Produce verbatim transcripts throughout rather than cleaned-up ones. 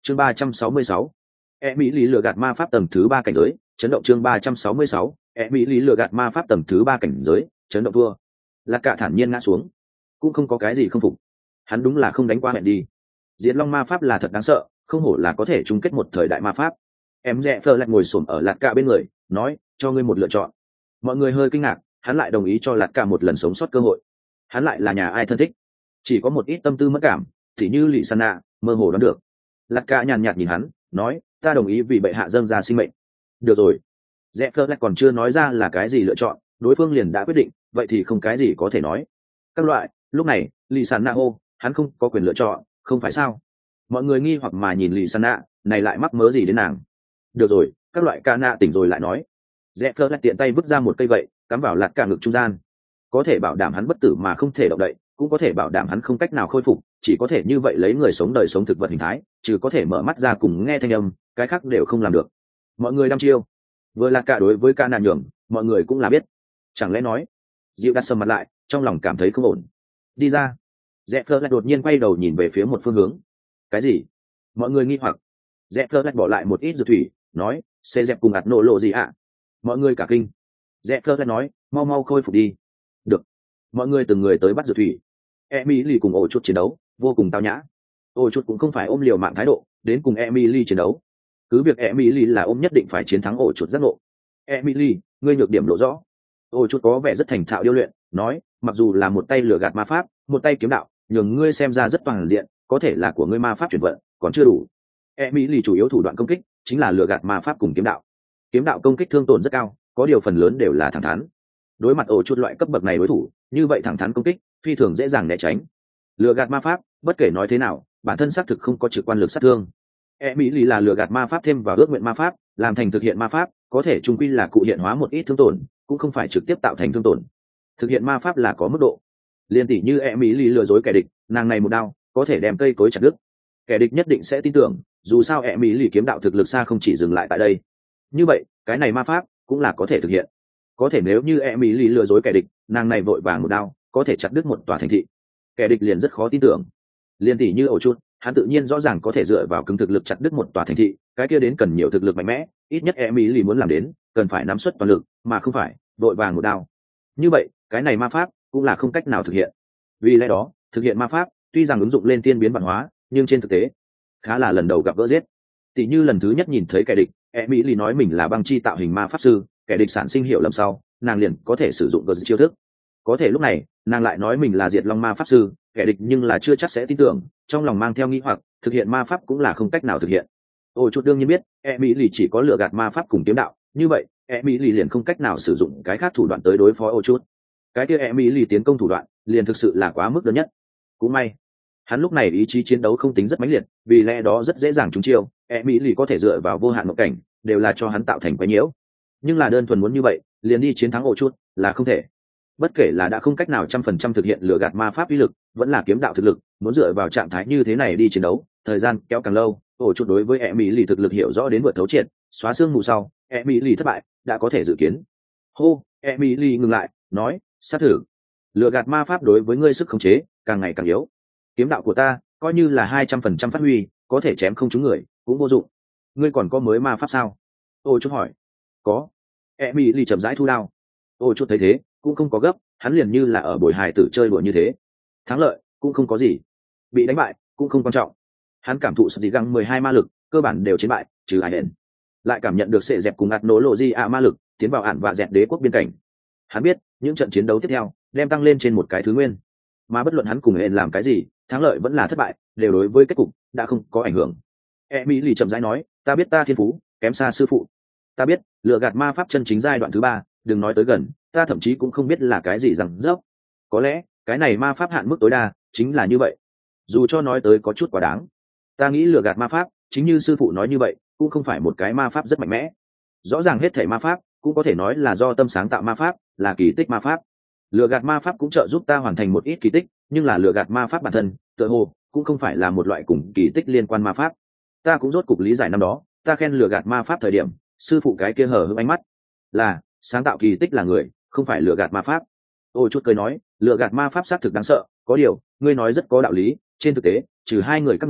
chương ba trăm sáu mươi sáu, e mỹ lý lừa gạt ma pháp tầng thứ ba cảnh giới chấn động. chương ba trăm sáu mươi sáu, e mỹ lý lừa gạt ma pháp tầng thứ ba cảnh giới chấn động thua. Lạc Cả thản nhiên ngã xuống, cũng không có cái gì không phục, hắn đúng là không đánh qua hẹn đi. Diệt Long ma pháp là thật đáng sợ, không hổ là có thể chung kết một thời đại ma pháp. Em rẽ phơ lại ngồi xổm ở Lạc Cả bên người, nói, cho ngươi một lựa chọn. Mọi người hơi kinh ngạc, hắn lại đồng ý cho Lạc Cả một lần sống sót cơ hội. Hắn lại là nhà ai thân thích, chỉ có một ít tâm tư mất cảm, thì như Lị Sana mơ hồ đoán được. Lạc Cả nhàn nhạt nhìn hắn, nói, ta đồng ý vì bệ hạ dâng ra sinh mệnh. Được rồi. Rẽ phơ lại còn chưa nói ra là cái gì lựa chọn, đối phương liền đã quyết định, vậy thì không cái gì có thể nói. Các loại, lúc này, Lị Sana hô, hắn không có quyền lựa chọn, không phải sao? Mọi người nghi hoặc mà nhìn Lị Sana, này lại mắc mớ gì đến nàng? Được rồi, các loại ca nạ tỉnh rồi lại nói. Rẽ phơ lại tiện tay vứt ra một cây gậy, cắm vào Lạc Cả ngực trung gian. Có thể bảo đảm hắn bất tử mà không thể động đậy, cũng có thể bảo đảm hắn không cách nào khôi phục, chỉ có thể như vậy lấy người sống đời sống thực vật hình thái, trừ có thể mở mắt ra cùng nghe thanh âm, cái khác đều không làm được. Mọi người đăm chiêu. Vừa Lạc Cả đối với ca nạ nhường, mọi người cũng là biết. Chẳng lẽ nói, Diệu đặt sầm mặt lại, trong lòng cảm thấy không ổn. Đi ra. Rẽ phơ lại đột nhiên quay đầu nhìn về phía một phương hướng. Cái gì? Mọi người nghi hoặc. Rẽ phơ lại bỏ lại một ít dược thủy, nói, xê dẹp cùng ạt nổ lộ gì ạ? Mọi người cả kinh. Rẽ phơ lại nói, mau mau khôi phục đi. Được. Mọi người từng người tới bắt dược thủy. Emily cùng ổ chút chiến đấu, vô cùng tao nhã. Ổ chút cũng không phải ôm liều mạng thái độ, đến cùng Emily chiến đấu. Cứ việc Emily là ôm nhất định phải chiến thắng ổ chút giác ngộ. Emily, ngươi nhược điểm lộ rõ. Ổ chút có vẻ rất thành thạo điêu luyện, nói, mặc dù là một tay lừa gạt ma pháp, một tay kiếm đạo, nhường ngươi xem ra rất toàn diện, có thể là của ngươi ma pháp chuyển vận, còn chưa đủ. Emily chủ yếu thủ đoạn công kích chính là lừa gạt ma pháp cùng kiếm đạo. Kiếm đạo công kích thương tổn rất cao, có điều phần lớn đều là thẳng thắn. Đối mặt ổ chút loại cấp bậc này đối thủ, như vậy thẳng thắn công kích, phi thường dễ dàng né tránh. Lừa gạt ma pháp, bất kể nói thế nào, bản thân xác thực không có trực quan lực sát thương. Emily là lừa gạt ma pháp thêm vào ước nguyện ma pháp, làm thành thực hiện ma pháp, có thể trung quy là cụ hiện hóa một ít thương tổn, cũng không phải trực tiếp tạo thành thương tổn. Thực hiện ma pháp là có mức độ. Liên tỷ như Emily lừa dối kẻ địch, nàng này một đao, có thể đem cây cối chặt đứt. Kẻ địch nhất định sẽ tin tưởng, dù sao Emily kiếm đạo thực lực xa không chỉ dừng lại tại đây. Như vậy, cái này ma pháp cũng là có thể thực hiện. Có thể nếu như Emily lừa dối kẻ địch, nàng này vội vàng một đao, có thể chặt đứt một tòa thành thị. Kẻ địch liền rất khó tin tưởng. Liên tỷ như ổ chút, hắn tự nhiên rõ ràng có thể dựa vào cứng thực lực chặt đứt một tòa thành thị, cái kia đến cần nhiều thực lực mạnh mẽ, ít nhất Emily muốn làm đến, cần phải nắm suất toàn lực, mà không phải vội vàng một đao. Như vậy, cái này ma pháp cũng là không cách nào thực hiện. Vì lẽ đó, thực hiện ma pháp, tuy rằng ứng dụng lên tiên biến văn hóa, nhưng trên thực tế, khá là lần đầu gặp gỡ giết. Tỷ như lần thứ nhất nhìn thấy kẻ địch, Emily nói mình là băng chi tạo hình ma pháp sư, kẻ địch sản sinh hiểu lầm sau, nàng liền có thể sử dụng gờ chiêu thức. Có thể lúc này, nàng lại nói mình là diệt long ma pháp sư, kẻ địch nhưng là chưa chắc sẽ tin tưởng, trong lòng mang theo nghi hoặc, thực hiện ma pháp cũng là không cách nào thực hiện. Ôi chút đương nhiên biết, Emily chỉ có lựa gạt ma pháp cùng kiếm đạo, như vậy, Emily liền không cách nào sử dụng cái khác thủ đoạn tới đối phó Ôi chút. Cái kia Emily tiến công thủ đoạn, liền thực sự là quá mức đơn nhất. Cũng may, hắn lúc này ý chí chiến đấu không tính rất mãnh liệt, vì lẽ đó rất dễ dàng trúng chiêu, Emily có thể dựa vào vô hạn mộng cảnh, đều là cho hắn tạo thành quái nhiễu. Nhưng là đơn thuần muốn như vậy, liền đi chiến thắng Ôi chút, là không thể. Bất kể là đã không cách nào trăm phần trăm thực hiện lừa gạt ma pháp uy lực, vẫn là kiếm đạo thực lực, muốn dựa vào trạng thái như thế này đi chiến đấu, thời gian kéo càng lâu, Ôi chút đối với Emily thực lực hiểu rõ đến vượt thấu triệt, xóa xương mù sau, Emily thất bại, đã có thể dự kiến. Hô, Emily ngừng lại, nói, sát thử. Lừa gạt ma pháp đối với ngươi sức khống chế càng ngày càng yếu. Kiếm đạo của ta coi như là hai trăm phần trăm phát huy, có thể chém không trúng người, cũng vô dụng. Ngươi còn có mới ma pháp sao? Ôi chút hỏi. Có. Emily chậm rãi thu đao. Ôi chút thấy thế, cũng không có gấp, hắn liền như là ở buổi hài tử chơi đùa như thế. Thắng lợi cũng không có gì, bị đánh bại cũng không quan trọng. Hắn cảm thụ gì găng mười hai ma lực, cơ bản đều chiến bại, trừ ai hẹn. Lại cảm nhận được sệ dẹp cùng ạt nổ lộ di ạ ma lực, tiến vào ản và dẹt đế quốc biên cảnh. Hắn biết, những trận chiến đấu tiếp theo đem tăng lên trên một cái thứ nguyên, mà bất luận hắn cùng hẹn làm cái gì, thắng lợi vẫn là thất bại, đều đối với kết cục đã không có ảnh hưởng. Emily chậm rãi nói, ta biết ta thiên phú kém xa sư phụ, ta biết lừa gạt ma pháp chân chính giai đoạn thứ ba, đừng nói tới gần, ta thậm chí cũng không biết là cái gì rằng dốc. Có lẽ cái này ma pháp hạn mức tối đa chính là như vậy, dù cho nói tới có chút quá đáng. Ta nghĩ lừa gạt ma pháp chính như sư phụ nói như vậy, cũng không phải một cái ma pháp rất mạnh mẽ. Rõ ràng hết thể ma pháp cũng có thể nói là do tâm sáng tạo ma pháp, là kỳ tích ma pháp. Lừa gạt ma pháp cũng trợ giúp ta hoàn thành một ít kỳ tích, nhưng là lừa gạt ma pháp bản thân tựa hồ cũng không phải là một loại cùng kỳ tích liên quan ma pháp. Ta cũng rốt cục lý giải năm đó ta khen lừa gạt ma pháp thời điểm, sư phụ cái kia hở hững ánh mắt là sáng tạo kỳ tích là người, không phải lừa gạt ma pháp. Ôi chút cười nói, lừa gạt ma pháp xác thực đáng sợ, có điều ngươi nói rất có đạo lý, trên thực tế trừ hai người các ngươi,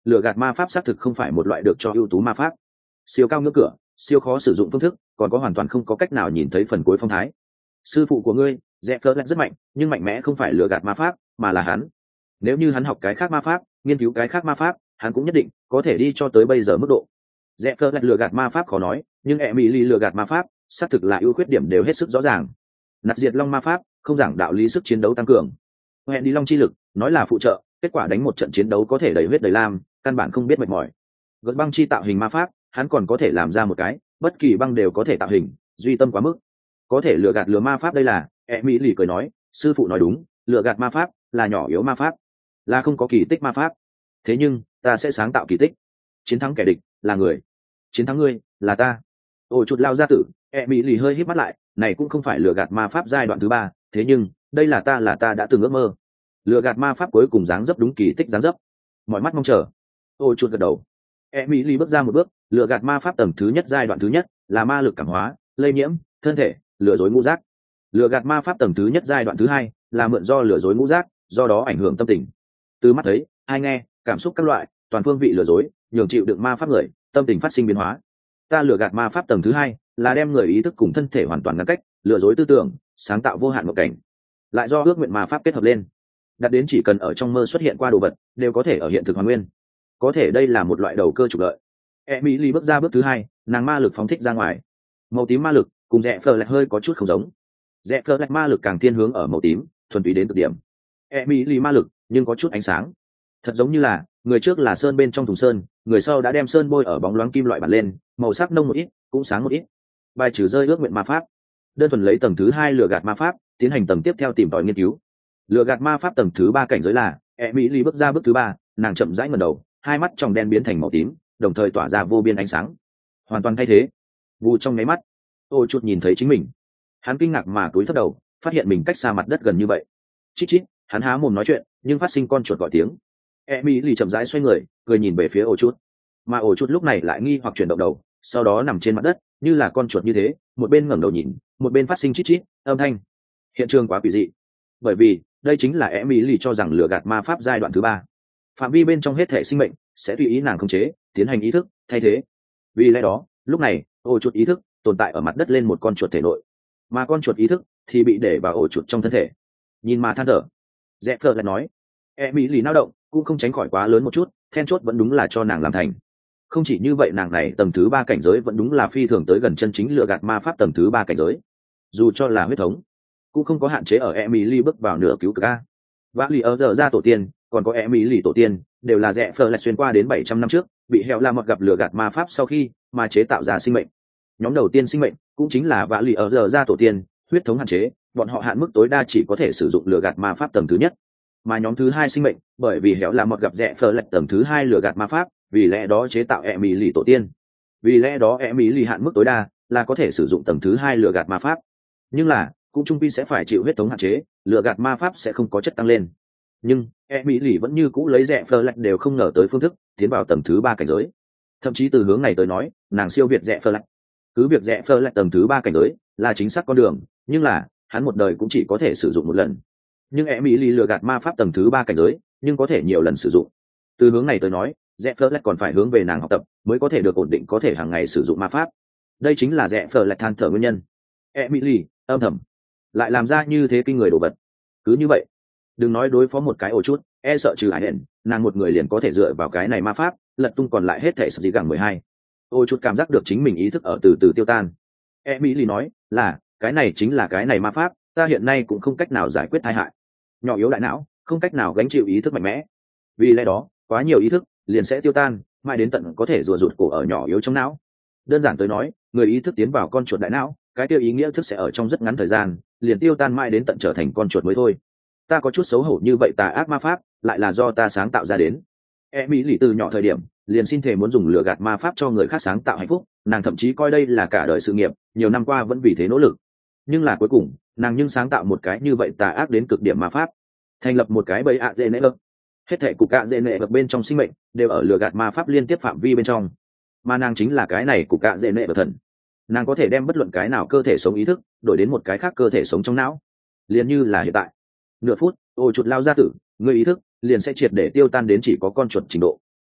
lừa gạt ma pháp xác thực không phải một loại được cho ưu tú ma pháp. Siêu cao ngưỡng cửa, siêu khó sử dụng phương thức, còn có hoàn toàn không có cách nào nhìn thấy phần cuối phong thái. Sư phụ của ngươi Rẽ Phớt rất mạnh, nhưng mạnh mẽ không phải lừa gạt ma pháp, mà là hắn. Nếu như hắn học cái khác ma pháp, nghiên cứu cái khác ma pháp, hắn cũng nhất định có thể đi cho tới bây giờ mức độ. Rẽ Phớt lừa gạt ma pháp khó nói, nhưng Emily lừa gạt ma pháp xác thực là ưu khuyết điểm đều hết sức rõ ràng. Nạt diệt long ma pháp không giảng đạo lý sức chiến đấu tăng cường, hẹn đi long chi lực nói là phụ trợ, kết quả đánh một trận chiến đấu có thể đầy huyết đầy lam, căn bản không biết mệt mỏi. Gợt băng chi tạo hình ma pháp hắn còn có thể làm ra một cái, bất kỳ băng đều có thể tạo hình, duy tâm quá mức. Có thể lừa gạt lừa ma pháp đây là, Emily cười nói, sư phụ nói đúng, lừa gạt ma pháp là nhỏ yếu ma pháp, là không có kỳ tích ma pháp. Thế nhưng ta sẽ sáng tạo kỳ tích. Chiến thắng kẻ địch là người, chiến thắng ngươi là ta. Ôi chuột lao ra tử, Emily hơi híp mắt lại, này cũng không phải lừa gạt ma pháp giai đoạn thứ ba, thế nhưng đây là ta là ta đã từng ước mơ. Lừa gạt ma pháp cuối cùng dáng dấp đúng kỳ tích dáng dấp, mọi mắt mong chờ. Ôi chuột gật đầu. Emily bước ra một bước, lừa gạt ma pháp tầng thứ nhất giai đoạn thứ nhất là ma lực cảm hóa, lây nhiễm thân thể, lừa dối ngũ giác. Lừa gạt ma pháp tầng thứ nhất giai đoạn thứ hai là mượn do lừa dối ngũ giác, do đó ảnh hưởng tâm tình. Từ mắt thấy, hai nghe, cảm xúc các loại, toàn phương vị lừa dối, nhường chịu đựng ma pháp người, tâm tình phát sinh biến hóa. Ta lừa gạt ma pháp tầng thứ hai là đem người ý thức cùng thân thể hoàn toàn ngăn cách, lừa dối tư tưởng, sáng tạo vô hạn một cảnh, lại do ước nguyện ma pháp kết hợp lên, đặt đến chỉ cần ở trong mơ xuất hiện qua đồ vật đều có thể ở hiện thực hoàn nguyên. Có thể đây là một loại đầu cơ trục lợi. Emily bước ra bước thứ hai, nàng ma lực phóng thích ra ngoài. Màu tím ma lực cùng Rẽ Phớt lại hơi có chút không giống. Rẽ Phớt lại ma lực càng thiên hướng ở màu tím, thuần túy đến cực điểm. Emily ma lực nhưng có chút ánh sáng, thật giống như là người trước là sơn bên trong thùng sơn, người sau đã đem sơn bôi ở bóng loáng kim loại bản lên, màu sắc nông một ít, cũng sáng một ít. Bài trừ rơi ước nguyện ma pháp, đơn thuần lấy tầng thứ hai lừa gạt ma pháp tiến hành tầng tiếp theo tìm tòi nghiên cứu. Lừa gạt ma pháp tầng thứ ba cảnh giới là Emily bước ra bước thứ ba, nàng chậm rãi ngẩng đầu, hai mắt tròng đen biến thành màu tím, đồng thời tỏa ra vô biên ánh sáng, hoàn toàn thay thế. Vù trong nháy mắt, Ôi chuột nhìn thấy chính mình, hắn kinh ngạc mà cúi thấp đầu, phát hiện mình cách xa mặt đất gần như vậy. Chít chít, hắn há mồm nói chuyện, nhưng phát sinh con chuột gọi tiếng. Emily chậm rãi xoay người, cười nhìn về phía Ôi chuột, mà Ôi chuột lúc này lại nghi hoặc chuyển động đầu, sau đó nằm trên mặt đất, như là con chuột như thế, một bên ngẩng đầu nhìn, một bên phát sinh chít chít âm thanh. Hiện trường quá quỷ dị, bởi vì đây chính là Emily cho rằng lừa gạt ma pháp giai đoạn thứ ba. Phạm vi bên trong hết thể sinh mệnh sẽ tùy ý nàng khống chế, tiến hành ý thức thay thế. Vì lẽ đó, lúc này, ổ chuột ý thức tồn tại ở mặt đất lên một con chuột thể nội, mà con chuột ý thức thì bị để vào ổ chuột trong thân thể. Nhìn mà than thở, Rẽ Phớt lại nói, Emily nao động cũng không tránh khỏi quá lớn một chút, then chốt vẫn đúng là cho nàng làm thành. Không chỉ như vậy, nàng này tầng thứ ba cảnh giới vẫn đúng là phi thường tới gần chân chính lừa gạt ma pháp tầng thứ ba cảnh giới. Dù cho là huyết thống, cũng không có hạn chế ở Emily bước vào nửa cứu cực a. Và lì ở giờ ra tổ tiên, còn có Emily tổ tiên, đều là Rẽ Phớt lại xuyên qua đến bảy trăm năm trước, bị hẹo la mọt gặp lừa gạt ma pháp sau khi mà chế tạo ra sinh mệnh. Nhóm đầu tiên sinh mệnh cũng chính là vạ lì ở giờ ra tổ tiên, huyết thống hạn chế, bọn họ hạn mức tối đa chỉ có thể sử dụng lừa gạt ma pháp tầng thứ nhất. Mà nhóm thứ hai sinh mệnh, bởi vì hẹo la mọt gặp Rẽ Phớt lại tầng thứ hai lừa gạt ma pháp, vì lẽ đó chế tạo Emily tổ tiên. Vì lẽ đó Emily hạn mức tối đa là có thể sử dụng tầng thứ hai lừa gạt ma pháp. Nhưng là cũng trung pi sẽ phải chịu huyết thống hạn chế, lừa gạt ma pháp sẽ không có chất tăng lên. Nhưng Emily vẫn như cũ lấy Rẽ Phớt lại đều không ngờ tới phương thức tiến vào tầng thứ ba cảnh giới. Thậm chí từ hướng này tới nói, nàng siêu việt Rẽ Phớt lại. Cứ việc Rẽ Phớt lại tầng thứ ba cảnh giới là chính xác con đường, nhưng là hắn một đời cũng chỉ có thể sử dụng một lần. Nhưng Emily lừa gạt ma pháp tầng thứ ba cảnh giới, nhưng có thể nhiều lần sử dụng. Từ hướng này tới nói, Rẽ Phớt lại còn phải hướng về nàng học tập, mới có thể được ổn định có thể hàng ngày sử dụng ma pháp. Đây chính là Rẽ Phớt lại than thở nguyên nhân. Emily âm thầm lại làm ra như thế kinh người đồ vật. Cứ như vậy, đừng nói đối phó một cái ổ chút, e sợ trừ ải hẹn, nàng một người liền có thể dựa vào cái này ma pháp lật tung còn lại hết thể gì gẳng mười hai. Ôi chút cảm giác được chính mình ý thức ở từ từ tiêu tan. Emily nói là cái này chính là cái này ma pháp, ta hiện nay cũng không cách nào giải quyết tai hại. Nhỏ yếu đại não không cách nào gánh chịu ý thức mạnh mẽ, vì lẽ đó quá nhiều ý thức liền sẽ tiêu tan, mãi đến tận có thể rùa rụt cổ ở nhỏ yếu trong não. Đơn giản tới nói, người ý thức tiến vào con chuột đại não, cái tiêu ý nghĩa thức sẽ ở trong rất ngắn thời gian liền tiêu tan, mãi đến tận trở thành con chuột mới thôi. Ta có chút xấu hổ như vậy, tà ác ma pháp lại là do ta sáng tạo ra đến. Emily từ nhỏ thời điểm liền xin thề muốn dùng lừa gạt ma pháp cho người khác sáng tạo hạnh phúc, nàng thậm chí coi đây là cả đời sự nghiệp, nhiều năm qua vẫn vì thế nỗ lực. Nhưng là cuối cùng, nàng nhưng sáng tạo một cái như vậy tà ác đến cực điểm ma pháp, thành lập một cái bẫy ạ dễ nệ ập. Hết thảy cục cạ dễ nệ ập bên trong sinh mệnh đều ở lừa gạt ma pháp liên tiếp phạm vi bên trong, mà nàng chính là cái này cục cạ dễ nệ ập thần. Nàng có thể đem bất luận cái nào cơ thể sống ý thức đổi đến một cái khác cơ thể sống trong não, liền như là hiện tại. Nửa phút, ôi chuột lao ra tử, người ý thức liền sẽ triệt để tiêu tan đến chỉ có con chuột trình độ.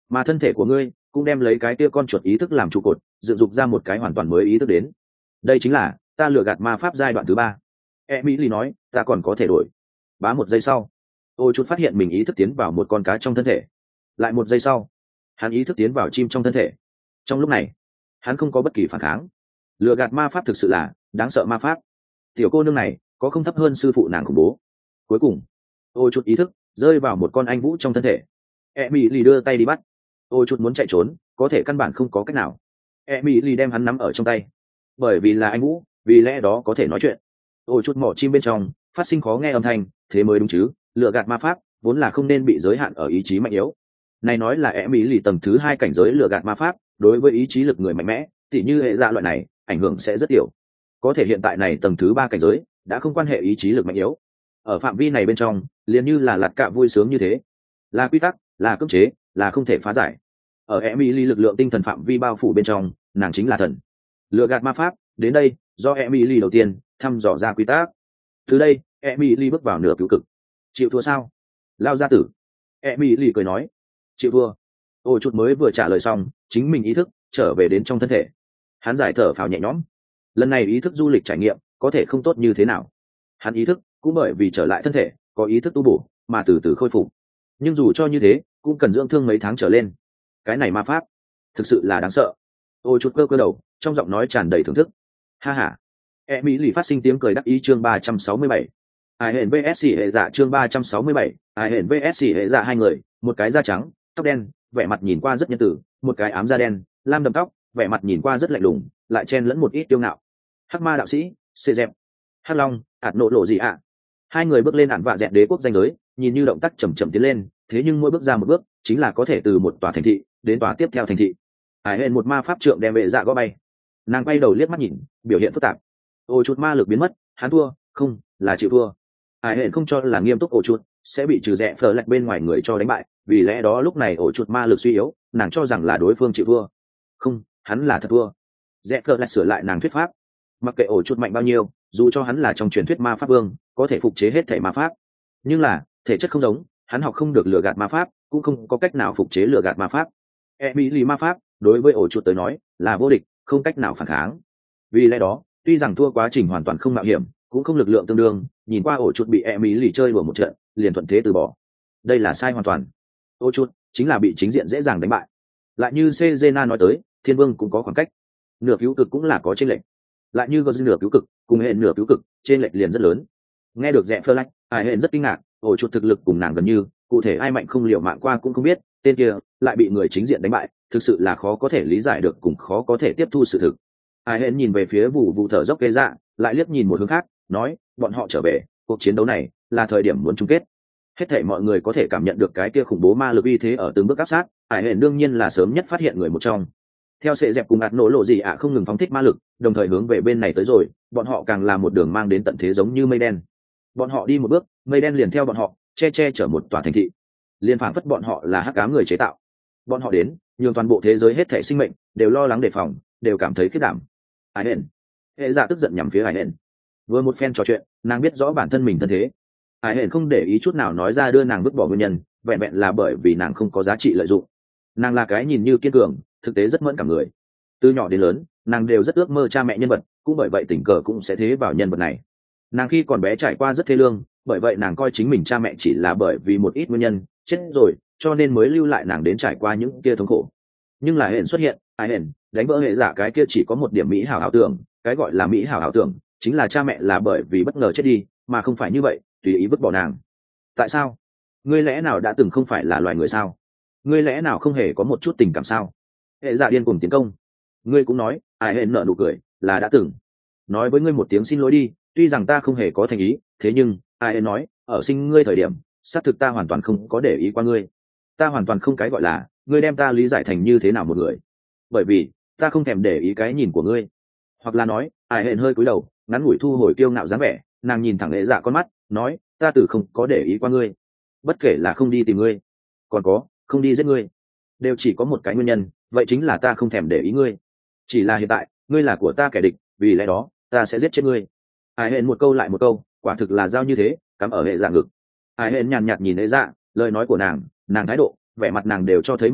mà thân thể của ngươi cũng đem lấy cái kia con chuột ý thức làm trụ cột, dựng dục ra một cái hoàn toàn mới ý thức đến. Đây chính là ta lừa gạt ma pháp giai đoạn thứ ba. Emily nói, ta còn có thể đổi. Bá một giây sau, ôi chút phát hiện mình ý thức tiến vào một con cá trong thân thể. Lại một giây sau, hắn ý thức tiến vào chim trong thân thể. Trong lúc này, hắn không có bất kỳ phản kháng. Lừa gạt ma pháp thực sự là đáng sợ ma pháp. Tiểu cô nương này có không thấp hơn sư phụ nàng khủng bố. Cuối cùng, ôi chút ý thức rơi vào một con anh vũ trong thân thể. Emily đưa tay đi bắt. Ôi chút muốn chạy trốn, có thể căn bản không có cách nào. Emily đem hắn nắm ở trong tay. Bởi vì là anh vũ, vì lẽ đó có thể nói chuyện. Ôi chút mỏ chim bên trong phát sinh khó nghe âm thanh, thế mới đúng chứ. Lừa gạt ma pháp vốn là không nên bị giới hạn ở ý chí mạnh yếu. Này nói là Emily tầng thứ hai cảnh giới lừa gạt ma pháp, đối với ý chí lực người mạnh mẽ, tỉ như hệ dạ loại này, ảnh hưởng sẽ rất tiểu. Có thể hiện tại này tầng thứ ba cảnh giới, đã không quan hệ ý chí lực mạnh yếu. Ở phạm vi này bên trong, liền như là lạt cạ vui sướng như thế, là quy tắc, là cưỡng chế, là không thể phá giải. Ở Emily lực lượng tinh thần phạm vi bao phủ bên trong, nàng chính là thần. Lừa gạt ma pháp, đến đây, do Emily đầu tiên thăm dò ra quy tắc. Từ đây, Emily bước vào nửa cứu cực. Chịu thua sao? Lao ra tử. Emily cười nói, chịu thua. Ôi chút mới vừa trả lời xong, chính mình ý thức trở về đến trong thân thể. Hắn giải thở phào nhẹ nhõm. Lần này ý thức du lịch trải nghiệm có thể không tốt như thế nào. Hắn ý thức cũng bởi vì trở lại thân thể, có ý thức tu bổ mà từ từ khôi phục. Nhưng dù cho như thế, cũng cần dưỡng thương mấy tháng trở lên. Cái này ma pháp thực sự là đáng sợ. Ôi chút cơ cơ đầu, trong giọng nói tràn đầy thưởng thức. Ha ha. Emily phát sinh tiếng cười đắc ý. Chương ba trăm sáu mươi bảy. Ai hẹn vê ét hệ dạ. Chương ba trăm sáu mươi bảy. Ai hẹn vê ét hệ dạ. Hai người, một cái da trắng, tóc đen, vẻ mặt nhìn qua rất nhân tử, một cái ám da đen, lam đậm tóc, vẻ mặt nhìn qua rất lạnh lùng, lại chen lẫn một ít tiêu ngạo. Hắc ma đạo sĩ, xê dẹp. Hắc long, ạt nộ lộ gì ạ? Hai người bước lên ản vạ dẹt đế quốc danh giới, nhìn như động tác chậm chậm tiến lên, thế nhưng mỗi bước ra một bước, chính là có thể từ một tòa thành thị đến tòa tiếp theo thành thị. Hải hẹn một ma pháp trượng đem vệ dạ gõ bay. Nàng quay đầu liếc mắt nhìn, biểu hiện phức tạp. Ôi chút ma lực biến mất, hắn thua, không, là chịu thua. Hải hẹn không cho là nghiêm túc ổ chuột sẽ bị trừ rẽ phở lạch bên ngoài người cho đánh bại, vì lẽ đó lúc này ổ chuột ma lực suy yếu, nàng cho rằng là đối phương chịu thua. Không, hắn là thật thua. Rẽ phở lạch sửa lại nàng thuyết pháp. Mặc kệ ổ chuột mạnh bao nhiêu, dù cho hắn là trong truyền thuyết ma pháp vương, có thể phục chế hết thể ma pháp, nhưng là thể chất không giống, hắn học không được lừa gạt ma pháp, cũng không có cách nào phục chế lừa gạt ma pháp. Emily ma pháp đối với ổ chuột tới nói là vô địch, không cách nào phản kháng. Vì lẽ đó, tuy rằng thua quá trình hoàn toàn không mạo hiểm, cũng không lực lượng tương đương, nhìn qua ổ chuột bị Emily chơi đùa một trận, liền thuận thế từ bỏ. Đây là sai hoàn toàn. Ổ chuột chính là bị chính diện dễ dàng đánh bại. Lại như Cezena nói tới, thiên vương cũng có khoảng cách, nửa cứu cực cũng là có chênh lệch. Lại như Godzilla nửa cứu cực cùng hệ nửa cứu cực, chênh lệch liền rất lớn. Nghe được Rẽ Phơ Lách, Ai Hẹn rất kinh ngạc, ổ chuột thực lực cùng nàng gần như, cụ thể ai mạnh không liều mạng qua cũng không biết, tên kia lại bị người chính diện đánh bại, thực sự là khó có thể lý giải được, cùng khó có thể tiếp thu sự thực. Ai Hẹn nhìn về phía vụ vụ thở dốc kê dạ, lại liếc nhìn một hướng khác, nói, bọn họ trở về, cuộc chiến đấu này là thời điểm muốn chung kết. Hết thảy mọi người có thể cảm nhận được cái kia khủng bố ma lực uy thế ở từng bước áp sát, Ai Hẹn đương nhiên là sớm nhất phát hiện người một trong. Theo sệ dẹp cùng ạt nổ lộ gì ạ không ngừng phóng thích ma lực, đồng thời hướng về bên này tới rồi, bọn họ càng là một đường mang đến tận thế giống như mây đen. Bọn họ đi một bước, mây đen liền theo bọn họ, che che chở một tòa thành thị. Liên phảng phất bọn họ là hắc ám người chế tạo. Bọn họ đến, nhường toàn bộ thế giới hết thảy sinh mệnh đều lo lắng đề phòng, đều cảm thấy khiếp đảm. Ai Hẹn, hệ dạ tức giận nhằm phía Ai Hẹn. Vừa một phen trò chuyện, nàng biết rõ bản thân mình thân thế. Ai Hẹn không để ý chút nào nói ra đưa nàng vứt bỏ nguyên nhân, vẹn vẹn là bởi vì nàng không có giá trị lợi dụng. Nàng là cái nhìn như kiên cường, thực tế rất mẫn cảm người. Từ nhỏ đến lớn, nàng đều rất ước mơ cha mẹ nhân vật, cũng bởi vậy tình cờ cũng sẽ thế vào nhân vật này. Nàng khi còn bé trải qua rất thê lương, bởi vậy nàng coi chính mình cha mẹ chỉ là bởi vì một ít nguyên nhân chết rồi, cho nên mới lưu lại nàng đến trải qua những kia thống khổ. Nhưng là Hẹn xuất hiện, Ai Hẹn đánh vỡ hệ giả cái kia chỉ có một điểm mỹ hảo ảo tưởng, cái gọi là mỹ hảo ảo tưởng chính là cha mẹ là bởi vì bất ngờ chết đi, mà không phải như vậy tùy ý vứt bỏ nàng. Tại sao? Ngươi lẽ nào đã từng không phải là loài người sao? Ngươi lẽ nào không hề có một chút tình cảm sao? Hệ giả điên cuồng tiến công. Ngươi cũng nói, Ai Hẹn nở nụ cười, là đã từng nói với ngươi một tiếng xin lỗi đi, tuy rằng ta không hề có thành ý, thế nhưng Ai Hẹn nói, ở sinh ngươi thời điểm xác thực ta hoàn toàn không có để ý qua ngươi, ta hoàn toàn không cái gọi là ngươi đem ta lý giải thành như thế nào một người, bởi vì ta không thèm để ý cái nhìn của ngươi. Hoặc là nói, Ai Hẹn hơi cúi đầu, ngắn ngủi thu hồi kiêu ngạo dáng vẻ, nàng nhìn thẳng Hệ dạ con mắt, nói, ta từ không có để ý qua ngươi, bất kể là không đi tìm ngươi, còn có không đi giết ngươi, đều chỉ có một cái nguyên nhân, vậy chính là ta không thèm để ý ngươi. Chỉ là hiện tại ngươi là của ta kẻ địch, vì lẽ đó ta sẽ giết chết ngươi. Ai Hẹn một câu lại một câu, quả thực là giao như thế, cắm ở Hệ dạ ngực. Ai Hẹn nhàn nhạt nhìn Hệ dạ, lời nói của nàng, nàng thái độ, vẻ mặt nàng đều cho thấy một chuyện,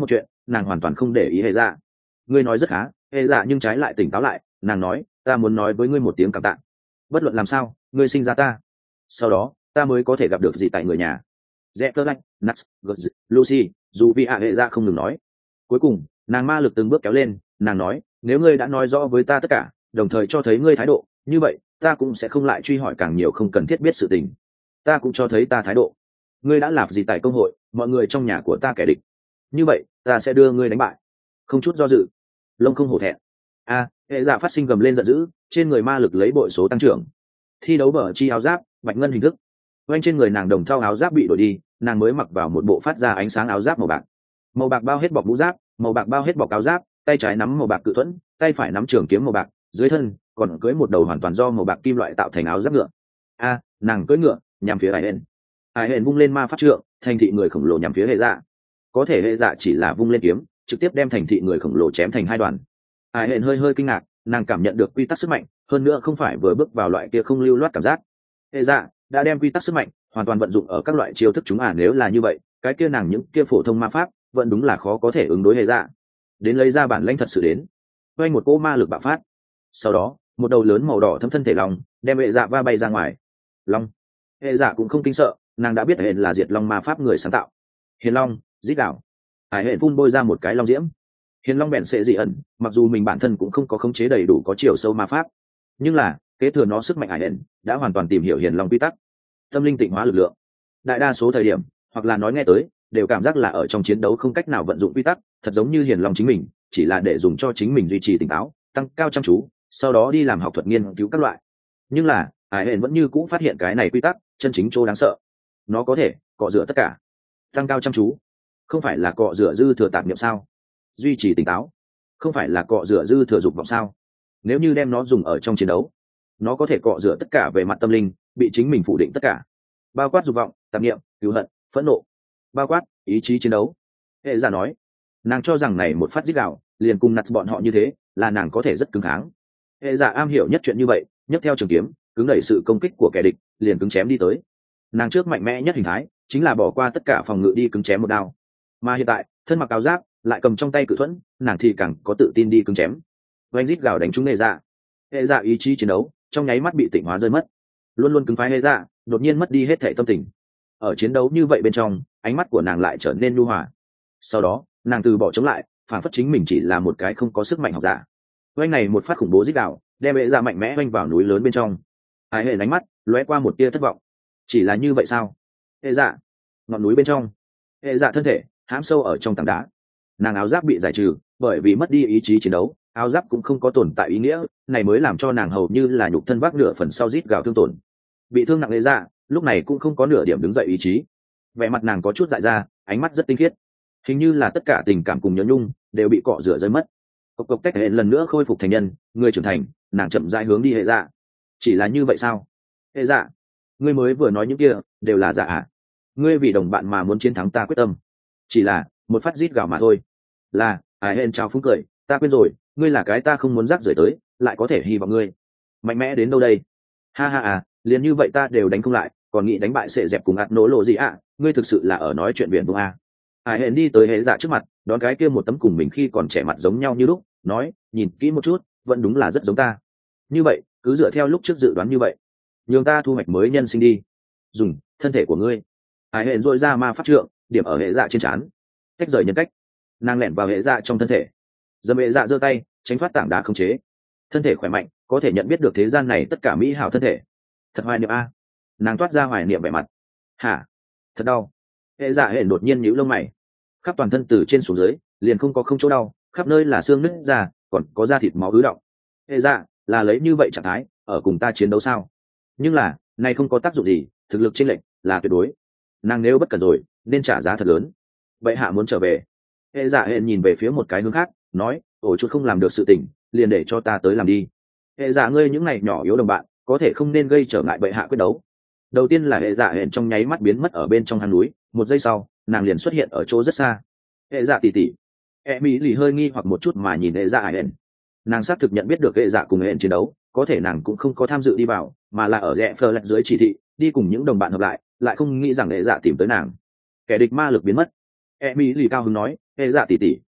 nàng hoàn toàn không để ý hệ dạ. Ngươi nói rất khá, hệ dạ, nhưng trái lại tỉnh táo lại, nàng nói, ta muốn nói với ngươi một tiếng cảm tạ. Bất luận làm sao, ngươi sinh ra ta, sau đó ta mới có thể gặp được gì tại người nhà. Zeppelin, Nats, Lucy, dù vì ạ hệ dạ không ngừng nói. Cuối cùng, nàng ma lực từng bước kéo lên, nàng nói, nếu ngươi đã nói rõ với ta tất cả, đồng thời cho thấy ngươi thái độ, như vậy ta cũng sẽ không lại truy hỏi càng nhiều không cần thiết biết sự tình. Ta cũng cho thấy ta thái độ. Ngươi đã làm gì tại công hội, mọi người trong nhà của ta kẻ địch, như vậy ta sẽ đưa ngươi đánh bại, không chút do dự, lông không hổ thẹn. A, hệ dạ phát sinh gầm lên giận dữ, trên người ma lực lấy bội số tăng trưởng. Thi đấu bờ chi áo giáp, bạch ngân hình thức. Quanh trên người nàng đồng thau áo giáp bị đổi đi, nàng mới mặc vào một bộ phát ra ánh sáng áo giáp màu bạc. Màu bạc bao hết bọc mũ giáp, màu bạc bao hết bọc áo giáp, tay trái nắm màu bạc cự thuẫn, tay phải nắm trường kiếm màu bạc, dưới thân còn cưỡi một đầu hoàn toàn do màu bạc kim loại tạo thành áo giáp ngựa. A, nàng cưỡi ngựa nhằm phía Ai Hển. Ai Hển vung lên ma pháp trượng, thành thị người khổng lồ nhằm phía hệ dạ. Có thể hệ dạ chỉ là vung lên kiếm, trực tiếp đem thành thị người khổng lồ chém thành hai đoàn. Ai Hển hơi hơi kinh ngạc, nàng cảm nhận được quy tắc sức mạnh, hơn nữa không phải vừa bước vào loại kia không lưu loát cảm giác. Hệ dạ đã đem quy tắc sức mạnh hoàn toàn vận dụng ở các loại chiêu thức chúng. À, nếu là như vậy, cái kia nàng những kia phổ thông ma pháp vẫn đúng là khó có thể ứng đối hệ dạ. Đến lấy ra bản lãnh thật sự đến. Quanh một cỗ ma lực bạo phát, sau đó một đầu lớn màu đỏ thâm thân thể long đem hệ dạ va bay ra ngoài. Long, hệ dạ cũng không kinh sợ, nàng đã biết hệ là diệt long ma pháp người sáng tạo. Hiền long dít đảo, hải hệ phun bôi ra một cái long diễm. Hiền long bèn sẽ dị ẩn, mặc dù mình bản thân cũng không có khống chế đầy đủ có chiều sâu ma pháp, nhưng là kế thừa nó sức mạnh hải hển đã hoàn toàn tìm hiểu hiền long quy tắc, tâm linh tịnh hóa lực lượng. Đại đa số thời điểm, hoặc là nói nghe tới, đều cảm giác là ở trong chiến đấu không cách nào vận dụng quy tắc, thật giống như hiền long chính mình chỉ là để dùng cho chính mình duy trì tỉnh táo, tăng cao chăm chú, sau đó đi làm học thuật nghiên cứu các loại. Nhưng là hải hển vẫn như cũ phát hiện cái này quy tắc chân chính chỗ đáng sợ. Nó có thể cọ rửa tất cả. Tăng cao chăm chú không phải là cọ rửa dư thừa tạp niệm sao? Duy trì tỉnh táo không phải là cọ rửa dư thừa dục vọng sao? Nếu như đem nó dùng ở trong chiến đấu, nó có thể cọ rửa tất cả về mặt tâm linh, bị chính mình phủ định tất cả, bao quát dục vọng, tạp niệm, cứu hận, phẫn nộ, bao quát ý chí chiến đấu. Hệ giả nói, nàng cho rằng này một phát giết đạo liền cùng nặt bọn họ như thế, là nàng có thể rất cứng kháng. Hệ giả am hiểu nhất chuyện như vậy, nhấc theo trường kiếm, cứng đẩy sự công kích của kẻ địch, liền cứng chém đi tới. Nàng trước mạnh mẽ nhất hình thái chính là bỏ qua tất cả phòng ngự đi cứng chém một đao, mà hiện tại thân mặc áo giáp lại cầm trong tay cự thuẫn, nàng thì càng có tự tin đi cứng chém. Oanh rít gào đánh trúng hệ dạ. Hệ dạ ý chí chiến đấu trong nháy mắt bị tịnh hóa rơi mất, luôn luôn cứng phái hệ dạ đột nhiên mất đi hết thể tâm tình. Ở chiến đấu như vậy bên trong, ánh mắt của nàng lại trở nên nhu hòa. Sau đó nàng từ bỏ chống lại, phản phất chính mình chỉ là một cái không có sức mạnh học giả. Oanh này một phát khủng bố rít gào đem hệ dạ mạnh mẽ oanh vào núi lớn bên trong. Ai hệ ánh mắt lóe qua một tia thất vọng. Chỉ là như vậy sao? Hệ dạ, ngọn núi bên trong, hệ dạ thân thể hãm sâu ở trong tảng đá. Nàng áo giáp bị giải trừ, bởi vì mất đi ý chí chiến đấu, áo giáp cũng không có tồn tại ý nghĩa, này mới làm cho nàng hầu như là nhục thân vác nửa phần sau rít gào thương tổn. Bị thương nặng hệ dạ lúc này cũng không có nửa điểm đứng dậy ý chí. Vẻ mặt nàng có chút dại ra, ánh mắt rất tinh khiết, hình như là tất cả tình cảm cùng nhớ nhung đều bị cọ rửa rơi mất. Cộc cộc tách hệ lần nữa khôi phục thành nhân, người trưởng thành, nàng chậm rãi hướng đi hệ dạ. Chỉ là như vậy sao? Hệ dạ, ngươi mới vừa nói những kia đều là giả à? Ngươi vì đồng bạn mà muốn chiến thắng ta quyết tâm, chỉ là một phát rít gào mà thôi. Là, ai hên chào phúng cười, ta quên rồi, ngươi là cái ta không muốn rác rưởi tới, lại có thể hy vọng ngươi mạnh mẽ đến đâu đây? Ha ha à, liền như vậy ta đều đánh không lại, còn nghĩ đánh bại sệ dẹp cùng ạt nổ lộ gì ạ? Ngươi thực sự là ở nói chuyện biển vùng à? Ai hên đi tới hệ dạ trước mặt, đón cái kia một tấm cùng mình khi còn trẻ mặt giống nhau như lúc, nói, nhìn kỹ một chút, vẫn đúng là rất giống ta. Như vậy, cứ dựa theo lúc trước dự đoán như vậy, nhường ta thu hoạch mới nhân sinh đi. Dùng thân thể của ngươi. Ai hên dội ra ma pháp trượng, điểm ở hệ dạ trên trán, cách rời nhân cách. Nàng lẻn vào hệ dạ trong thân thể, dầm hệ dạ giơ tay tránh thoát tảng đá không chế. Thân thể khỏe mạnh, có thể nhận biết được thế gian này tất cả mỹ hảo thân thể. Thật hoài niệm a. Nàng toát ra hoài niệm vẻ mặt. Hả? Thật đau. Hệ dạ hệ đột nhiên nhíu lông mày, khắp toàn thân từ trên xuống dưới liền không có không chỗ đau, khắp nơi là xương nứt ra, còn có da thịt máu ứ động. Hệ dạ là lấy như vậy trạng thái ở cùng ta chiến đấu sao? Nhưng là này không có tác dụng gì, thực lực chênh lệch là tuyệt đối. Nàng nếu bất cẩn rồi nên trả giá thật lớn. Bệ hạ muốn trở về. Hệ dạ hệ nhìn về phía một cái hướng khác, nói, ổ chút không làm được sự tình, liền để cho ta tới làm đi. Hệ dạ ngươi những ngày nhỏ yếu đồng bạn, có thể không nên gây trở ngại bệ hạ quyết đấu. Đầu tiên là hệ dạ hệ trong nháy mắt biến mất ở bên trong hang núi, một giây sau nàng liền xuất hiện ở chỗ rất xa. Hệ dạ tỉ tỉ. E mỹ lì hơi nghi hoặc một chút mà nhìn hệ dạ hệ. Nàng xác thực nhận biết được hệ dạ cùng hệ chiến đấu, có thể nàng cũng không có tham dự đi vào, mà là ở rẽ phờ lạch dưới chỉ thị đi cùng những đồng bạn hợp lại, lại không nghĩ rằng hệ dạ tìm tới nàng. Kẻ địch ma lực biến mất. E mỹ lì cao hứng nói, hệ dạ tỉ tỉ,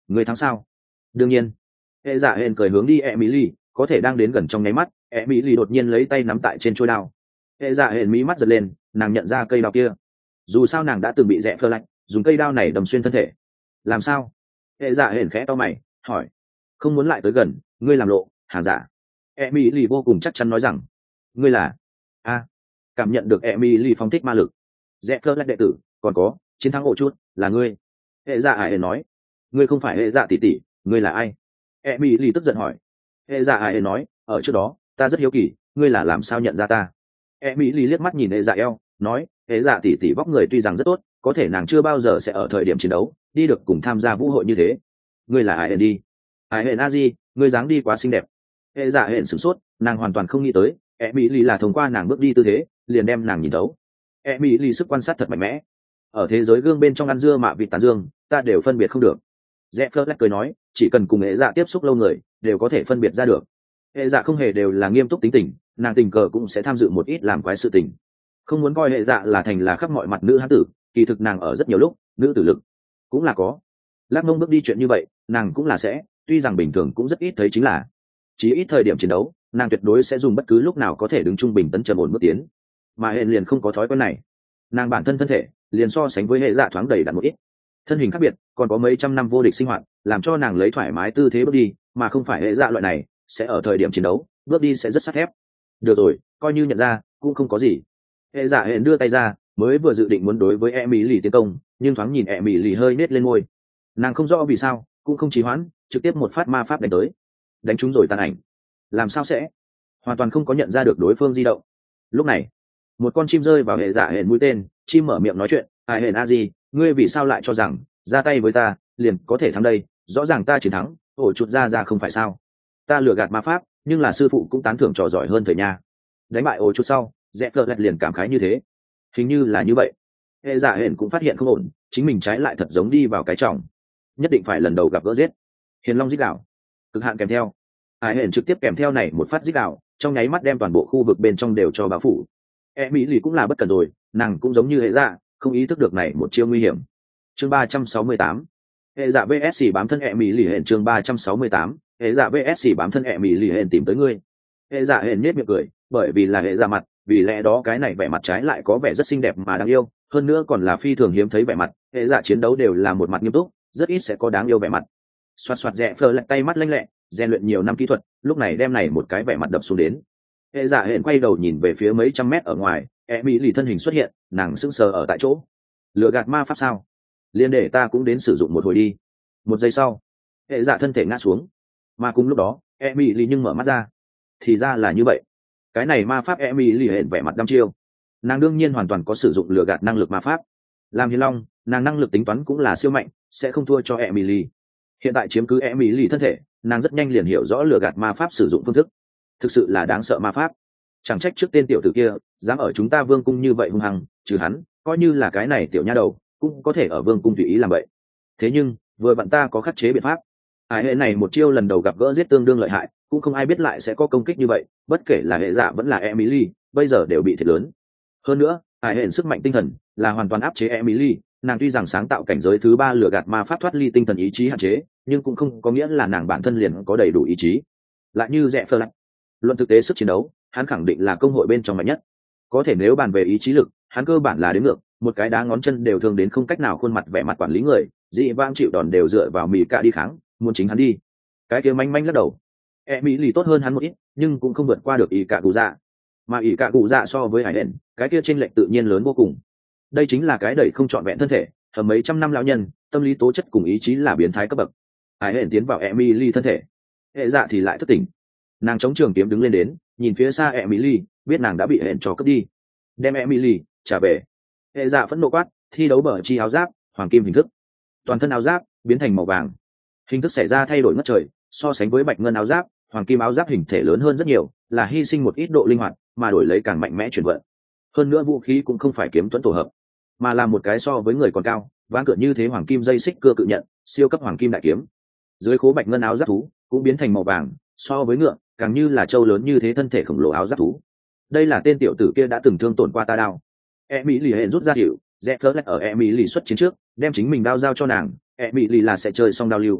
người thắng sao? Đương nhiên. Hệ dạ hển cười hướng đi Emily, có thể đang đến gần trong nháy mắt, Emily đột nhiên lấy tay nắm tại trên chuôi đao. Hệ dạ hển mí mắt giật lên, nàng nhận ra cây đao kia. Dù sao nàng đã từng bị rẽ phơ lạnh, dùng cây đao này đâm xuyên thân thể. Làm sao? Hệ dạ hển khẽ to mày, hỏi. Không muốn lại tới gần, ngươi làm lộ, hàng giả. Emily vô cùng chắc chắn nói rằng, ngươi là a cảm nhận được Emily phóng thích ma lực. Rẽ phơ lạnh đệ tử, còn có chiến thắng ổ chút, là ngươi. Hệ dạ hển nói, ngươi không phải hệ dạ tỷ tỷ, ngươi là ai? Emily tức giận hỏi. Hệ dạ hển nói, ở trước đó, ta rất hiếu kỳ, ngươi là làm sao nhận ra ta? Emily liếc mắt nhìn hệ dạ eo, nói, hệ dạ tỷ tỷ vóc người tuy rằng rất tốt, có thể nàng chưa bao giờ sẽ ở thời điểm chiến đấu đi được cùng tham gia vũ hội như thế. Ngươi là ai đi? Ai hệ na di, ngươi dáng đi quá xinh đẹp. Hệ dạ hển sửng sốt, nàng hoàn toàn không nghĩ tới Emily là thông qua nàng bước đi tư thế liền đem nàng nhìn thấu. Emily sức quan sát thật mạnh mẽ. Ở thế giới gương bên trong ăn dưa mạ vịt tán dương, ta đều phân biệt không được. Rẽ Flirt cười nói, chỉ cần cùng hệ dạ tiếp xúc lâu người đều có thể phân biệt ra được. Hệ dạ không hề đều là nghiêm túc tính tình, nàng tình cờ cũng sẽ tham dự một ít làm quái sự tình. Không muốn coi hệ dạ là thành là khắp mọi mặt nữ hán tử, kỳ thực nàng ở rất nhiều lúc nữ tử lực cũng là có. Lắc mông bước đi chuyện như vậy nàng cũng là sẽ, tuy rằng bình thường cũng rất ít thấy, chính là chỉ ít thời điểm chiến đấu nàng tuyệt đối sẽ dùng bất cứ lúc nào có thể đứng trung bình tấn trầm ổn bước tiến, mà hệ liền không có thói quen này. Nàng bản thân thân thể liền so sánh với hệ dạ thoáng đầy đặn một ít, thân hình khác biệt, còn có mấy trăm năm vô địch sinh hoạt làm cho nàng lấy thoải mái tư thế bước đi, mà không phải hệ dạ loại này sẽ ở thời điểm chiến đấu bước đi sẽ rất sắt thép. Được rồi, coi như nhận ra cũng không có gì. Hệ dạ hển đưa tay ra, mới vừa dự định muốn đối với Emily tiến công, nhưng thoáng nhìn Emily hơi nết lên môi. Nàng không rõ vì sao, cũng không trì hoãn, trực tiếp một phát ma pháp đánh tới. Đánh trúng rồi tàn ảnh. Làm sao sẽ? Hoàn toàn không có nhận ra được đối phương di động. Lúc này, một con chim rơi vào hệ dạ hển mũi tên, chim mở miệng nói chuyện, "Ai hển a gì, ngươi vì sao lại cho rằng ra tay với ta liền có thể thắng đây? Rõ ràng ta chiến thắng, ổ chuột ra ra không phải sao? Ta lừa gạt ma pháp, nhưng là sư phụ cũng tán thưởng trò giỏi hơn thời nha." Đánh bại ổ chuột sau, Rẽ Phờ lẹt liền cảm khái như thế. Hình như là như vậy. Hệ dạ hển cũng phát hiện không ổn, chính mình trái lại thật giống đi vào cái trọng, nhất định phải lần đầu gặp gỡ giết. Hiền long rít gào, cực hạn kèm theo. Ai hển trực tiếp kèm theo này một phát rít gào, trong nháy mắt đem toàn bộ khu vực bên trong đều cho bao phủ. E mỹ lì cũng là bất cần rồi, nàng cũng giống như hệ dạ, không ý thức được này một chiêu nguy hiểm. Chương ba trăm sáu mươi tám. Hệ dạ vê ét xê bám thân e mỹ lì hển. Chương ba trăm sáu mươi tám. Hệ dạ vê ét xê bám thân e mỹ lì hển tìm tới ngươi. Hệ dạ hển nhếch miệng cười, bởi vì là hệ dạ mặt, vì lẽ đó cái này vẻ mặt trái lại có vẻ rất xinh đẹp mà đáng yêu, hơn nữa còn là phi thường hiếm thấy vẻ mặt. Hệ dạ chiến đấu đều là một mặt nghiêm túc, rất ít sẽ có đáng yêu vẻ mặt. Xoạt xoạt Rẽ Phờ lẹt tay mắt lanh lẹ, rèn luyện nhiều năm kỹ thuật, lúc này đem này một cái vẻ mặt đập xuống đến. Hệ dạ hển quay đầu nhìn về phía mấy trăm mét ở ngoài, e mỹ lì thân hình xuất hiện, nàng sững sờ ở tại chỗ. Lừa gạt ma pháp sao? Liên để ta cũng đến sử dụng một hồi đi. Một giây sau, hệ dạ thân thể ngã xuống, mà cùng lúc đó e mỹ lì nhưng mở mắt ra. Thì ra là như vậy. Cái này ma pháp e mỹ lì hển vẻ mặt đăm chiêu. Nàng đương nhiên hoàn toàn có sử dụng lừa gạt năng lực ma pháp. Làm hiền long, nàng năng lực tính toán cũng là siêu mạnh, sẽ không thua cho e mỹ lì. Hiện tại chiếm cứ e mỹ lì thân thể, nàng rất nhanh liền hiểu rõ lừa gạt ma pháp sử dụng phương thức. Thực sự là đáng sợ ma pháp. Chẳng trách trước tên tiểu tử kia dám ở chúng ta vương cung như vậy hung hăng, trừ hắn coi như là cái này tiểu nha đầu cũng có thể ở vương cung tùy ý làm vậy. Thế nhưng vừa bạn ta có khắc chế biện pháp. Ai hệ này một chiêu lần đầu gặp gỡ giết tương đương lợi hại, cũng không ai biết lại sẽ có công kích như vậy, bất kể là hệ dạ vẫn là Emily, bây giờ đều bị thiệt lớn. Hơn nữa, ai hệ sức mạnh tinh thần là hoàn toàn áp chế Emily, nàng tuy rằng sáng tạo cảnh giới thứ ba lừa gạt ma pháp thoát ly tinh thần ý chí hạn chế, nhưng cũng không có nghĩa là nàng bản thân liền có đầy đủ ý chí. Lại như Rẽ Phờ lẹt, luận thực tế sức chiến đấu, hắn khẳng định là công hội bên trong mạnh nhất. Có thể nếu bàn về ý chí lực, hắn cơ bản là đến ngược, một cái đá ngón chân đều thương đến không cách nào khuôn mặt vẻ mặt quản lý người, dị vang chịu đòn đều dựa vào mì cạ đi kháng, muốn chính hắn đi. Cái kia manh manh lắc đầu. E mỹ lì tốt hơn hắn một ít, nhưng cũng không vượt qua được ỷ cạ cụ dạ. Mà ỷ cạ cụ dạ so với hải đèn, cái kia chênh lệch tự nhiên lớn vô cùng. Đây chính là cái đẩy không trọn vẹn thân thể, thầm mấy trăm năm lão nhân, tâm lý tố chất cùng ý chí là biến thái cấp bậc. Hải hển tiến vào Emily thân thể, hệ dạ thì lại thất tỉnh. Nàng chống trường kiếm đứng lên đến, nhìn phía xa Emily, biết nàng đã bị hển cho cướp đi. Đem Emily trả về. Hệ dạ phẫn nộ quát, thi đấu bờ chi áo giáp, hoàng kim hình thức. Toàn thân áo giáp biến thành màu vàng. Hình thức xảy ra thay đổi ngất trời, so sánh với bạch ngân áo giáp, hoàng kim áo giáp hình thể lớn hơn rất nhiều, là hy sinh một ít độ linh hoạt, mà đổi lấy càng mạnh mẽ chuyển vận. Hơn nữa vũ khí cũng không phải kiếm tuẫn tổ hợp, mà là một cái so với người còn cao, ván cửa như thế hoàng kim dây xích cưa cự nhận, siêu cấp hoàng kim đại kiếm. Dưới khố bạch ngân áo giáp thú cũng biến thành màu vàng, so với ngựa càng như là trâu lớn như thế thân thể khổng lồ áo giáp thú. Đây là tên tiểu tử kia đã từng thương tổn qua ta đao. Emily hẹn rút ra hiệu, Rẽ Phờ lẹt ở Emily xuất chiến trước, đem chính mình đao giao cho nàng. Emily là sẽ chơi xong đao lưu,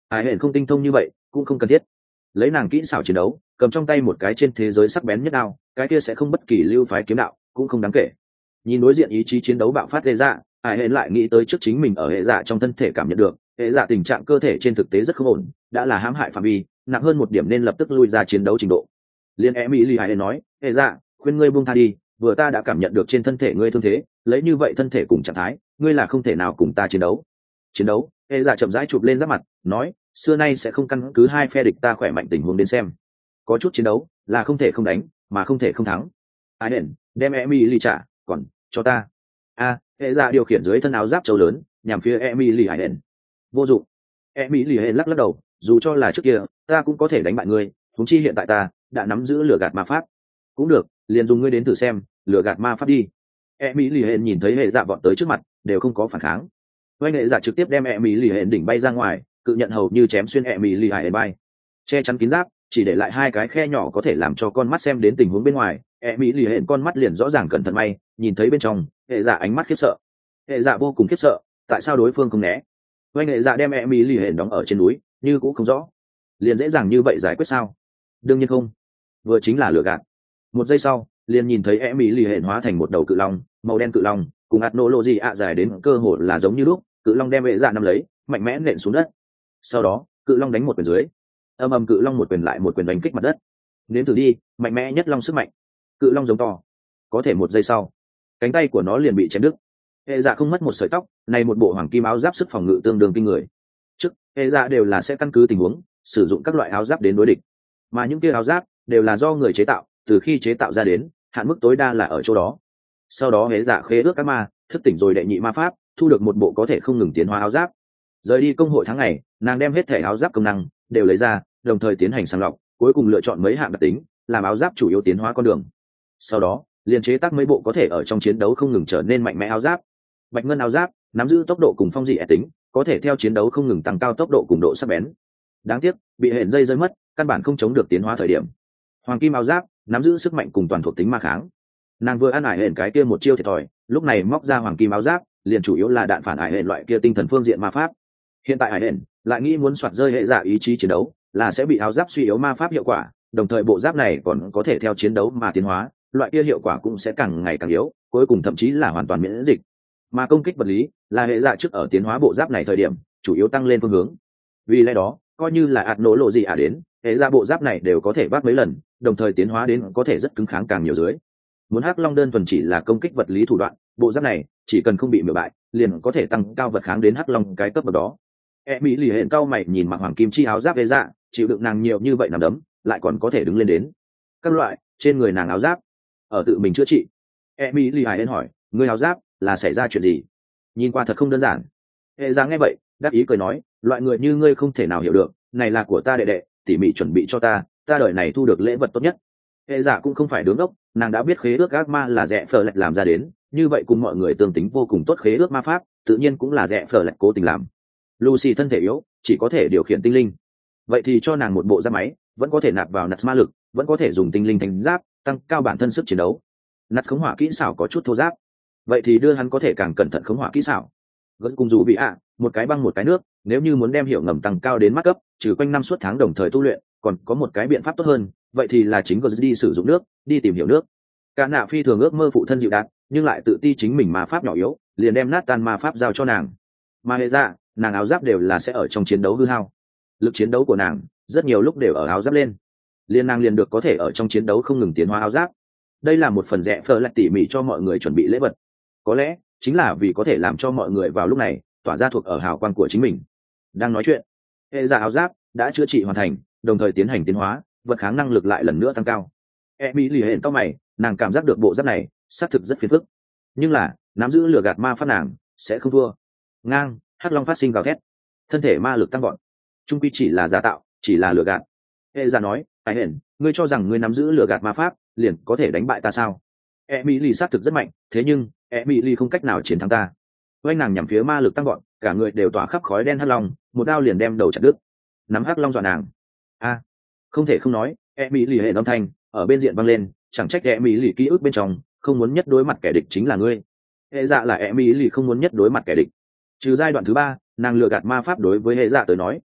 Hải hển không tinh thông như vậy cũng không cần thiết. Lấy nàng kỹ xảo chiến đấu, cầm trong tay một cái trên thế giới sắc bén nhất đao, cái kia sẽ không bất kỳ lưu phái kiếm đạo cũng không đáng kể. Nhìn đối diện ý chí chiến đấu bạo phát hệ dạ, Hải hển lại nghĩ tới trước chính mình ở hệ dạ trong thân thể cảm nhận được hệ dạ tình trạng cơ thể trên thực tế rất không ổn, đã là hãm hại phạm vi nặng hơn một điểm nên lập tức lui ra chiến đấu trình độ. Liên Emily Hải hển nói, hệ dạ, khuyên ngươi buông tha đi, vừa ta đã cảm nhận được trên thân thể ngươi thương thế, lấy như vậy thân thể cùng trạng thái, ngươi là không thể nào cùng ta chiến đấu. Chiến đấu? Hệ dạ chậm rãi chụp lên giáp mặt, nói, xưa nay sẽ không căn cứ hai phe địch ta khỏe mạnh tình huống đến xem. Có chút chiến đấu là không thể không đánh, mà không thể không thắng. Ai hển, đem Emily trả, còn cho ta. A, hệ dạ điều khiển dưới thân áo giáp châu lớn, nhằm phía Emily Hải hển. Vô dụng. Emily Hải lắc lắc đầu, dù cho là trước kia, ta cũng có thể đánh bại ngươi, huống chi hiện tại ta đã nắm giữ lửa gạt ma pháp. Cũng được, liền dùng ngươi đến thử xem, lửa gạt ma pháp đi. Emily Hải nhìn thấy hệ dạ vọt tới trước mặt, đều không có phản kháng. Oanh hệ dạ trực tiếp đem Emily Hải đỉnh bay ra ngoài, cự nhận hầu như chém xuyên Emily Hải bay. Che chắn kín giáp, chỉ để lại hai cái khe nhỏ có thể làm cho con mắt xem đến tình huống bên ngoài. Emily Hải con mắt liền rõ ràng cẩn thận may, nhìn thấy bên trong, hệ dạ ánh mắt khiếp sợ. Hệ dạ vô cùng khiếp sợ, tại sao đối phương không né? Oanh hệ dạ đem Emily Hải đóng ở trên núi, như cũng không rõ. Liền dễ dàng như vậy giải quyết sao? Đương nhiên không. Vừa chính là lừa gạt. Một giây sau, liền nhìn thấy Emily Hải hóa thành một đầu cự long, màu đen cự long, cùng ạt nổ lộ gì ạ dài đến cơ hồ là giống như lúc, cự long đem hệ dạ nắm lấy, mạnh mẽ nện xuống đất. Sau đó, cự long đánh một quyền dưới, âm ầm cự long một quyền lại một quyền đánh kích mặt đất. Nếm thử đi, mạnh mẽ nhất long sức mạnh. Cự long giống to. Có thể một giây sau, cánh tay của nó liền bị chém đứt. Hệ dạ không mất một sợi tóc, này một bộ hoàng kim áo giáp sức phòng ngự tương đương kinh người. Trước, hệ dạ đều là sẽ căn cứ tình huống, sử dụng các loại áo giáp đến đối địch. Mà những kia áo giáp đều là do người chế tạo, từ khi chế tạo ra đến, hạn mức tối đa là ở chỗ đó. Sau đó hệ dạ khế ước các ma, thức tỉnh rồi đệ nhị ma pháp, thu được một bộ có thể không ngừng tiến hóa áo giáp. Rời đi công hội tháng ngày, nàng đem hết thể áo giáp công năng đều lấy ra, đồng thời tiến hành sàng lọc, cuối cùng lựa chọn mấy hạng đặc tính, làm áo giáp chủ yếu tiến hóa con đường. Sau đó, liền chế tác mấy bộ có thể ở trong chiến đấu không ngừng trở nên mạnh mẽ áo giáp. Bạch ngân áo giáp nắm giữ tốc độ cùng phong dị ẻ tính, có thể theo chiến đấu không ngừng tăng cao tốc độ cùng độ sắc bén. Đáng tiếc, bị hẹn dây rơi mất, căn bản không chống được tiến hóa thời điểm. Hoàng kim áo giáp nắm giữ sức mạnh cùng toàn thuộc tính ma kháng. Nàng vừa ăn ải hẹn cái kia một chiêu thiệt thòi, lúc này móc ra hoàng kim áo giáp, liền chủ yếu là đạn phản ải hẹn loại kia tinh thần phương diện ma pháp. Hiện tại ải hẹn lại nghĩ muốn soạt rơi hệ dạ ý chí chiến đấu, là sẽ bị áo giáp suy yếu ma pháp hiệu quả, đồng thời bộ giáp này còn có thể theo chiến đấu mà tiến hóa, loại kia hiệu quả cũng sẽ càng ngày càng yếu, cuối cùng thậm chí là hoàn toàn miễn dịch. Mà công kích vật lý là hệ dạ trước ở tiến hóa bộ giáp này thời điểm chủ yếu tăng lên phương hướng. Vì lẽ đó, coi như là ạt nổ lộ gì à đến, hệ dạ bộ giáp này đều có thể vác mấy lần, đồng thời tiến hóa đến có thể rất cứng kháng càng nhiều dưới. Muốn hắc long đơn thuần chỉ là công kích vật lý thủ đoạn, bộ giáp này chỉ cần không bị miểu bại, liền có thể tăng cao vật kháng đến hắc long cái cấp bậc đó. E mỹ lì hẹn cao mày nhìn mặc hoàng kim chi áo giáp hệ dạ, chịu đựng nàng nhiều như vậy nằm đấm, lại còn có thể đứng lên đến. Các loại trên người nàng áo giáp ở tự mình chữa trị. E mỹ lì hẹn hỏi, người áo giáp là xảy ra chuyện gì? Nhìn qua thật không đơn giản. Hệ dạ nghe vậy, đáp ý cười nói, loại người như ngươi không thể nào hiểu được, này là của ta đệ đệ, tỉ mỉ chuẩn bị cho ta, ta đợi này thu được lễ vật tốt nhất. Hệ dạ cũng không phải đứng ốc, nàng đã biết khế ước ác ma là rẻ phở lệch làm ra đến, như vậy cùng mọi người tương tính vô cùng tốt khế ước ma pháp, tự nhiên cũng là rẻ phở lệch cố tình làm. Lucy thân thể yếu, chỉ có thể điều khiển tinh linh, vậy thì cho nàng một bộ giáp máy, vẫn có thể nạp vào nạt ma lực, vẫn có thể dùng tinh linh thành giáp, tăng cao bản thân sức chiến đấu. Nạt khống hỏa kỹ xảo có chút thô giáp, vậy thì đưa hắn có thể càng cẩn thận khống hỏa kỹ xảo. Gớt cùng dù bị ạ, một cái băng một cái nước, nếu như muốn đem hiệu ngầm tăng cao đến mắt cấp, trừ quanh năm suốt tháng đồng thời tu luyện, còn có một cái biện pháp tốt hơn, vậy thì là chính Gớt đi sử dụng nước, đi tìm hiểu nước. Cả nạ phi thường ước mơ phụ thân dịu đạt, nhưng lại tự ti chính mình ma pháp nhỏ yếu, liền đem nát tan ma pháp giao cho nàng. Mà hệ dạ, nàng áo giáp đều là sẽ ở trong chiến đấu hư hao, lực chiến đấu của nàng rất nhiều lúc đều ở áo giáp lên, liên nàng liền được có thể ở trong chiến đấu không ngừng tiến hóa áo giáp. Đây là một phần rẻ phở lại tỉ mỉ cho mọi người chuẩn bị lễ vật, có lẽ chính là vì có thể làm cho mọi người vào lúc này tỏa ra thuộc ở hào quang của chính mình. Đang nói chuyện, hệ giả áo giáp đã chữa trị hoàn thành, đồng thời tiến hành tiến hóa, vật kháng năng lực lại lần nữa tăng cao. E mỹ lì hẹn cao mày, nàng cảm giác được bộ giáp này xác thực rất phiền phức, nhưng là nắm giữ lửa gạt ma pháp nàng sẽ không thua. Ngang hắc long phát sinh gào thét, thân thể ma lực tăng gọn, trung quy chỉ là giả tạo, chỉ là lửa gạt. Hệ giả nói, ai hẹn, ngươi cho rằng ngươi nắm giữ lửa gạt ma pháp liền có thể đánh bại ta sao? Emily xác thực rất mạnh, thế nhưng Emily không cách nào chiến thắng ta. Oanh nàng nhắm phía ma lực tăng gọn, cả người đều tỏa khắp khói đen hắc long, một đao liền đem đầu chặt đứt. Nắm hắc long dọa nàng. A, không thể không nói, Emily hệ âm thanh ở bên diện vang lên, chẳng trách Emily ký ức bên trong không muốn nhất đối mặt kẻ địch chính là ngươi. Hệ dạ là Emily không muốn nhất đối mặt kẻ địch. Trừ giai đoạn thứ ba, nàng lừa gạt ma pháp đối với hệ dạ tới nói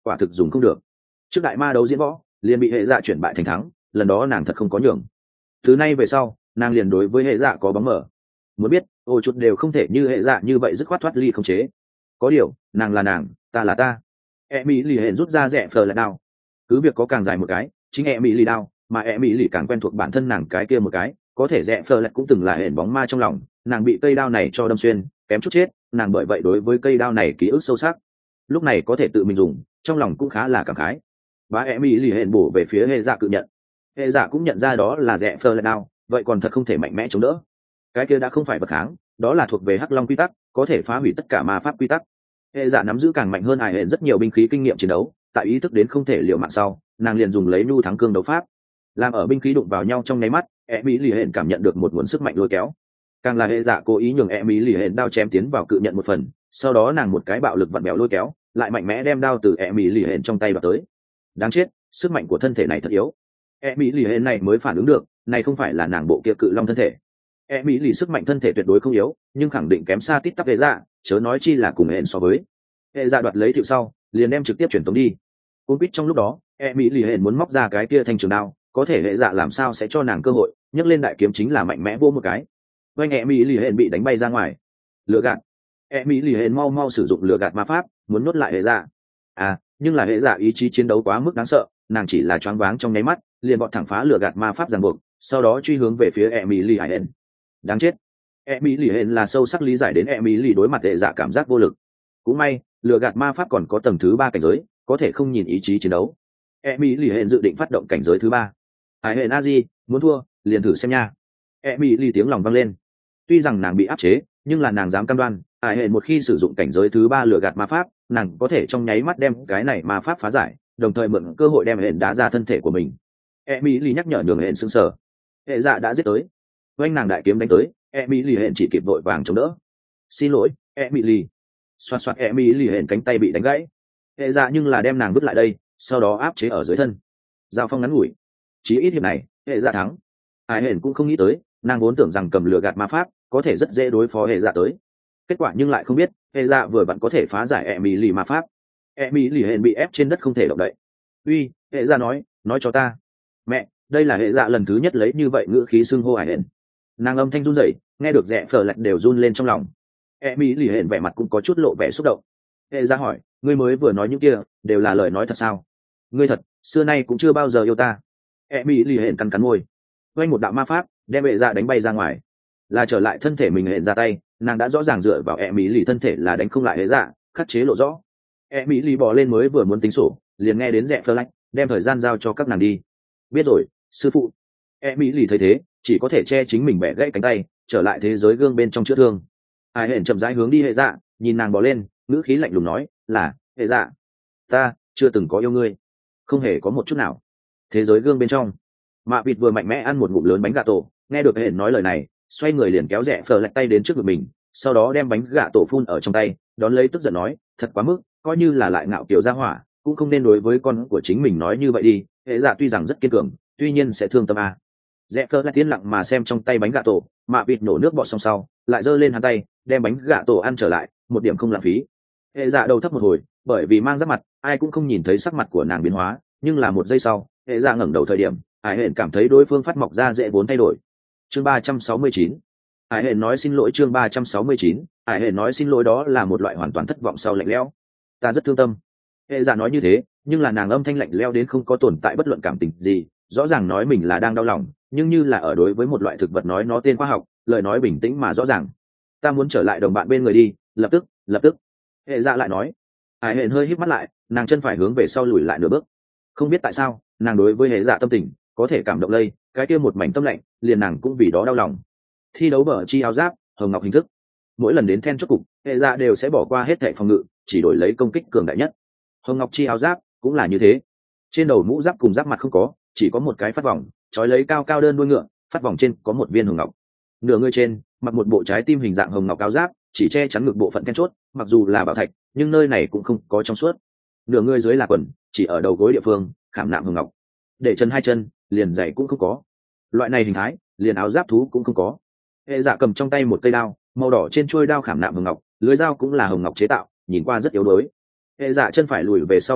quả thực dùng không được. Trước đại ma đấu diễn võ liền bị hệ dạ chuyển bại thành thắng, lần đó nàng thật không có nhường. Từ nay về sau nàng liền đối với hệ dạ có bóng mở. Muốn biết ô chút đều không thể như hệ dạ như vậy dứt khoát thoát ly không chế. Có điều nàng là nàng, ta là ta. E mỹ lì hẹn rút ra rẽ phờ lại đao, cứ việc có càng dài một cái chính e mỹ lì đao, mà e mỹ lì càng quen thuộc bản thân nàng cái kia một cái, có thể rẽ phờ lại cũng từng là hẹn bóng ma trong lòng nàng, bị cây đao này cho đâm xuyên kém chút chết, nàng bởi vậy đối với cây đao này ký ức sâu sắc, lúc này có thể tự mình dùng trong lòng cũng khá là cảm khái. Và e mỹ lì hẹn bổ về phía hệ dạ cự nhận, hệ dạ cũng nhận ra đó là rẽ phờ lại đao, vậy còn thật không thể mạnh mẽ chống đỡ. Cái kia đã không phải vật kháng, đó là thuộc về hắc long quy tắc, có thể phá hủy tất cả ma pháp quy tắc. Hệ giả nắm giữ càng mạnh hơn ai hệ rất nhiều binh khí kinh nghiệm chiến đấu, tại ý thức đến không thể liều mạng sau nàng liền dùng lấy nhu thắng cương đấu pháp, làm ở binh khí đụng vào nhau trong nháy mắt e mỹ lì hển cảm nhận được một nguồn sức mạnh lôi kéo. Càng là hệ giả cố ý nhường e mỹ lì hển đao chém tiến vào cự nhận một phần, sau đó nàng một cái bạo lực vặn bèo lôi kéo lại mạnh mẽ đem đao từ e mỹ lì hển trong tay vào tới. Đáng chết, sức mạnh của thân thể này thật yếu. E mỹ lì hển này mới phản ứng được, này không phải là nàng bộ kia cự long thân thể. E mỹ lì sức mạnh thân thể tuyệt đối không yếu, nhưng khẳng định kém xa tít tắp hệ giả, chớ nói chi là cùng hển so với. Hệ dạ đoạt lấy thiệu sau liền đem trực tiếp chuyển tống đi. Côn quýt trong lúc đó e mỹ lì hển muốn móc ra cái kia thanh trường đao, có thể hệ dạ làm sao sẽ cho nàng cơ hội, nhấc lên đại kiếm chính là mạnh mẽ vô một cái, oanh e mỹ lì hển bị đánh bay ra ngoài. Lừa gạt. E mỹ lì hển mau mau sử dụng lừa gạt ma pháp muốn nuốt lại hệ dạ. À nhưng là hệ dạ ý chí chiến đấu quá mức đáng sợ, nàng chỉ là choáng váng trong nháy mắt liền bọn thẳng phá lừa gạt ma pháp ràng buộc, sau đó truy hướng về phía e mỹ lì hển. Đáng chết. E mỹ lì hển là sâu sắc lý giải đến e mỹ lì đối mặt hệ dạ cảm giác vô lực. Cũng may lừa gạt ma pháp còn có tầng thứ ba cảnh giới, có thể không nhìn ý chí chiến đấu. E mỹ lì hẹn dự định phát động cảnh giới thứ ba. Ai hẹn a di muốn thua liền thử xem nha. E mỹ lì tiếng lòng vang lên. Tuy rằng nàng bị áp chế nhưng là nàng dám cam đoan ai hẹn một khi sử dụng cảnh giới thứ ba lừa gạt ma pháp, nàng có thể trong nháy mắt đem cái này ma pháp phá giải, đồng thời mượn cơ hội đem hẹn đá ra thân thể của mình. E mỹ lì nhắc nhở nhường hẹn sững sờ. Hệ dạ đã giết tới, oanh nàng đại kiếm đánh tới, E mỹ lì hẹn chỉ kịp vội vàng chống đỡ. Xin lỗi E mỹ lì. Xoạt xoạt e mỹ lì hển cánh tay bị đánh gãy. Hệ dạ nhưng là đem nàng vứt lại đây, sau đó áp chế ở dưới thân. Giao phong ngắn ngủi, chí ít hiệp này hệ dạ thắng. Ai hển cũng không nghĩ tới, nàng vốn tưởng rằng cầm lừa gạt ma pháp có thể rất dễ đối phó hệ dạ tới, kết quả nhưng lại không biết hệ dạ vừa vặn có thể phá giải e mỹ lì ma pháp. E mỹ lì hển bị ép trên đất không thể động đậy. Uy, hệ dạ nói nói cho ta. Mẹ, đây là hệ dạ lần thứ nhất lấy như vậy ngữ khí xưng hô ai hển. Nàng âm thanh run rẩy, nghe được rẽ phở lạch đều run lên trong lòng. E mỹ lì hển vẻ mặt cũng có chút lộ vẻ xúc động. Hệ ra hỏi, ngươi mới vừa nói những kia đều là lời nói thật sao? Ngươi thật xưa nay cũng chưa bao giờ yêu ta. E mỹ lì hển cắn cắn môi, quanh một đạo ma pháp đem hệ ra đánh bay ra ngoài, là trở lại thân thể mình. Hển ra tay nàng đã rõ ràng dựa vào e mỹ lì thân thể là đánh không lại hệ ra, khắc chế lộ rõ. E mỹ lì bỏ lên mới vừa muốn tính sổ liền nghe đến rẽ phơ lách đem thời gian giao cho các nàng đi. Biết rồi sư phụ. E mỹ lì thấy thế chỉ có thể che chính mình bẻ gãy cánh tay, trở lại thế giới gương bên trong chữa thương. Ai hển chậm rãi hướng đi hệ dạ, nhìn nàng bỏ lên ngữ khí lạnh lùng nói là hệ dạ, ta chưa từng có yêu ngươi, không hề có một chút nào. Thế giới gương bên trong mạ vịt vừa mạnh mẽ ăn một ngụm lớn bánh gà tổ, nghe được hển nói lời này xoay người liền kéo rẽ phờ lạch tay đến trước ngực mình, sau đó đem bánh gà tổ phun ở trong tay, đón lấy tức giận nói thật quá mức, coi như là lại ngạo kiểu ra hỏa cũng không nên đối với con của chính mình nói như vậy đi. Hệ dạ tuy rằng rất kiên cường tuy nhiên sẽ thương tâm a. Rẽ phờ lạch tiến lặng mà xem trong tay bánh gà tổ, mạ vịt nổ nước bọt xong sau lại giơ lên hắn tay đem bánh gà tổ ăn trở lại, một điểm không lãng phí. Hệ dạ đầu thấp một hồi, bởi vì mang giáp mặt ai cũng không nhìn thấy sắc mặt của nàng biến hóa, nhưng là một giây sau hệ dạ ngẩng đầu thời điểm ai hển cảm thấy đối phương phát mọc ra dễ vốn thay đổi. Chương ba trăm sáu mươi chín. Ai hển nói xin lỗi. Chương ba trăm sáu mươi chín. Ai hển nói xin lỗi đó là một loại hoàn toàn thất vọng sau lạnh lẽo. Ta rất thương tâm. Hệ dạ nói như thế nhưng là nàng âm thanh lạnh lẽo đến không có tồn tại bất luận cảm tình gì, rõ ràng nói mình là đang đau lòng nhưng như là ở đối với một loại thực vật nói nó tên khoa học, lời nói bình tĩnh mà rõ ràng. Ta muốn trở lại đồng bạn bên người đi, lập tức lập tức. Hệ dạ lại nói. Ai hển hơi híp mắt lại, nàng chân phải hướng về sau lùi lại nửa bước. Không biết tại sao nàng đối với hệ dạ tâm tình có thể cảm động lây, cái kia một mảnh tâm lạnh liền nàng cũng vì đó đau lòng. Thi đấu bờ chi áo giáp hồng ngọc hình thức, mỗi lần đến then chốt cục hệ dạ đều sẽ bỏ qua hết thệ phòng ngự, chỉ đổi lấy công kích cường đại nhất. Hồng ngọc chi áo giáp cũng là như thế, trên đầu mũ giáp cùng giáp mặt không có, chỉ có một cái phát vòng trói lấy cao cao đơn đuôi ngựa, phát vòng trên có một viên hồng ngọc. Nửa người trên mặc một bộ trái tim hình dạng hồng ngọc áo giáp, chỉ che chắn ngực bộ phận then chốt, mặc dù là bảo thạch nhưng nơi này cũng không có trong suốt. Nửa người dưới là quần, chỉ ở đầu gối địa phương khảm nạm hồng ngọc, để chân hai chân liền giày cũng không có. Loại này hình thái liền áo giáp thú cũng không có. Hệ dạ cầm trong tay một cây đao màu đỏ, trên chuôi đao khảm nạm hồng ngọc, lưới dao cũng là hồng ngọc chế tạo, nhìn qua rất yếu đuối. Hệ dạ chân phải lùi về sau nửa bước,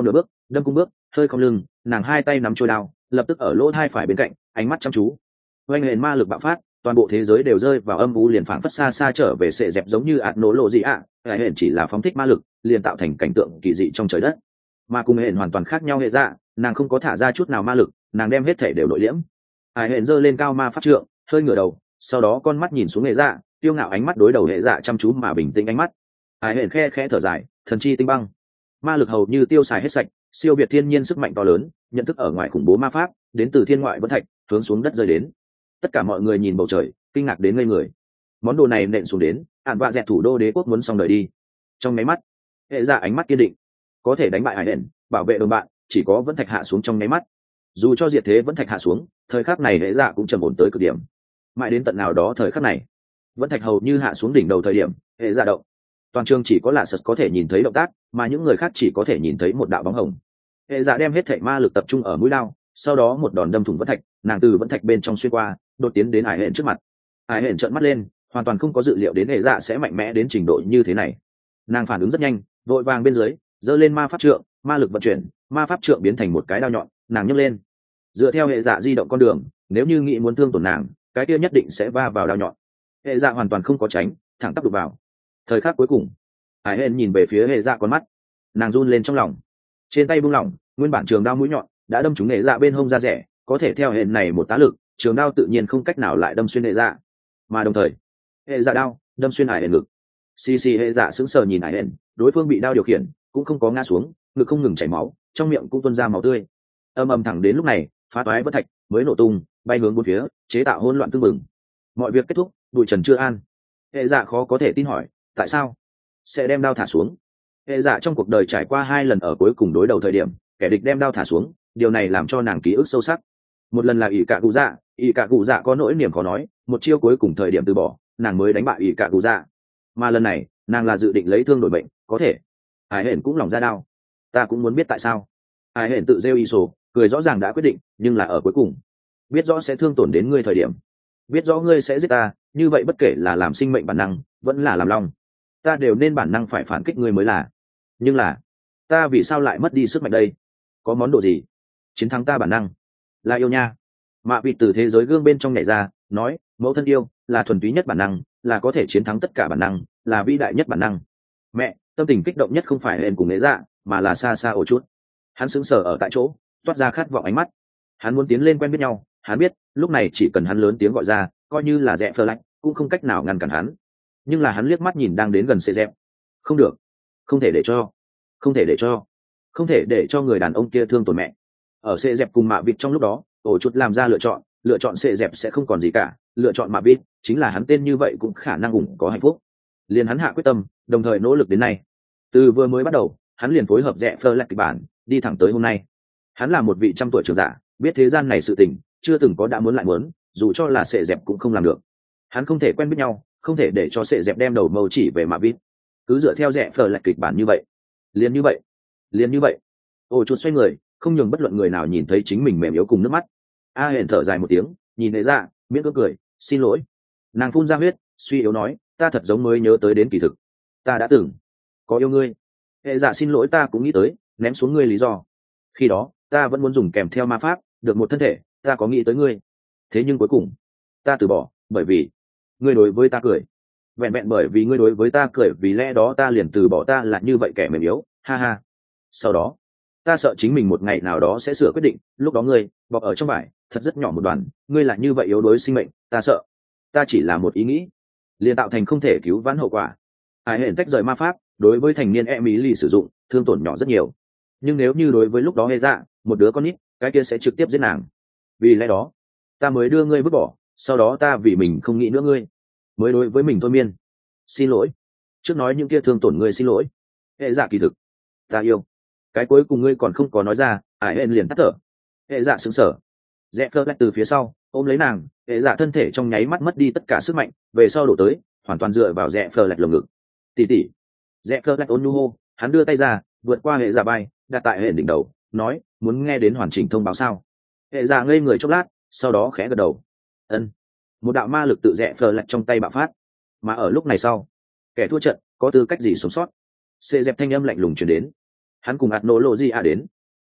đâm cung bước hơi không lưng, nàng hai tay nắm trôi đao, lập tức ở lỗ hai phải bên cạnh, ánh mắt chăm chú. Oanh hển ma lực bạo phát, toàn bộ thế giới đều rơi vào âm u, liền phảng phất xa xa trở về sệ dẹp, giống như ạt nổ lộ gì ạ. Hải hển chỉ là phóng thích ma lực, liền tạo thành cảnh tượng kỳ dị trong trời đất. Mà cùng hển hoàn toàn khác nhau hệ dạ, nàng không có thả ra chút nào ma lực, nàng đem hết thể đều nội liễm. Hải hển giơ lên cao ma pháp trượng, hơi ngửa đầu, sau đó con mắt nhìn xuống hệ dạ, tiêu ngạo ánh mắt đối đầu hệ dạ chăm chú mà bình tĩnh ánh mắt. Hải hển khe khẽ thở dài, thần chi tinh băng, ma lực hầu như tiêu xài hết sạch, siêu việt thiên nhiên sức mạnh to lớn, nhận thức ở ngoài khủng bố ma pháp, đến từ thiên ngoại vẫn thạch, hướng xuống đất rơi đến. Tất cả mọi người nhìn bầu trời, kinh ngạc đến ngây người. Món đồ này nện xuống đến, ạn vạ dẹt thủ đô đế quốc muốn xong đời đi. Trong máy mắt, hệ dạ ánh mắt kiên định, có thể đánh bại hải hển, bảo vệ đồng bạn, chỉ có vẫn thạch hạ xuống trong máy mắt. Dù cho diệt thế vẫn thạch hạ xuống, thời khắc này hệ dạ cũng trầm ổn tới cực điểm. Mãi đến tận nào đó thời khắc này, vẫn thạch hầu như hạ xuống đỉnh đầu thời điểm, hệ dạ động. Toàn trường chỉ có là sật có thể nhìn thấy động tác, mà những người khác chỉ có thể nhìn thấy một đạo bóng hồng. Hệ dạ đem hết thảy ma lực tập trung ở mũi lao, sau đó một đòn đâm thủng vẫn thạch, nàng từ vẫn thạch bên trong xuyên qua, đột tiến đến hải hển trước mặt. Hải hển trợn mắt lên, hoàn toàn không có dự liệu đến hệ dạ sẽ mạnh mẽ đến trình độ như thế này. Nàng phản ứng rất nhanh, vội vàng bên dưới giơ lên ma pháp trượng, ma lực vận chuyển, ma pháp trượng biến thành một cái đao nhọn, nàng nhấc lên. Dựa theo hệ dạ di động con đường, nếu như nghĩ muốn thương tổn nàng, cái kia nhất định sẽ va vào đao nhọn. Hệ dạ hoàn toàn không có tránh, thẳng tắp đục vào. Thời khắc cuối cùng, hải hển nhìn về phía hệ dạ con mắt, nàng run lên trong lòng, trên tay buông lỏng, nguyên bản trường đao mũi nhọn đã đâm trúng hệ dạ bên hông da rẻ, có thể theo hệ này một tá lực, trường đao tự nhiên không cách nào lại đâm xuyên hệ dạ, mà đồng thời hệ dạ đao đâm xuyên hải hển ngực. xì xì hệ dạ sững sờ nhìn hải hển, đối phương bị đao điều khiển, cũng không có ngã xuống, ngực không ngừng chảy máu, trong miệng cũng tuôn ra máu tươi. Âm ầm thẳng đến lúc này, phá toái bất thạch mới nổ tung, bay hướng bốn phía, chế tạo hỗn loạn tương mừng. Mọi việc kết thúc, bụi trần chưa an. Hệ dạ khó có thể tin hỏi, tại sao sẽ đem đao thả xuống? Hệ dạ trong cuộc đời trải qua hai lần ở cuối cùng đối đầu thời điểm, kẻ địch đem đao thả xuống, điều này làm cho nàng ký ức sâu sắc. Một lần là ỷ cả cụ dạ, ỷ cả cụ dạ có nỗi niềm khó nói, một chiêu cuối cùng thời điểm từ bỏ, nàng mới đánh bại ỷ cả cụ dạ. Mà lần này, nàng là dự định lấy thương đổi bệnh, có thể hải hển cũng lòng ra đao. Ta cũng muốn biết tại sao. Hải hển tự rêu y sổ, cười rõ ràng đã quyết định, nhưng là ở cuối cùng, biết rõ sẽ thương tổn đến ngươi thời điểm, biết rõ ngươi sẽ giết ta, như vậy bất kể là làm sinh mệnh bản năng, vẫn là làm long, ta đều nên bản năng phải phản kích ngươi mới là. Nhưng là, ta vì sao lại mất đi sức mạnh đây? Có món đồ gì chiến thắng ta bản năng? Là yêu nha. Mạ vịt từ thế giới gương bên trong nhảy ra, nói, mẫu thân yêu là thuần túy nhất bản năng, là có thể chiến thắng tất cả bản năng, là vĩ đại nhất bản năng. Mẹ, tâm tình kích động nhất không phải hển cùng nghệ dạ, mà là xa xa ổ chút. Hắn sững sờ ở tại chỗ, toát ra khát vọng ánh mắt. Hắn muốn tiến lên quen biết nhau, hắn biết lúc này chỉ cần hắn lớn tiếng gọi ra, coi như là rẽ phơ lạnh cũng không cách nào ngăn cản hắn. Nhưng là hắn liếc mắt nhìn đang đến gần xê dẹp, không được, không thể để cho, không thể để cho, không thể để cho người đàn ông kia thương tổn mẹ. Ở xê dẹp cùng mạ vịt trong lúc đó, ổ chút làm ra lựa chọn, lựa chọn xê dẹp sẽ không còn gì cả, lựa chọn mạ vịt chính là hắn tên như vậy cũng khả năng ủng có hạnh phúc. Liền hắn hạ quyết tâm, đồng thời nỗ lực đến nay. Từ vừa mới bắt đầu, hắn liền phối hợp rẽ phơ lạch kịch bản, đi thẳng tới hôm nay. Hắn là một vị trăm tuổi trưởng giả, biết thế gian này sự tình, chưa từng có đã muốn lại muốn, dù cho là sệ dẹp cũng không làm được. Hắn không thể quen biết nhau, không thể để cho sệ dẹp đem đầu mâu chỉ về mạ vít. Cứ dựa theo rẽ phơ lạch kịch bản như vậy, liền như vậy, liền như vậy. Ồ chuột xoay người, không nhường bất luận người nào nhìn thấy chính mình mềm yếu cùng nước mắt. A hển thở dài một tiếng, nhìn thấy ra, miễn cưỡng cười, xin lỗi. Nàng phun ra huyết, suy yếu nói, ta thật giống mới nhớ tới đến kỳ thực, ta đã từng có yêu ngươi. Hệ dạ xin lỗi, ta cũng nghĩ tới ném xuống ngươi lý do. Khi đó ta vẫn muốn dùng kèm theo ma pháp được một thân thể, ta có nghĩ tới ngươi. Thế nhưng cuối cùng ta từ bỏ, bởi vì ngươi đối với ta cười. Vẹn vẹn bởi vì ngươi đối với ta cười, vì lẽ đó ta liền từ bỏ. Ta là như vậy kẻ mềm yếu, ha ha. Sau đó ta sợ chính mình một ngày nào đó sẽ sửa quyết định, lúc đó ngươi bọc ở trong vải thật rất nhỏ một đoàn, ngươi là như vậy yếu đuối sinh mệnh, ta sợ ta chỉ là một ý nghĩ liền tạo thành không thể cứu vãn hậu quả. Ai hển tách rời ma pháp, đối với thành niên Emily sử dụng, thương tổn nhỏ rất nhiều. Nhưng nếu như đối với lúc đó hệ dạ, một đứa con nít, cái kia sẽ trực tiếp giết nàng. Vì lẽ đó, ta mới đưa ngươi vứt bỏ, sau đó ta vì mình không nghĩ nữa ngươi, mới đối với mình thôi miên. Xin lỗi. Trước nói những kia thương tổn ngươi, xin lỗi. Hệ dạ kỳ thực, ta yêu. Cái cuối cùng ngươi còn không có nói ra, ai hển liền tắt thở. Hệ dạ sững sờ. Rẽ phơ lách từ phía sau ôm lấy nàng, hệ dạ thân thể trong nháy mắt mất đi tất cả sức mạnh, về sau đổ tới, hoàn toàn dựa vào rẽ phơ lách lồng ngực. Tỉ tỉ. Rẽ phơ lách ôn nhu hô, hắn đưa tay ra, vượt qua hệ dạ bay, đặt tại hệ đỉnh đầu, nói, muốn nghe đến hoàn chỉnh thông báo sao? Hệ dạ ngây người chốc lát, sau đó khẽ gật đầu. Ân. Một đạo ma lực tự rẽ phơ lách trong tay bạo phát, mà ở lúc này sau, kẻ thua trận có tư cách gì sống sót? Xê dẹp thanh âm lạnh lùng truyền đến. Hắn cùng ạt nổ lộ gì à đến.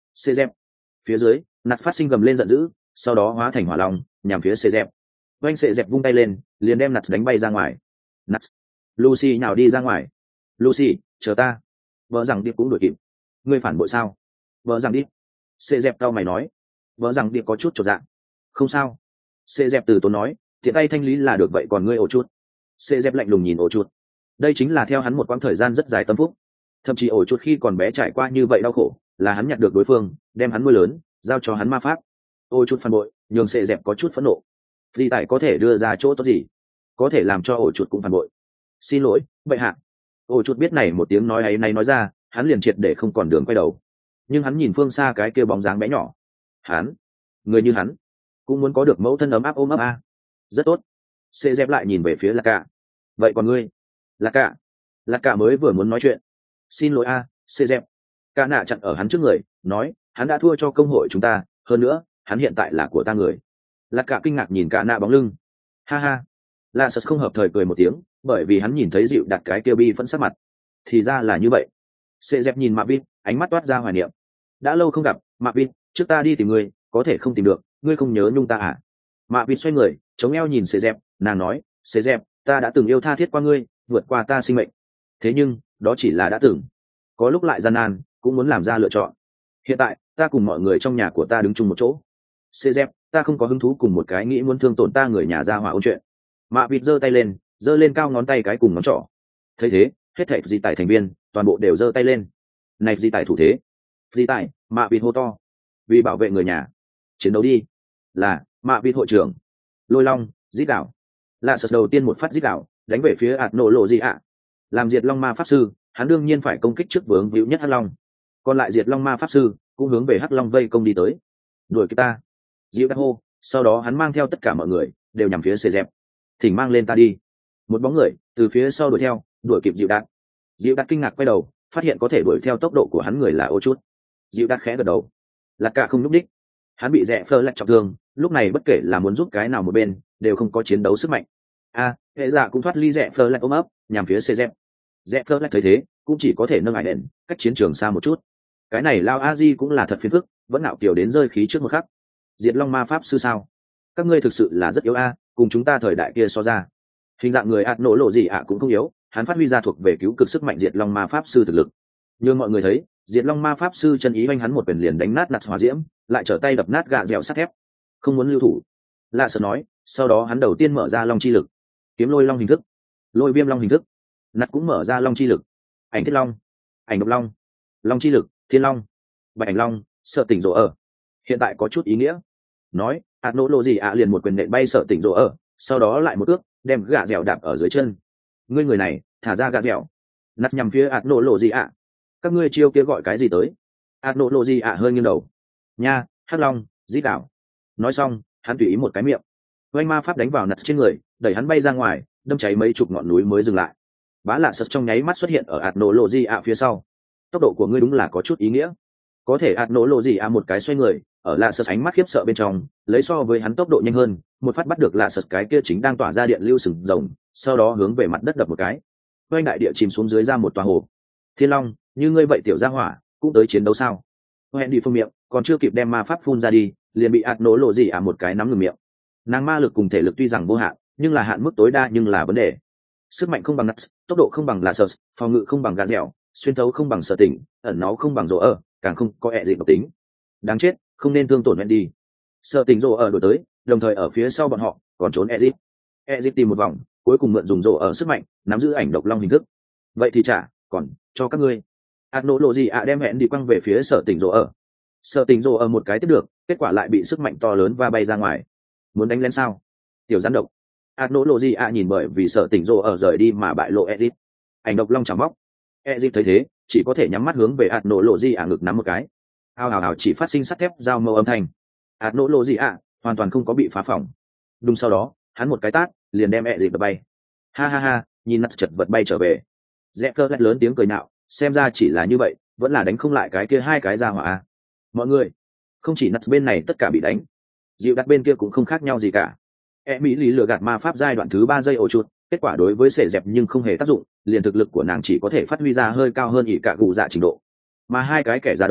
xê dẹp. Phía dưới nạt phát sinh gầm lên giận dữ, sau đó hóa thành hỏa long nhằm phía xê dẹp. Oanh xê dẹp vung tay lên liền đem nạt đánh bay ra ngoài. Nạt Lucy nhào đi ra ngoài. Lucy chờ ta. Vợ rằng điệp cũng đuổi kịp. Ngươi phản bội sao? Vợ rằng điệp. Xê dẹp tao mày nói. Vợ rằng điệp có chút chột dạ. Không sao. Xê dẹp từ tốn nói, thiện tay thanh lý là được, vậy còn ngươi ổ chút? Xê dẹp lạnh lùng nhìn ổ chút. Đây chính là theo hắn một quãng thời gian rất dài tâm phúc, thậm chí ổ chút khi còn bé trải qua như vậy đau khổ, là hắn nhặt được đối phương, đem hắn nuôi lớn, giao cho hắn ma pháp. Ổ chút phản bội nhường Xê dẹp có chút phẫn nộ. Di tại có thể đưa ra chỗ tốt gì, có thể làm cho ổ chút cũng phản bội? Xin lỗi bệ hạ. Ổ chút biết này một tiếng nói ấy này nói ra, hắn liền triệt để không còn đường quay đầu. Nhưng hắn nhìn phương xa cái kia bóng dáng bé nhỏ, hắn, người như hắn cũng muốn có được mẫu thân ấm áp ôm ấp a. Rất tốt. Xê dẹp lại nhìn về phía Lạc Cả. Vậy còn ngươi? Lạc Cả. Lạc Cả mới vừa muốn nói chuyện. Xin lỗi a, Xê dẹp. Cả nạ chặn ở hắn trước người, nói, hắn đã thua cho công hội chúng ta, hơn nữa, hắn hiện tại là của ta người. Lạc Cả kinh ngạc nhìn cả nạ bóng lưng. Ha ha. La Sật không hợp thời cười một tiếng, bởi vì hắn nhìn thấy dịu đặt cái kia bi phẫn sắc mặt. Thì ra là như vậy. Xê dẹp nhìn Mạ Vin, ánh mắt toát ra hoài niệm. Đã lâu không gặp, Mạ Vin, trước ta đi tìm ngươi, có thể không tìm được, ngươi không nhớ nhung ta à? Mạ Vin xoay người, chống eo nhìn Xê dẹp, nàng nói, Xê dẹp, ta đã từng yêu tha thiết qua ngươi, vượt qua ta sinh mệnh. Thế nhưng, đó chỉ là đã từng. Có lúc lại gian nan, cũng muốn làm ra lựa chọn. Hiện tại, ta cùng mọi người trong nhà của ta đứng chung một chỗ. Xê dẹp, ta không có hứng thú cùng một cái nghĩ muốn thương tổn ta người nhà ra hỏa ôn chuyện. Mạ Vin giơ tay lên, giơ lên cao ngón tay cái cùng ngón trỏ. Thấy thế, hết thảy di tài thành viên, toàn bộ đều giơ tay lên. Này di tài thủ thế. Di tài, Mạ Vin hô to. Vì bảo vệ người nhà, chiến đấu đi. Là Mạ Vin hội trưởng. Lôi long dít đảo. Lạ Sật đầu tiên một phát dít đảo, đánh về phía ạt nổ lộ gì ạ. Làm diệt long ma pháp sư, hắn đương nhiên phải công kích trước vướng víu nhất hắc long. Còn lại diệt long ma pháp sư cũng hướng về hắc long vây công đi tới. Đuổi kịp ta. Diệu đã hô, sau đó hắn mang theo tất cả mọi người đều nhằm phía Xê dẹp. Thỉnh mang lên ta đi. Một bóng người từ phía sau đuổi theo, đuổi kịp Diệu đạt. Diệu đạt kinh ngạc quay đầu, phát hiện có thể đuổi theo tốc độ của hắn người là ô chút. Diệu đạt khẽ gật đầu. Lạc Cả không lúc đích, hắn bị rẽ phơ lạch trọng thương, lúc này bất kể là muốn giúp cái nào một bên đều không có chiến đấu sức mạnh. A, hệ giả cũng thoát ly rẽ phơ lạch ôm ấp, nhằm phía Xê dẹp. Rẽ phơ lạch thấy thế, cũng chỉ có thể nâng ải đèn, cách chiến trường xa một chút. Cái này lao a di cũng là thật phiền phức, vẫn nạo kiểu đến rơi khí trước một khắc. Diệt long ma pháp sư sao? Các ngươi thực sự là rất yếu a, cùng chúng ta thời đại kia so ra. Hình dạng người ạt nổ lộ gì ạ cũng không yếu, hắn phát huy ra thuộc về cứu cực sức mạnh diệt long ma pháp sư thực lực. Nhưng mọi người thấy, diệt long ma pháp sư chân ý oanh hắn một quyền liền đánh nát nạt hỏa diễm, lại trở tay đập nát gạ dẻo sắt thép. Không muốn lưu thủ. Lạ Sợ nói, sau đó hắn đầu tiên mở ra long chi lực, kiếm lôi long hình thức, lôi viêm long hình thức. Nạt cũng mở ra long chi lực, ảnh thiết long, ảnh độc long, long chi lực, thiên long, bạch ảnh long, sợ tỉnh rộ ở. Hiện tại có chút ý nghĩa. Nói, ạt nổ lộ gì ạ liền một quyền nện bay sợ tỉnh rộ ở, sau đó lại một ước đem gạ dẻo đạp ở dưới chân. Ngươi người này, thả ra gạ dẻo. Nạt nhằm phía ạt nổ lộ gì ạ. Các ngươi chiêu kia gọi cái gì tới? ạt nổ lộ gì ạ hơi nghiêng đầu. Nha, hắc long, dít đảo. Nói xong, hắn tùy ý một cái miệng. Oanh ma pháp đánh vào Nạt trên người, đẩy hắn bay ra ngoài, đâm cháy mấy chục ngọn núi mới dừng lại. Bá Lạ Sật trong nháy mắt xuất hiện ở ạt nổ lộ gì ạ phía sau. Tốc độ của ngươi đúng là có chút ý nghĩa. Có thể ạt nổ lộ gì ạ một cái xoay người, ở Lạ Sật ánh mắt khiếp sợ bên trong, lấy so với hắn tốc độ nhanh hơn, một phát bắt được Lạ Sật cái kia chính đang tỏa ra điện lưu sừng rồng, sau đó hướng về mặt đất đập một cái. Oanh đại địa chìm xuống dưới ra một tòa hồ. Thiên long, như ngươi vậy tiểu gia hỏa, cũng tới chiến đấu sao? Hẹn đi phương miệng, còn chưa kịp đem ma pháp phun ra đi, liền bị ạt nổ lộ gì ạ một cái nắm ngừng miệng. Nàng ma lực cùng thể lực tuy rằng vô hạn, nhưng là hạn mức tối đa nhưng là vấn đề. Sức mạnh không bằng Nuts, tốc độ không bằng Lạ Sật, phòng ngự không bằng gà dẻo, xuyên thấu không bằng Sợ Tỉnh, ẩn náu không bằng rỗ ở, càng không có ẹ gì độc tính. Đáng chết, không nên thương tổn Wendy. Sợ Tỉnh rỗ ở đổi tới, đồng thời ở phía sau bọn họ còn trốn Ezit. Ezit tìm một vòng, cuối cùng mượn dùng rỗ ở sức mạnh, nắm giữ ảnh độc long hình thức. Vậy thì trả, còn cho các ngươi. ạt nổ lộ gì ạ đem hẹn đi quăng về phía Sợ Tỉnh rỗ ở. Sợ Tỉnh rỗ ở một cái tiếp được, kết quả lại bị sức mạnh to lớn và bay ra ngoài. Muốn đánh lên sao? Tiểu gián độc. ạt nổ lộ gì ạ nhìn bởi vì Sợ Tỉnh rỗ ở rời đi mà bại lộ Ezit. Ảnh độc long chảo móc. Ezit thấy thế, chỉ có thể nhắm mắt hướng về ạt nổ lộ gì ạ ngực nắm một cái. Ao hào hào chỉ phát sinh sắt thép giao mâu âm thanh. ạt nổ lộ gì ạ hoàn toàn không có bị phá phỏng. Đúng sau đó, hắn một cái tát liền đem Ezit đập bay. Ha ha ha, nhìn Nuts chật vật bay trở về. Zeker lét lớn tiếng cười nạo, xem ra chỉ là như vậy, vẫn là đánh không lại cái kia hai cái ra hỏa. Mọi người, không chỉ Nuts bên này tất cả bị đánh, dịu đặt bên kia cũng không khác nhau gì cả. E mỹ lý lừa gạt ma pháp giai đoạn thứ ba giây ổ chuột, kết quả đối với sệ dẹp nhưng không hề tác dụng, liền thực lực của nàng chỉ có thể phát huy ra hơi cao hơn ỷ cả gù dạ trình độ. Mà hai cái kẻ ra đời,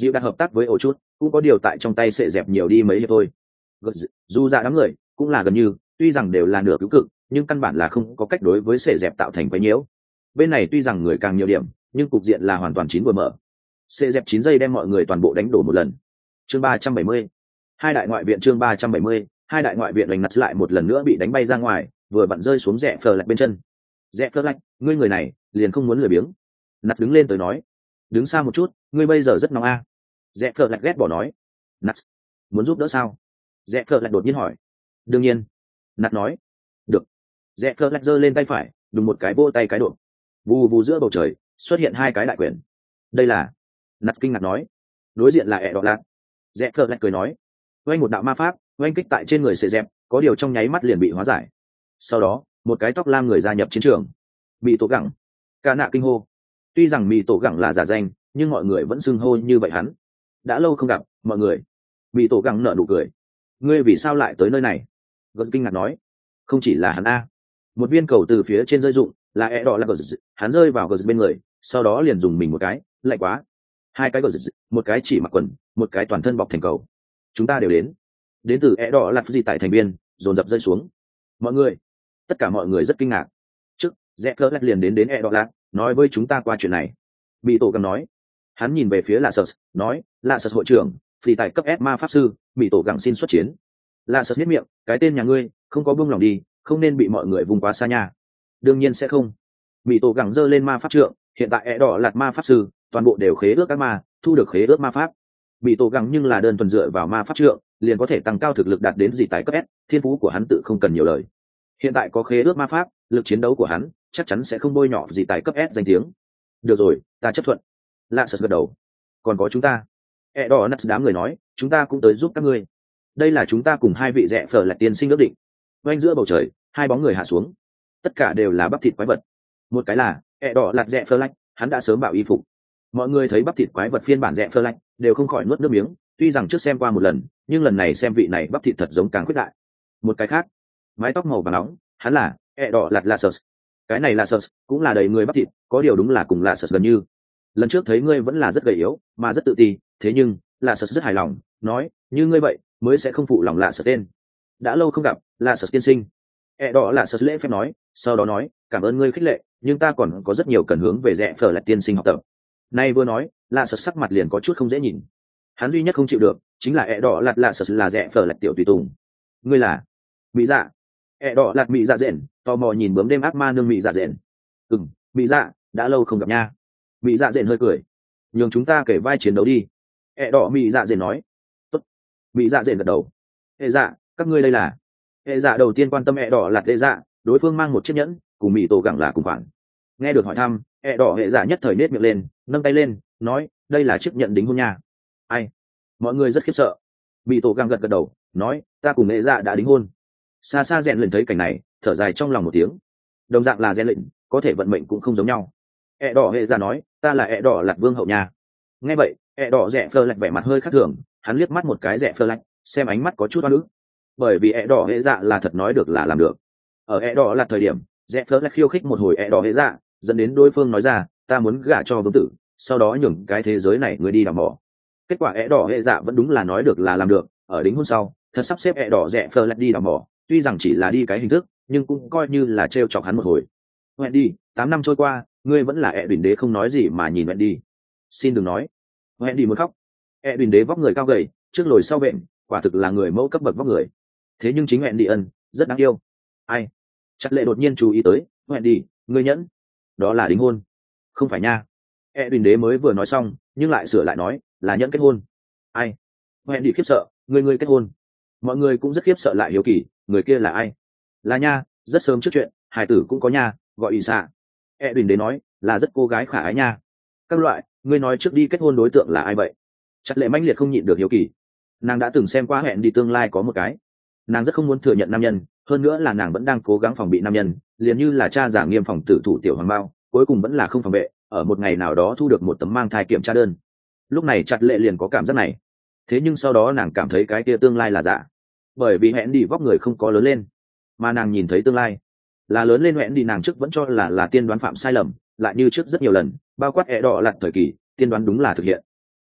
dịu đặt hợp tác với ổ chút cũng có điều tại trong tay sẽ dẹp nhiều đi mấy hiệp thôi. Dù ra đám người cũng là gần như tuy rằng đều là nửa cứu cực nhưng căn bản là không có cách đối với sẽ dẹp tạo thành quấy nhiễu. Bên này tuy rằng người càng nhiều điểm nhưng cục diện là hoàn toàn chín vừa mở. Sẽ dẹp chín giây đem mọi người toàn bộ đánh đổ một lần. Chương ba trăm bảy mươi, hai đại ngoại viện chương ba trăm bảy mươi, hai đại ngoại viện đánh nặt lại một lần nữa bị đánh bay ra ngoài, vừa vặn rơi xuống rẽ phờ lạch bên chân. Rẽ phờ lạch, ngươi người này liền không muốn lười biếng. Nặt đứng lên tới nói, đứng xa một chút, ngươi bây giờ rất nóng a. À. Rẽ phờ lạch ghét bỏ nói, nặt muốn giúp đỡ sao? Rẽ phờ lạch đột nhiên hỏi. Đương nhiên. Nặt nói, được. Rẽ phờ lạch giơ lên tay phải, đùng một cái vô tay cái độ. Vù vù giữa bầu trời xuất hiện hai cái đại quyền. Đây là. Nặt kinh ngạc nói, đối diện là ẹ đỏ lạc. Rẽ phờ lạch cười nói, oanh một đạo ma pháp oanh kích tại trên người sệ dẹp, có điều trong nháy mắt liền bị hóa giải. Sau đó một cái tóc lam người gia nhập chiến trường, bị tổ gẳng. Cả nạ kinh hô. Tuy rằng bị tổ gẳng là giả danh nhưng mọi người vẫn xưng hô như vậy hắn. Đã lâu không gặp mọi người. Bị tổ gẳng nở nụ cười. Ngươi vì sao lại tới nơi này? Gật kinh ngạc nói, không chỉ là hắn a. Một viên cầu từ phía trên rơi rụng, là e đỏ là gật, hắn rơi vào gật bên người, sau đó liền dùng mình một cái, lạnh quá. Hai cái gật, một cái chỉ mặc quần, một cái toàn thân bọc thành cầu. Chúng ta đều đến. Đến từ e đỏ là gì tại thành viên, dồn dập rơi xuống. Mọi người, tất cả mọi người rất kinh ngạc. Trước, Zephyrus liền đến đến e đỏ là, nói với chúng ta qua chuyện này. Bị tổ gẳng nói. Hắn nhìn về phía lạ sơ, nói, lạ sơ hội trưởng, phi tại cấp S ma pháp sư, bị tổ gẳng xin xuất chiến. Lạ sơ biết miệng, cái tên nhà ngươi, không có buông lòng đi, không nên bị mọi người vùng quá xa nha. Đương nhiên sẽ không. Bị tổ gẳng giơ lên ma pháp trượng, hiện tại e đỏ lạt ma pháp sư, toàn bộ đều khế ước các ma, thu được khế ước ma pháp. Bị tổ gẳng nhưng là đơn thuần dựa vào ma pháp trượng, liền có thể tăng cao thực lực đạt đến dị tài cấp S, thiên phú của hắn tự không cần nhiều lời. Hiện tại có khế ước ma pháp, lực chiến đấu của hắn chắc chắn sẽ không bôi nhọ dị tài cấp S danh tiếng. Được rồi, ta chấp thuận. Lạ sật gật đầu. Còn có chúng ta. E đỏ nắt đám người nói, chúng ta cũng tới giúp các ngươi. Đây là chúng ta cùng hai vị rẽ phở lại tiên sinh ước định. Quanh giữa bầu trời, hai bóng người hạ xuống. Tất cả đều là bắp thịt quái vật. Một cái là E đỏ lạt rẽ phở lạch, hắn đã sớm bảo y phục. Mọi người thấy bắp thịt quái vật phiên bản rẽ phở lạch, đều không khỏi nuốt nước miếng. Tuy rằng trước xem qua một lần, nhưng lần này xem vị này bắp thịt thật giống càng khuyết đại. Một cái khác, mái tóc màu vàng nóng, hắn là E đỏ lạt Lassus. Cái này Lassus cũng là đầy người bắp thịt, có điều đúng là cùng Lassus gần như. Lần trước thấy ngươi vẫn là rất gầy yếu, mà rất tự ti, thế nhưng Lassus rất hài lòng, nói, như ngươi vậy mới sẽ không phụ lòng Lassus tên. Đã lâu không gặp, Lassus tiên sinh. E đỏ Lassus lễ phép nói, sau đó nói, cảm ơn ngươi khích lệ, nhưng ta còn có rất nhiều cần hướng về rẽ phở lại tiên sinh học tập. Nay vừa nói, Lassus sắc mặt liền có chút không dễ nhìn. Hắn duy nhất không chịu được chính là E đỏ lạt Lassus là rẽ phở lại tiểu tùy tùng. Ngươi là mỹ dạ. E đỏ lạt mỹ dạ rện, tò mò nhìn bướm đêm ác ma nương mỹ dạ rện. Ừm, mỹ dạ, đã lâu không gặp nha. Mỹ dạ rện hơi cười, nhường chúng ta kể vai chiến đấu đi. E đỏ mỹ dạ rện nói. Tốt. Mỹ dạ rện gật đầu. Hệ dạ, các ngươi đây là. Hệ dạ đầu tiên quan tâm E đỏ lạt hệ dạ, đối phương mang một chiếc nhẫn, cùng mỹ tổ gẳng là cùng khoản. Nghe được hỏi thăm, E đỏ hệ dạ nhất thời nết miệng lên, nâng tay lên, nói, đây là chiếc nhẫn đính hôn nha. Ai? Mọi người rất khiếp sợ. Mỹ tổ gẳng gật gật đầu, nói, ta cùng hệ dạ đã đính hôn. Xa xa rèn lệnh thấy cảnh này, thở dài trong lòng một tiếng. Đồng dạng là rèn lệnh, có thể vận mệnh cũng không giống nhau. E đỏ hệ dạ nói, ta là E đỏ lạt vương hậu nha. Nghe vậy, E đỏ rẽ phơ lạch vẻ mặt hơi khác thường, hắn liếc mắt một cái rẽ phơ lạch, xem ánh mắt có chút oan ức. Bởi vì E đỏ hệ dạ là thật nói được là làm được. Ở E đỏ là thời điểm, rẽ phơ lạch khiêu khích một hồi E đỏ hệ dạ, dẫn đến đối phương nói ra, ta muốn gả cho vương tử, sau đó nhường cái thế giới này người đi đào mỏ. Kết quả E đỏ hệ dạ vẫn đúng là nói được là làm được, ở đính hôn sau, thật sắp xếp E đỏ rẽ phơ lạch đi đào mỏ, tuy rằng chỉ là đi cái hình thức, nhưng cũng coi như là trêu chọc hắn một hồi. Wendy, tám năm trôi qua, ngươi vẫn là E đỉnh đế không nói gì mà nhìn Wendy. Xin đừng nói. Wendy muốn khóc. E đỉnh đế vóc người cao gầy, trước lồi sau vện, quả thực là người mẫu cấp bậc vóc người. Thế nhưng chính Wendy ân, rất đáng yêu. Ai? Chắc lệ đột nhiên chú ý tới, Wendy, ngươi nhẫn. Đó là đính hôn. Không phải nha. E đỉnh đế mới vừa nói xong, nhưng lại sửa lại nói, là nhẫn kết hôn. Ai? Wendy khiếp sợ, ngươi ngươi kết hôn. Mọi người cũng rất khiếp sợ lại hiếu kỳ, người kia là ai? Là nha, rất sớm trước chuyện, hải tử cũng có nha, gọi ý xạ. E đỉnh đế nói, là rất cô gái khả ái nha. Các loại, ngươi nói trước đi kết hôn đối tượng là ai vậy? Chắc lệ mãnh liệt không nhịn được hiếu kỳ. Nàng đã từng xem qua hẹn đi tương lai có một cái. Nàng rất không muốn thừa nhận nam nhân, hơn nữa là nàng vẫn đang cố gắng phòng bị nam nhân, liền như là cha giả nghiêm phòng tử thủ tiểu hoàng bao, cuối cùng vẫn là không phòng vệ, ở một ngày nào đó thu được một tấm mang thai kiểm tra đơn. Lúc này chặt lệ liền có cảm giác này. Thế nhưng sau đó nàng cảm thấy cái kia tương lai là giả, bởi vì hẹn đi vóc người không có lớn lên, mà nàng nhìn thấy tương lai là lớn lên. Hẹn đi nàng trước vẫn cho là là tiên đoán phạm sai lầm, lại như trước rất nhiều lần, bao quát E đỏ lặt thời kỳ, tiên đoán đúng là thực hiện.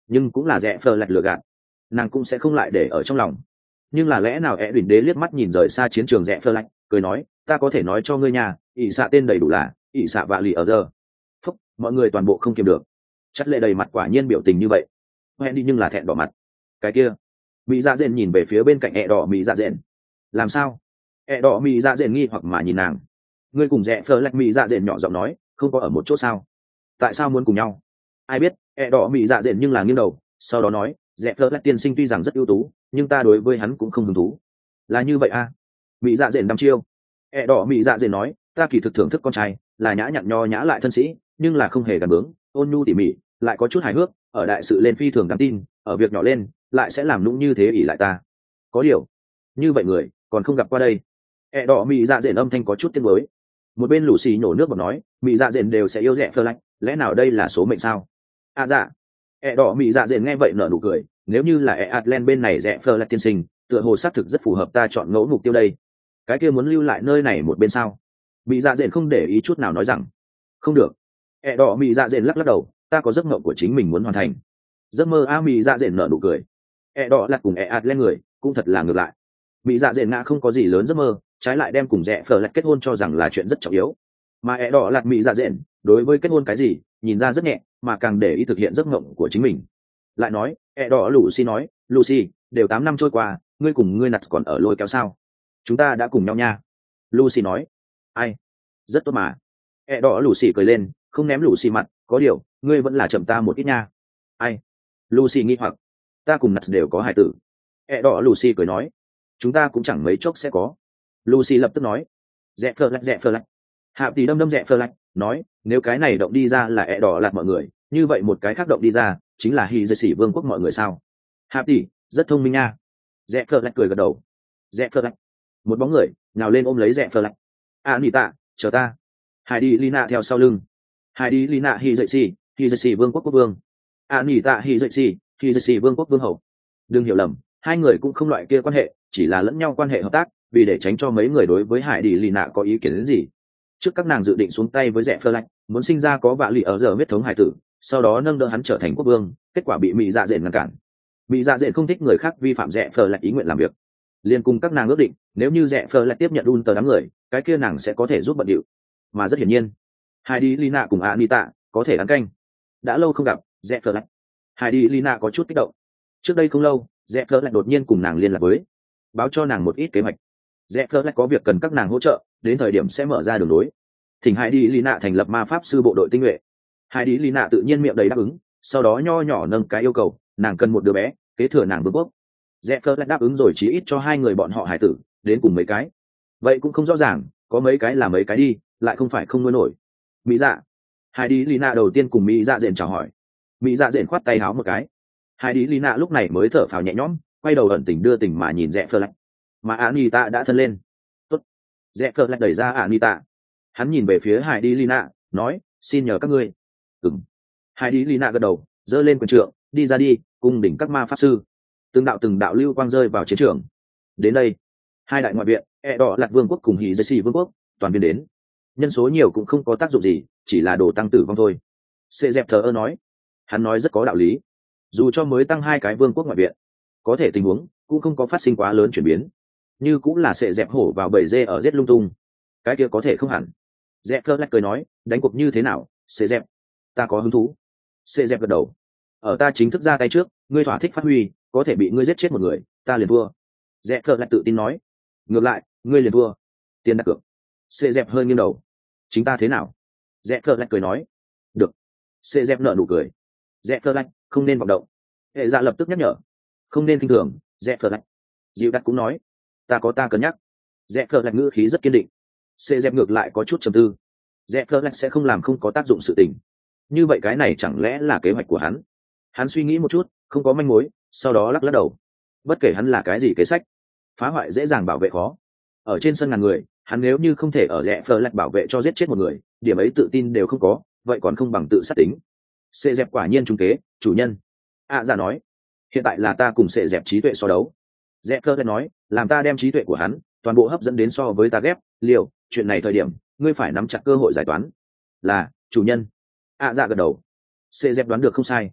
nhưng cũng là rẽ phờ lạch lừa gạt, nàng cũng sẽ không lại để ở trong lòng. Nhưng là lẽ nào e đỉnh đế liếc mắt nhìn rời xa chiến trường rẽ phờ lạch, cười nói, ta có thể nói cho ngươi nhà, ỷ xạ tên đầy đủ là ỷ xạ vạ lì ở giờ. Phúc, mọi người toàn bộ không kiềm được, chất lệ đầy mặt quả nhiên biểu tình như vậy. Hẹn đi nhưng là thẹn đỏ mặt. Cái kia, mỹ dạ dện nhìn về phía bên cạnh e đỏ mỹ dạ dện. Làm sao? E đỏ mỹ dạ dện nghi hoặc mà nhìn nàng. Ngươi cùng rẽ phờ lạch mỹ dạ dện nhỏ giọng nói, không có ở một chỗ sao? Tại sao muốn cùng nhau? Ai biết? E đỏ mỹ dạ dện nhưng là nghiêng đầu, sau đó nói, rẽ phờ lạch tiên sinh tuy rằng rất ưu tú, nhưng ta đối với hắn cũng không hứng thú. Là như vậy à? Mỹ dạ dện đăm chiêu. E đỏ mỹ dạ dện nói, ta kỳ thực thưởng thức con trai, là nhã nhặn nho nhã lại thân sĩ, nhưng là không hề gắn bướng, ôn nhu tỉ mỉ, lại có chút hài hước, ở đại sự lên phi thường đáng tin, ở việc nhỏ lên lại sẽ làm nũng như thế ỷ lại ta. Có điều, như vậy người còn không gặp qua đây. E đỏ mỹ dạ dện âm thanh có chút tiếng mới. Một bên lũ xì nhổ nước bọt nói, mỹ dạ dện đều sẽ yêu rẽ phơ lạnh, lẽ nào đây là số mệnh sao? À dạ. E đỏ mỹ dạ dện nghe vậy nở nụ cười, nếu như là e Atlen bên này rẽ phơ lạnh tiên sinh, tựa hồ xác thực rất phù hợp ta chọn ngẫu mục tiêu đây. Cái kia muốn lưu lại nơi này một bên sao? Mỹ dạ dện không để ý chút nào nói rằng, không được. E đỏ mỹ dạ dện lắc lắc đầu, ta có giấc mộng của chính mình muốn hoàn thành. Giấc mơ a mỹ dạ dện nở nụ cười. E đỏ lặt cùng e Atlen người cũng thật là ngược lại. Mỹ dạ dện ngã không có gì lớn giấc mơ, trái lại đem cùng rẽ phờ lạch kết hôn cho rằng là chuyện rất trọng yếu. Mà e đỏ lặt mỹ dạ dện đối với kết hôn cái gì nhìn ra rất nhẹ, mà càng để ý thực hiện giấc mộng của chính mình. Lại nói e đỏ Lucy nói, Lucy, đều tám năm trôi qua, ngươi cùng ngươi nặt còn ở lôi kéo sao? Chúng ta đã cùng nhau nha. Lucy nói, ai? Rất tốt mà. E đỏ Lucy cười lên, không ném Lucy mặt, có điều ngươi vẫn là chậm ta một ít nha. Ai? Lucy nghi hoặc, ta cùng nặt đều có hài tử. E đỏ Lucy cười nói, chúng ta cũng chẳng mấy chốc sẽ có. Lucy lập tức nói, rẽ phờ lạch rẽ phờ lạch. Hạ tỷ đâm đâm rẽ phờ lạch, nói, nếu cái này động đi ra là e đỏ lạt mọi người, như vậy một cái khác động đi ra chính là hy dây xỉ vương quốc mọi người sao? Hạ tỷ rất thông minh nha. Rẽ phờ lạch cười gật đầu. Rẽ phờ lạch. Một bóng người nhào lên ôm lấy rẽ phờ lạch. À nỉ tạ, chờ ta. Heidi Lina theo sau lưng. Heidi Lina hy dây xỉ, hy dây xỉ vương quốc quốc vương. À nỉ tạ hy dây xỉ, hy dây xỉ vương quốc vương hậu. Đừng hiểu lầm, hai người cũng không loại kia quan hệ, chỉ là lẫn nhau quan hệ hợp tác, vì để tránh cho mấy người đối với hải đi lì nạ có ý kiến đến gì. Trước các nàng dự định xuống tay với rẽ phơ lạnh, muốn sinh ra có vạ lì ở giờ huyết thống hải tử, sau đó nâng đỡ hắn trở thành quốc vương, kết quả bị mỹ dạ dện ngăn cản. Mỹ dạ dện không thích người khác vi phạm rẽ phơ lạnh ý nguyện làm việc, liền cùng các nàng ước định, nếu như rẽ phơ lạnh tiếp nhận un tờ đám người, cái kia nàng sẽ có thể giúp bận điệu. Mà rất hiển nhiên, Heidi Lina cùng Anita có thể ăn canh. Đã lâu không gặp, rẽ phơ lạnh. Heidi Lina có chút kích động. Trước đây không lâu, rẽ phơ lạnh đột nhiên cùng nàng liên lạc với, báo cho nàng một ít kế hoạch. Rẽ phơ lạnh có việc cần các nàng hỗ trợ, đến thời điểm sẽ mở ra đường lối. Thỉnh Heidi Lina thành lập ma pháp sư bộ đội tinh nhuệ. Heidi Lina tự nhiên miệng đầy đáp ứng, sau đó nho nhỏ nâng cái yêu cầu, nàng cần một đứa bé kế thừa nàng vương quốc. Rẽ phơ lạnh đáp ứng rồi, chí ít cho hai người bọn họ hải tử, đến cùng mấy cái. Vậy cũng không rõ ràng, có mấy cái là mấy cái đi, lại không phải không nuôi nổi. Mỹ dạ. Heidi Lina đầu tiên cùng Mỹ dạ dện chào hỏi. Mỹ dạ dện khoát tay háo một cái. Heidi Lina lúc này mới thở phào nhẹ nhõm, quay đầu ẩn tình đưa tình mà nhìn rẽ phơ lạnh. Mà Anita đã thân lên. Tốt. Rẽ phơ lạnh đẩy ra Anita. Hắn nhìn về phía Heidi Lina, nói, xin nhờ các ngươi. Ừm. Heidi Lina gật đầu, giơ lên quyền trượng, đi ra đi, cung đỉnh các ma pháp sư. Từng đạo từng đạo lưu quang rơi vào chiến trường. Đến đây, hai đại ngoại viện, e đỏ lạt vương quốc cùng hỉ dây xì vương quốc, toàn viên đến. Nhân số nhiều cũng không có tác dụng gì, chỉ là đồ tăng tử vong thôi. Sệ dẹp thờ ơ nói. Hắn nói rất có đạo lý. Dù cho mới tăng hai cái vương quốc ngoại viện, có thể tình huống cũng không có phát sinh quá lớn chuyển biến, như cũng là sệ dẹp hổ vào bầy dê ở giết lung tung, cái kia có thể không hẳn. Dẹp phơ lách cười nói, đánh cuộc như thế nào, sệ dẹp? Ta có hứng thú. Sệ dẹp gật đầu. Ở ta chính thức ra tay trước, ngươi thỏa thích phát huy, có thể bị ngươi giết chết một người, ta liền thua. Dẹp phơ lách tự tin nói. Ngược lại, ngươi liền thua. Tiền đặt cược. Sệ dẹp hơi nghiêng đầu. Chính ta thế nào? Dẹp phơ lách cười nói. Được. Sệ dẹp nở nụ cười. Dẹp phơ lách, không nên vọng động. Hệ dạ lập tức nhắc nhở, không nên kinh thường. Dẹp phơ lách. Dịu đắt cũng nói, ta có ta cân nhắc. Dẹp phơ lách ngữ khí rất kiên định. Sệ dẹp ngược lại có chút trầm tư. Dẹp phơ lách sẽ không làm không có tác dụng sự tình. Như vậy cái này chẳng lẽ là kế hoạch của hắn? Hắn suy nghĩ một chút, không có manh mối, sau đó lắc lắc đầu. Bất kể hắn là cái gì kế sách, phá hoại dễ dàng, bảo vệ khó. Ở trên sân ngàn người, hắn nếu như không thể ở rẽ phơ lạch bảo vệ cho giết chết một người, điểm ấy tự tin đều không có, vậy còn không bằng tự sát tính. Sệ dẹp quả nhiên trung kế, chủ nhân. À dạ nói, hiện tại là ta cùng sệ dẹp trí tuệ so đấu. Rẽ phơ lạch nói, làm ta đem trí tuệ của hắn toàn bộ hấp dẫn đến so với ta ghép liều, chuyện này thời điểm ngươi phải nắm chặt cơ hội giải toán. Là chủ nhân. À dạ gật đầu. Sệ dẹp đoán được không sai.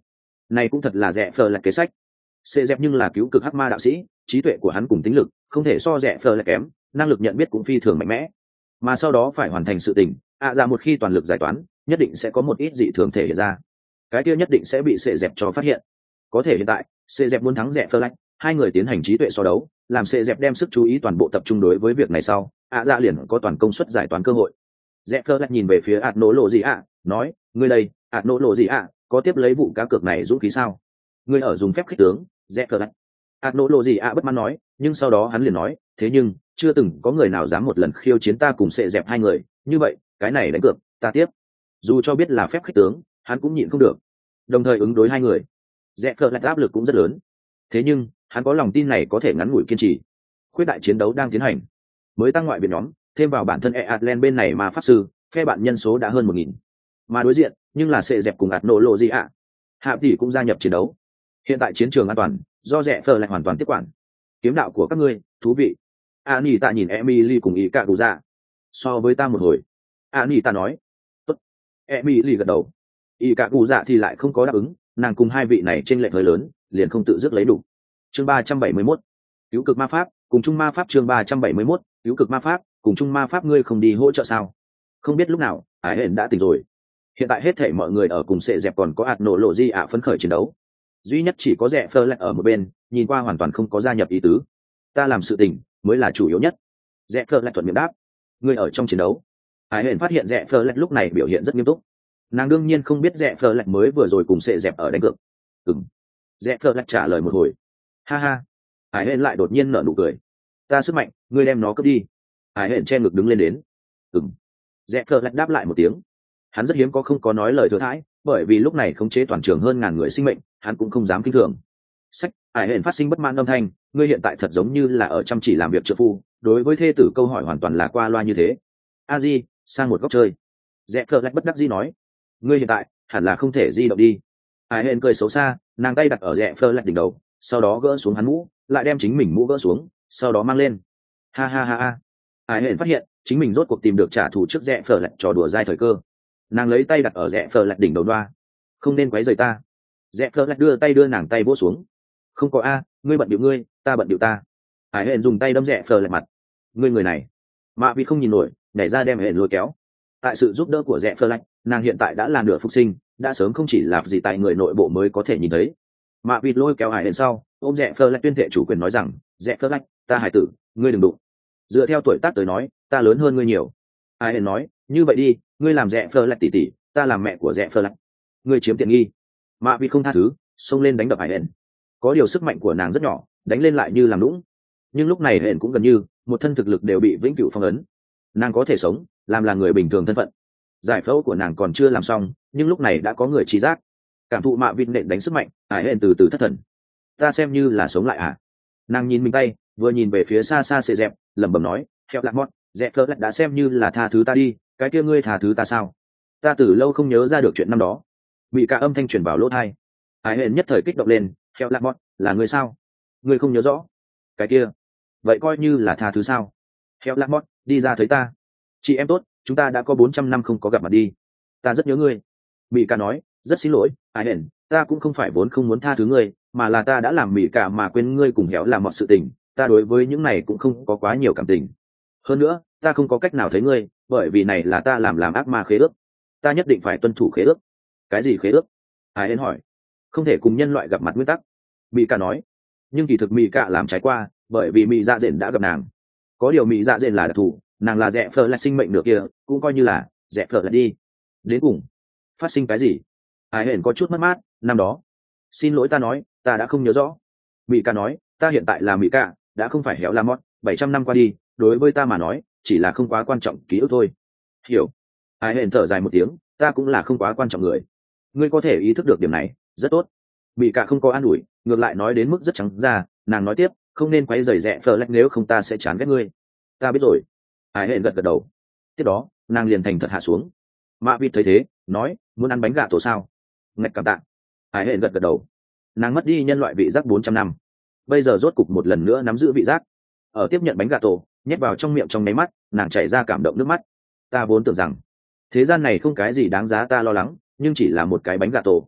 Này cũng thật là rẻ phờ là kế sách. Xê dẹp nhưng là cứu cực hắc ma đạo sĩ, trí tuệ của hắn cùng tính lực không thể so rẻ phờ là kém, năng lực nhận biết cũng phi thường mạnh mẽ. Mà sau đó phải hoàn thành sự tình, ạ ra một khi toàn lực giải toán, nhất định sẽ có một ít dị thường thể hiện ra. Cái kia nhất định sẽ bị xê dẹp cho phát hiện. Có thể hiện tại, xê dẹp muốn thắng rẻ phờ lạch, hai người tiến hành trí tuệ so đấu, làm xê dẹp đem sức chú ý toàn bộ tập trung đối với việc này sau, ạ ra liền có toàn công suất giải toán cơ hội. Rẽ phơ lạch nhìn về phía ạt nỗ lộ gì ạ, nói, ngươi đây, ạt nỗ lộ gì ạ, có tiếp lấy vụ cá cược này dũng khí sao? Ngươi ở dùng phép khích tướng, rẽ phơ lạch. ạt nỗ lộ gì ạ bất mãn nói, nhưng sau đó hắn liền nói, thế nhưng chưa từng có người nào dám một lần khiêu chiến ta cùng sệ dẹp hai người, như vậy cái này đánh cược ta tiếp. Dù cho biết là phép khích tướng, hắn cũng nhịn không được, đồng thời ứng đối hai người. Rẽ phơ lạch áp lực cũng rất lớn, thế nhưng hắn có lòng tin này có thể ngắn ngủi kiên trì. Khuyết đại chiến đấu đang tiến hành, mới tăng ngoại viện nhóm, thêm vào bản thân e atlen bên này mà pháp sư phe bạn nhân số đã hơn một nghìn, mà đối diện nhưng là sệ dẹp cùng ạt nổ lộ gì ạ. Hạ tỷ cũng gia nhập chiến đấu. Hiện tại chiến trường an toàn do rẽ phờ lại hoàn toàn tiếp quản. Kiếm đạo của các ngươi thú vị. a nỉ tạ nhìn Emily cùng ý cả cụ dạ. So với ta một hồi. a nỉ tạ nói. Tốt. Emily gật đầu. Ý cả cụ dạ thì lại không có đáp ứng, nàng cùng hai vị này chênh lệch hơi lớn, liền không tự dứt lấy đủ. Chương ba trăm bảy mươi mốt, cứu cực ma pháp cùng chung ma pháp. Chương ba trăm bảy mươi mốt, cứu cực ma pháp cùng chung ma pháp. Ngươi không đi hỗ trợ sao? Không biết lúc nào ái hển đã tỉnh rồi. Hiện tại hết thảy mọi người ở cùng sệ dẹp còn có ạt nổ lộ di ạ phấn khởi chiến đấu, duy nhất chỉ có rẽ phơ lại ở một bên, nhìn qua hoàn toàn không có gia nhập ý tứ. Ta làm sự tình mới là chủ yếu nhất. Rẽ phơ lại thuận miệng đáp. Ngươi ở trong chiến đấu. Ái hển phát hiện rẽ phơ lại lúc này biểu hiện rất nghiêm túc. Nàng đương nhiên không biết rẽ phơ lại mới vừa rồi cùng sệ dẹp ở đánh cược. Ừm. Rẽ phơ lại trả lời một hồi. Ha ha. Ái hển lại đột nhiên nở nụ cười. Ta sức mạnh, ngươi đem nó cướp đi. Ái hển che ngực đứng lên đến. Ừm. Rẽ phơ lại đáp lại một tiếng. Hắn rất hiếm có không có nói lời thừa thãi, bởi vì lúc này khống chế toàn trường hơn ngàn người sinh mệnh, hắn cũng không dám kinh thường. Sách, Ải Hển phát sinh bất mãn âm thanh, ngươi hiện tại thật giống như là ở chăm chỉ làm việc trợ phu, đối với thê tử câu hỏi hoàn toàn là qua loa như thế. A Di, sang một góc chơi. Rẽ Phờ lách bất đắc dĩ nói, ngươi hiện tại hẳn là không thể di động đi. Ải Hển cười xấu xa, nàng tay đặt ở Rẽ Phờ lách đỉnh đầu, sau đó gỡ xuống hắn mũ, lại đem chính mình mũ gỡ xuống, sau đó mang lên. Ha ha ha ha. Ải Hển phát hiện chính mình rốt cuộc tìm được trả thù trước Rẽ Phờ lách trò đùa dai thời cơ. Nàng lấy tay đặt ở Rẽ Phờ lách đỉnh đầu đoa. Không nên quấy rầy ta. Rẽ Phờ lách đưa tay đưa nàng tay vỗ xuống. Không có a, ngươi bận điệu ngươi, ta bận điệu ta. Hải Hển dùng tay đâm Rẽ Phờ lách mặt. Ngươi người này. Mạ vì không nhìn nổi, nhảy ra đem Hển lôi kéo. Tại sự giúp đỡ của Rẽ Phờ lách, nàng hiện tại đã là nửa phục sinh, đã sớm không chỉ là gì tại người nội bộ mới có thể nhìn thấy. Mạ vì lôi kéo Hải Hển sau, ôm Rẽ Phờ lách tuyên thệ chủ quyền nói rằng, Rẽ Phờ lách, ta hải tử, ngươi đừng đụng. Dựa theo tuổi tác tới nói, ta lớn hơn ngươi nhiều. Hải Hển nói, như vậy đi, ngươi làm Rẽ Phờ lách tỷ tỷ, ta làm mẹ của Rẽ Phờ lách. Ngươi chiếm tiện nghi. Mạ vì không tha thứ, xông lên đánh đập Hải Hển. Có điều sức mạnh của nàng rất nhỏ, đánh lên lại như làm lũng. Nhưng lúc này Hển cũng gần như một thân thực lực đều bị vĩnh cửu phong ấn. Nàng có thể sống, làm là người bình thường thân phận. Giải phẫu của nàng còn chưa làm xong, nhưng lúc này đã có người trí giác. Cảm thụ Mạ vịt nện đánh sức mạnh, Hải Hển từ từ thất thần. Ta xem như là sống lại à? Nàng nhìn mình tay, vừa nhìn về phía xa xa Sệ Dẹp, lẩm bẩm nói, theo lạc mót, Dẹp Phờ lách đã xem như là tha thứ ta đi, cái kia ngươi tha thứ ta sao? Ta từ lâu không nhớ ra được chuyện năm đó. Bị cả âm thanh truyền vào lỗ tai. Hải Hển nhất thời kích động lên, theo lạc mót, là ngươi sao? Ngươi không nhớ rõ? Cái kia, vậy coi như là tha thứ sao? Theo lạc mót, đi ra thấy ta. Chị em tốt, chúng ta đã có bốn trăm năm không có gặp mặt đi. Ta rất nhớ ngươi. Mỹ ca nói, rất xin lỗi, Hải Hển, ta cũng không phải vốn không muốn tha thứ ngươi, mà là ta đã làm Mỹ ca mà quên ngươi cùng héo làm mọi sự tình, ta đối với những này cũng không có quá nhiều cảm tình. Hơn nữa, ta không có cách nào thấy ngươi, bởi vì này là ta làm làm ác ma khế ước. Ta nhất định phải tuân thủ khế ước. Cái gì khế ước? Hải Hển hỏi. Không thể cùng nhân loại gặp mặt nguyên tắc. Mỹ ca nói. Nhưng kỳ thực Mỹ ca làm trái qua, bởi vì Mỹ dạ dện đã gặp nàng. Có điều Mỹ dạ dện là đặc thù, nàng là Rẽ Phờ lách sinh mệnh được kia, cũng coi như là Rẽ Phờ lách đi. Đến cùng phát sinh cái gì? Hải Hển có chút mất mát. Năm đó, xin lỗi ta nói, ta đã không nhớ rõ. Mỹ ca nói, ta hiện tại là Mỹ ca, đã không phải héo la mót. Bảy trăm năm qua đi, đối với ta mà nói, chỉ là không quá quan trọng ký ức thôi. Hiểu. Hải Hển thở dài một tiếng, ta cũng là không quá quan trọng người. Ngươi có thể ý thức được điểm này, rất tốt. Mỹ ca không có an ủi, ngược lại nói đến mức rất trắng ra. Nàng nói tiếp, không nên quấy rầy Rẽ Phờ lách, nếu không ta sẽ chán ghét ngươi. Ta biết rồi. Hải Hển gật gật đầu. Tiếp đó, nàng liền thành thật hạ xuống. Mạ vịt thấy thế, nói, muốn ăn bánh gà tổ sao? Ngạch cảm tạ. Hải Hển gật gật đầu. Nàng mất đi nhân loại vị giác bốn trăm năm, bây giờ rốt cục một lần nữa nắm giữ vị giác. Ở tiếp nhận bánh gà tổ, nhét vào trong miệng trong nháy mắt, nàng chảy ra cảm động nước mắt. Ta vốn tưởng rằng thế gian này không cái gì đáng giá ta lo lắng, nhưng chỉ là một cái bánh gà tổ.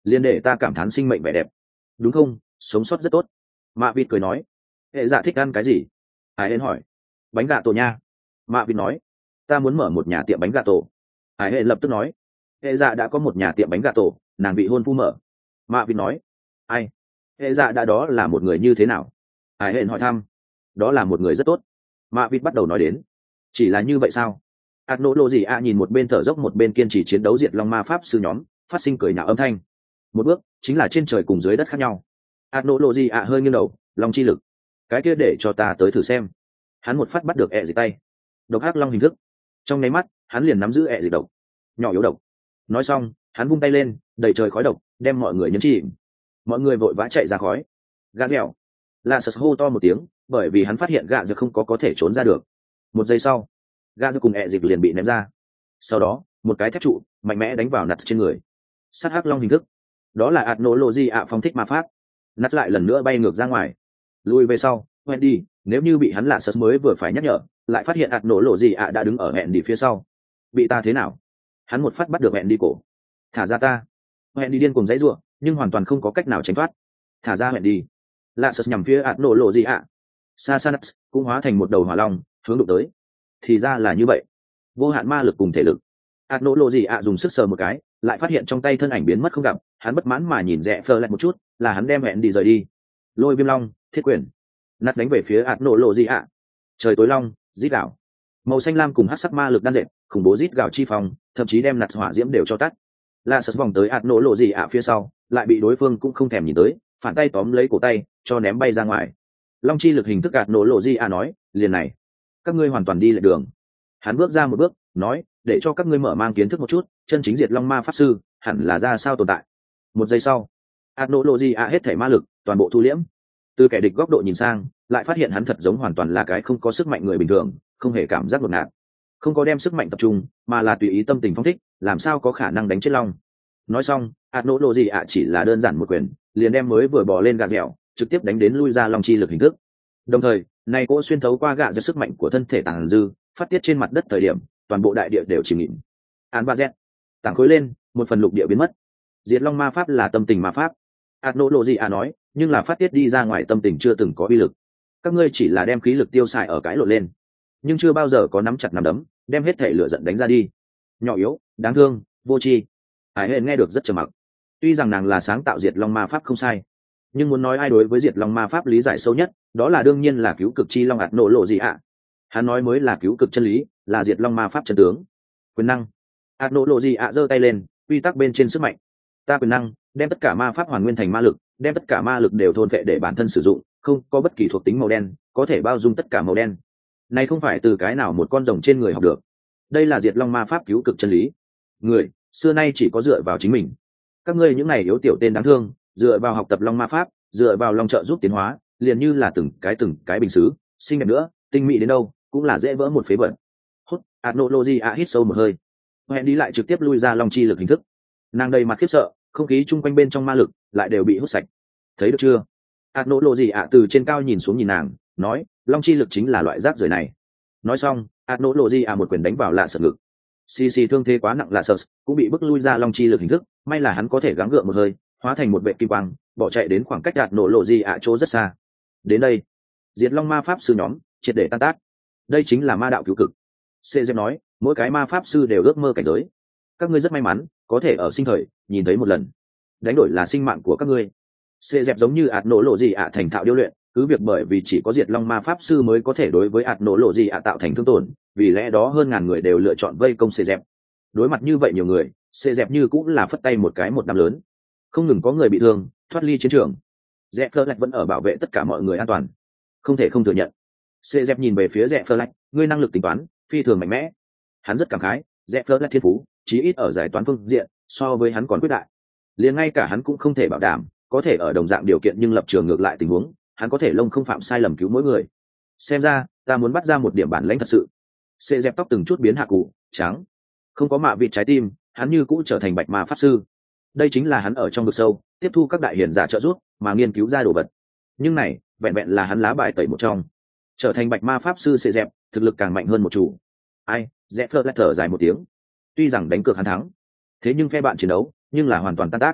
liền để ta cảm thán sinh mệnh vẻ đẹp, đúng không? Sống sót rất tốt. Mạ vịt cười nói. Hệ dạ thích ăn cái gì? Hải hên hỏi. Bánh gà tổ nha. Mạ vịt nói. Ta muốn mở một nhà tiệm bánh gà tổ. Hải hên lập tức nói. Hệ dạ đã có một nhà tiệm bánh gà tổ, nàng bị hôn phu mở. Mạ vịt nói. Ai? Hệ dạ đã đó là một người như thế nào? Hải hên hỏi thăm. Đó là một người rất tốt. Mạ vịt bắt đầu nói đến. Chỉ là như vậy sao? ạt nỗ lộ gì ạ nhìn một bên thở dốc một bên kiên trì chiến đấu diệt long ma pháp sư nhóm, phát sinh cười nhạo âm thanh. Một bước chính là trên trời cùng dưới đất khác nhau. ạt nỗ lộ gì ạ hơi nghiêng đầu, long chi lực, cái kia để cho ta tới thử xem. Hắn một phát bắt được ẹ dịch tay, độc ác long hình thức, trong nháy mắt hắn liền nắm giữ ẹ dịch độc, nhỏ yếu độc. Nói xong hắn vung tay lên, đầy trời khói độc đem mọi người nhấn chìm. Mọi người vội vã chạy ra khói. Gà dẻo là sật hô to một tiếng, bởi vì hắn phát hiện gà dẻo không có có thể trốn ra được. Một giây sau gà dẻo cùng ẹ dịch liền bị ném ra. Sau đó một cái thép trụ mạnh mẽ đánh vào nặt trên người. Sát hắc long hình thức, đó là ạt nỗ lộ gì ạ phong thích ma pháp. Nặt lại lần nữa bay ngược ra ngoài, lùi về sau. Wendy, nếu như bị hắn lạ sật mới vừa phải nhắc nhở, lại phát hiện ạt nỗ lộ gì ạ đã đứng ở hẹn đi phía sau. Bị ta thế nào? Hắn một phát bắt được hẹn đi cổ. Thả ra ta. Hẹn đi điên cùng dãy ruộng, nhưng hoàn toàn không có cách nào tránh thoát. Thả ra hẹn đi. Lạ sật nhằm phía ạt nỗ lộ gì ạ. Sasanats cũng hóa thành một đầu hỏa long hướng đụng tới. Thì ra là như vậy. Vô hạn ma lực cùng thể lực. ạt nỗ lộ gì ạ dùng sức sờ một cái, lại phát hiện trong tay thân ảnh biến mất không gặp. Hắn bất mãn mà nhìn rẽ phơ lại một chút, là hắn đem hẹn đi rời đi. Lôi viêm long, thiết quyền. Nát đánh về phía ạt nổ lộ gì ạ. Trời tối long, rít gạo. Màu xanh lam cùng hắc sắc ma lực đan dệt, khủng bố rít gạo chi phòng, thậm chí đem nạt hỏa diễm đều cho tắt. La sật vòng tới ạt nổ lộ gì ạ phía sau, lại bị đối phương cũng không thèm nhìn tới, phản tay tóm lấy cổ tay, cho ném bay ra ngoài. Long chi lực hình thức ạt nổ lộ gì ạ nói, liền này, các ngươi hoàn toàn đi lệch đường. Hắn bước ra một bước, nói, để cho các ngươi mở mang kiến thức một chút, chân chính diệt long ma pháp sư hẳn là ra sao tồn tại. Một giây sau, ạt nổ lộ gì ạ hết thể ma lực toàn bộ thu liễm. Từ kẻ địch góc độ nhìn sang, lại phát hiện hắn thật giống hoàn toàn là cái không có sức mạnh người bình thường, không hề cảm giác đột ngạt, không có đem sức mạnh tập trung, mà là tùy ý tâm tình phong thích, làm sao có khả năng đánh chết long. Nói xong ạt nỗ lộ gì ạ chỉ là đơn giản một quyền, liền đem mới vừa bỏ lên gà dẻo trực tiếp đánh đến lui ra long chi lực hình thức. Đồng thời này cỗ xuyên thấu qua gạ do sức mạnh của thân thể tàng dư phát tiết trên mặt đất thời điểm, toàn bộ đại địa đều chìm nghỉm. Án ba z tảng khối lên, một phần lục địa biến mất. Diệt long ma pháp là tâm tình ma pháp, ạt nỗ lộ gì ạ nói, nhưng là phát tiết đi ra ngoài tâm tình chưa từng có uy lực. Các ngươi chỉ là đem khí lực tiêu xài ở cái lộn lên, nhưng chưa bao giờ có nắm chặt nắm đấm đem hết thể lửa giận đánh ra đi. Nhỏ yếu, đáng thương, vô tri. Hải hên nghe được rất trầm mặc. Tuy rằng nàng là sáng tạo diệt long ma pháp không sai, nhưng muốn nói ai đối với diệt long ma pháp lý giải sâu nhất, đó là đương nhiên là cứu cực chi long ạt nổ lộ gì ạ. Hắn nói mới là cứu cực chân lý, là diệt long ma pháp chân tướng. Quyền năng. ạt nổ lộ gì ạ giơ tay lên, quy tắc bên trên sức mạnh. Ta quyền năng đem tất cả ma pháp hoàn nguyên thành ma lực, đem tất cả ma lực đều thôn phệ để bản thân sử dụng, không có bất kỳ thuộc tính màu đen, có thể bao dung tất cả màu đen. Này không phải từ cái nào một con rồng trên người học được, đây là diệt long ma pháp cứu cực chân lý. Người xưa nay chỉ có dựa vào chính mình. Các ngươi những này yếu tiểu tên đáng thương, dựa vào học tập long ma pháp, dựa vào long trợ giúp tiến hóa, liền như là từng cái từng cái bình xứ, xinh đẹp nữa, tinh mỹ đến đâu cũng là dễ vỡ một phế bẩn. Hút, Adnology a hít sâu một hơi, hẹn đi lại trực tiếp lui ra long chi lực hình thức. Nàng đầy mặt khiếp sợ, không khí chung quanh bên trong ma lực lại đều bị hút sạch. Thấy được chưa? Adnology a từ trên cao nhìn xuống nhìn nàng, nói, long chi lực chính là loại rác rưởi này. Nói xong Adnology a một quyền đánh vào lạ sợ ngực. Xì xì thương thế quá nặng lạ sợ cũng bị bức lui ra long chi lực hình thức, may là hắn có thể gắng gượng một hơi, hóa thành một vệ kim quang, bỏ chạy đến khoảng cách Adnology a chỗ rất xa. Đến đây, diệt long ma pháp sư nhóm triệt để tan tác. Đây chính là ma đạo cứu cực. Cê nói, mỗi cái ma pháp sư đều ước mơ cảnh giới. Các ngươi rất may mắn có thể ở sinh thời nhìn thấy một lần, đánh đổi là sinh mạng của các ngươi. Cê giống như ạt nổ lộ gì ạ thành thạo điêu luyện, cứ việc bởi vì chỉ có diệt long ma pháp sư mới có thể đối với ạt nổ lộ gì ạ tạo thành thương tổn, vì lẽ đó hơn ngàn người đều lựa chọn vây công Cê. Đối mặt như vậy nhiều người, Cê như cũng là phất tay một cái một năm lớn, không ngừng có người bị thương thoát ly chiến trường. Dẹp Fleur Lạch vẫn ở bảo vệ tất cả mọi người an toàn. Không thể không thừa nhận, Cê nhìn về phía Dẹp Fleur Lạch, ngươi năng lực tính toán phi thường mạnh mẽ. Hắn rất cảm khái, Dẹp Fleur Lạch thiên phú chí ít ở giải toán phương diện so với hắn còn quyết đại. Liền ngay cả hắn cũng không thể bảo đảm có thể ở đồng dạng điều kiện nhưng lập trường ngược lại tình huống, hắn có thể lông không phạm sai lầm cứu mỗi người. Xem ra ta muốn bắt ra một điểm bản lãnh thật sự. Cê dẹp tóc từng chút biến hạ cụ trắng, không có mạ vịt trái tim, hắn như cũ trở thành bạch ma pháp sư. Đây chính là hắn ở trong vực sâu tiếp thu các đại hiền giả trợ giúp mà nghiên cứu ra đồ vật. Nhưng này vẹn vẹn là hắn lá bài tẩy một trong. Trở thành bạch ma pháp sư Cê dẹp thực lực càng mạnh hơn một chủ. Ai? Dẹp Fleur lại thở dài một tiếng. Tuy rằng đánh cược hắn thắng, thế nhưng phe bạn chiến đấu nhưng là hoàn toàn tan tác.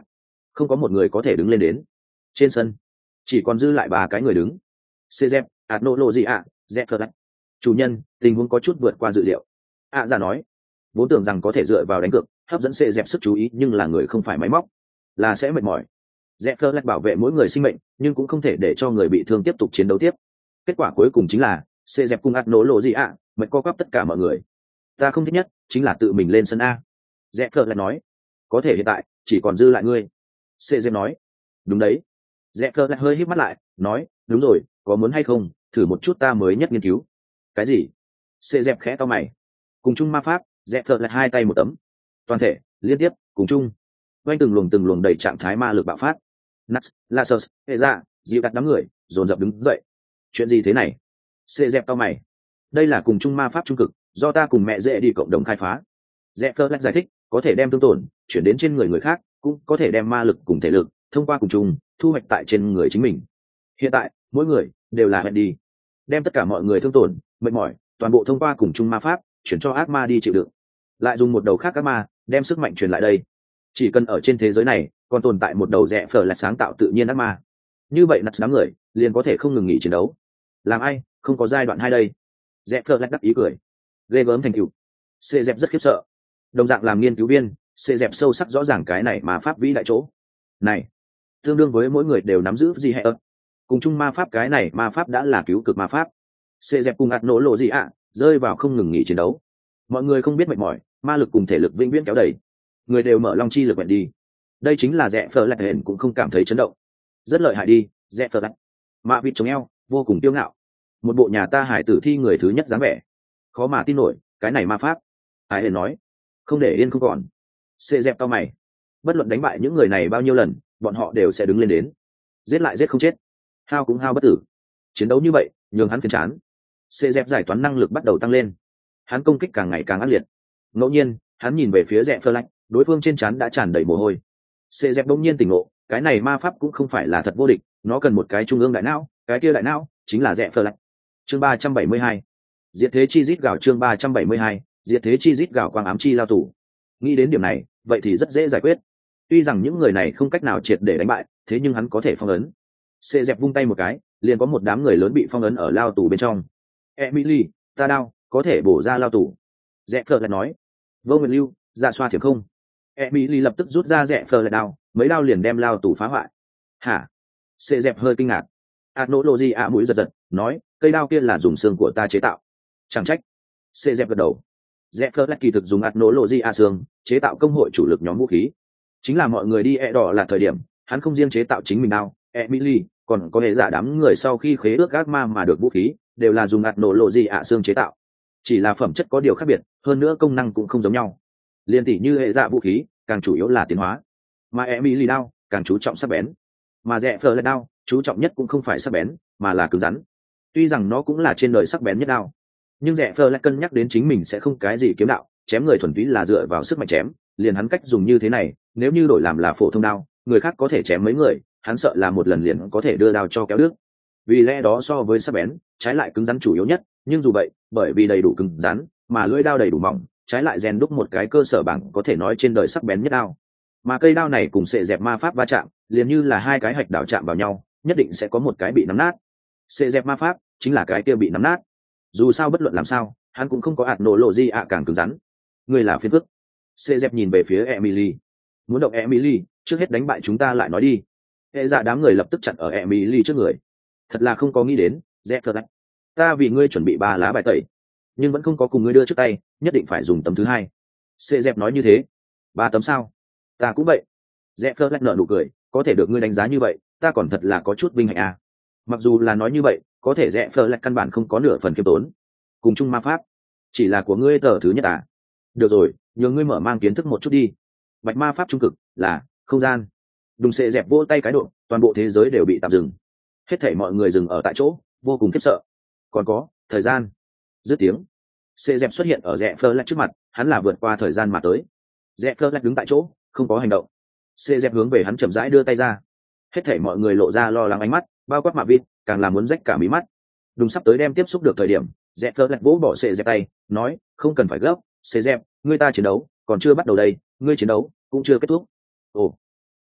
không có một người có thể đứng lên đến. Trên sân chỉ còn dư lại ba cái người đứng. Cezep, Adno Logia, Zephyr. Chủ nhân, tình huống có chút vượt qua dự liệu. ạ dạ nói, vốn tưởng rằng có thể dựa vào đánh cược hấp dẫn Cezep sức chú ý, nhưng là người không phải máy móc, là sẽ mệt mỏi. Zephyr bảo vệ mỗi người sinh mệnh, nhưng cũng không thể để cho người bị thương tiếp tục chiến đấu tiếp. Kết quả cuối cùng chính là Cezep cùng Adno Logia mệt co quắp tất cả mọi người. Ta không thích nhất chính là tự mình lên sân A. Zephyr nói, có thể hiện tại chỉ còn dư lại ngươi. Cezep nói, đúng đấy. Zephyr lại hơi híp mắt lại, nói, đúng rồi, có muốn hay không thử một chút ta mới nhất nghiên cứu. Cái gì? Cezep khẽ to mày. Cùng chung ma pháp. Zephyr lại hai tay một tấm, toàn thể liên tiếp cùng chung, quanh từng luồng từng luồng đầy trạng thái ma lực bạo phát. Nats, Lasers, hệ ra dịu đặt đám người dồn dập đứng dậy. Chuyện gì thế này? Cezep to mày. Đây là cùng chung ma pháp trung cực, do ta cùng mẹ dễ đi cộng đồng khai phá. Zephyr lại giải thích, có thể đem thương tổn chuyển đến trên người người khác, cũng có thể đem ma lực cùng thể lực thông qua cùng chung thu hoạch tại trên người chính mình. Hiện tại mỗi người đều là hẹn đi, đem tất cả mọi người thương tổn mệt mỏi toàn bộ thông qua cùng chung ma pháp chuyển cho ác ma đi chịu đựng, lại dùng một đầu khác ác ma đem sức mạnh truyền lại đây. Chỉ cần ở trên thế giới này còn tồn tại một đầu rẽ phở là sáng tạo tự nhiên ác ma, như vậy nặt đám người liền có thể không ngừng nghỉ chiến đấu. Làm ai không có giai đoạn hai đây? Rẽ phở lắc đắc ý cười, ghê gớm thành tựu. Xê dẹp rất khiếp sợ. Đồng dạng làm nghiên cứu viên, Xê dẹp sâu sắc rõ ràng cái này mà pháp vĩ đại chỗ này tương đương với mỗi người đều nắm giữ gì hay ớt cùng chung ma pháp. Cái này ma pháp đã là cứu cực ma pháp. Xê dẹp cùng ạt nổ lộ gì ạ rơi vào không ngừng nghỉ chiến đấu. Mọi người không biết mệt mỏi, ma lực cùng thể lực vĩnh viễn kéo đẩy, người đều mở long chi lực bệnh đi. Đây chính là rẽ phở lạch hển cũng không cảm thấy chấn động. Rất lợi hại đi, rẽ phở lạch. Mạ vịt chống eo vô cùng kiêu ngạo, một bộ nhà ta hải tử thi người thứ nhất dáng vẻ, khó mà tin nổi cái này ma pháp. Hải hển nói, không để yên không còn. Xê dẹp to mày, bất luận đánh bại những người này bao nhiêu lần, bọn họ đều sẽ đứng lên đến, giết lại giết không chết, hao cũng hao bất tử. Chiến đấu như vậy nhường hắn phiền chán. Xê dẹp giải toán năng lực bắt đầu tăng lên, hắn công kích càng ngày càng ác liệt. Ngẫu nhiên hắn nhìn về phía rẽ phơ lạnh, đối phương trên trán đã tràn đầy mồ hôi. Xê dẹp đông nhiên tỉnh ngộ, cái này ma pháp cũng không phải là thật vô địch, nó cần một cái trung ương đại não, cái kia đại não chính là rẽ phơ lạnh. Chương ba trăm bảy mươi hai, diệt thế chi rít gào. Chương ba trăm bảy mươi hai, diệt thế chi rít gào. Quang ám chi lao tù. Nghĩ đến điểm này, vậy thì rất dễ giải quyết. Tuy rằng những người này không cách nào triệt để đánh bại, thế nhưng hắn có thể phong ấn. Xê dẹp vung tay một cái, liền có một đám người lớn bị phong ấn ở lao tù bên trong. Emily, ta đao có thể bổ ra lao tù. Rẽ phờ lại nói, vô nguyện lưu ra xoa thiểm không. Emily lập tức rút ra rẽ phờ lại đao, mấy đao liền đem lao tù phá hoại. Hả? Xê dẹp hơi kinh ngạc. Adnology ạ mũi giật giật, nói, cây đao kia là dùng xương của ta chế tạo. Chẳng trách. Xê dẹp gật đầu. Rẽ phờ lại kỳ thực dùng Adnology ạ xương chế tạo công hội chủ lực nhóm vũ khí, chính là mọi người đi e đỏ là thời điểm hắn không riêng chế tạo chính mình đao. Emily còn có hệ giả đám người sau khi khế ước ác ma mà được vũ khí đều là dùng ạt nổ lộ gì ạ xương chế tạo, chỉ là phẩm chất có điều khác biệt, hơn nữa công năng cũng không giống nhau. Liên tỷ như hệ dạ vũ khí càng chủ yếu là tiến hóa, mà Emily đao càng chú trọng sắc bén, mà rẽ phờ lại đao chú trọng nhất cũng không phải sắc bén mà là cứng rắn. Tuy rằng nó cũng là trên đời sắc bén nhất đao, nhưng rẽ phờ lại cân nhắc đến chính mình sẽ không cái gì kiếm đạo, chém người thuần túy là dựa vào sức mạnh chém, liền hắn cách dùng như thế này, nếu như đổi làm là phổ thông đao, người khác có thể chém mấy người, hắn sợ là một lần liền có thể đưa đao cho kéo đứt. Vì lẽ đó so với sắc bén, trái lại cứng rắn chủ yếu nhất, nhưng dù vậy, bởi vì đầy đủ cứng rắn, mà lưỡi đao đầy đủ mỏng, trái lại rèn đúc một cái cơ sở bảng có thể nói trên đời sắc bén nhất đao. Mà cây đao này cùng sệ dẹp ma pháp va chạm, liền như là hai cái hạch đảo chạm vào nhau, nhất định sẽ có một cái bị nắm nát. Sệ dẹp ma pháp chính là cái kia bị nắm nát. Dù sao bất luận làm sao, hắn cũng không có ạt nổ lộ gì ạ càng cứng rắn. Người là phiền phức. Sệ dẹp nhìn về phía Emily, muốn động Emily, trước hết đánh bại chúng ta lại nói đi. Hệ dạ đám người lập tức chặn ở Emily trước người. Thật là không có nghĩ đến, Zephyr, ta vì ngươi chuẩn bị ba lá bài tẩy, nhưng vẫn không có cùng ngươi đưa trước tay, nhất định phải dùng tấm thứ hai. Xê dẹp nói như thế. Ba tấm sao? Ta cũng vậy. Zephyr nở nụ cười, có thể được ngươi đánh giá như vậy, ta còn thật là có chút vinh hạnh à. Mặc dù là nói như vậy, có thể Zephyr lại căn bản không có nửa phần kiêm tốn. Cùng chung ma pháp, chỉ là của ngươi tờ thứ nhất à? Được rồi, nhờ ngươi mở mang kiến thức một chút đi. Bạch ma pháp trung cực là không gian. Đùng Xê dẹp vỗ tay cái độ, toàn bộ thế giới đều bị tạm dừng. Hết thảy mọi người dừng ở tại chỗ, vô cùng khiếp sợ. Còn có thời gian. Dứt tiếng, Xê dẹp xuất hiện ở rẽ phơ lách trước mặt, hắn là vượt qua thời gian mà tới. Rẽ phơ lách đứng tại chỗ, không có hành động. Xê dẹp hướng về hắn chậm rãi đưa tay ra. Hết thảy mọi người lộ ra lo lắng ánh mắt, bao quát Mạ Vịt, càng là muốn rách cả mí mắt. Đùng sắp tới đem tiếp xúc được thời điểm, rẽ phơ lách vỗ bỏ Xê dẹp tay, nói, không cần phải gấp, Xê dẹp, ngươi ta chiến đấu còn chưa bắt đầu đây, ngươi chiến đấu cũng chưa kết thúc. Ồ.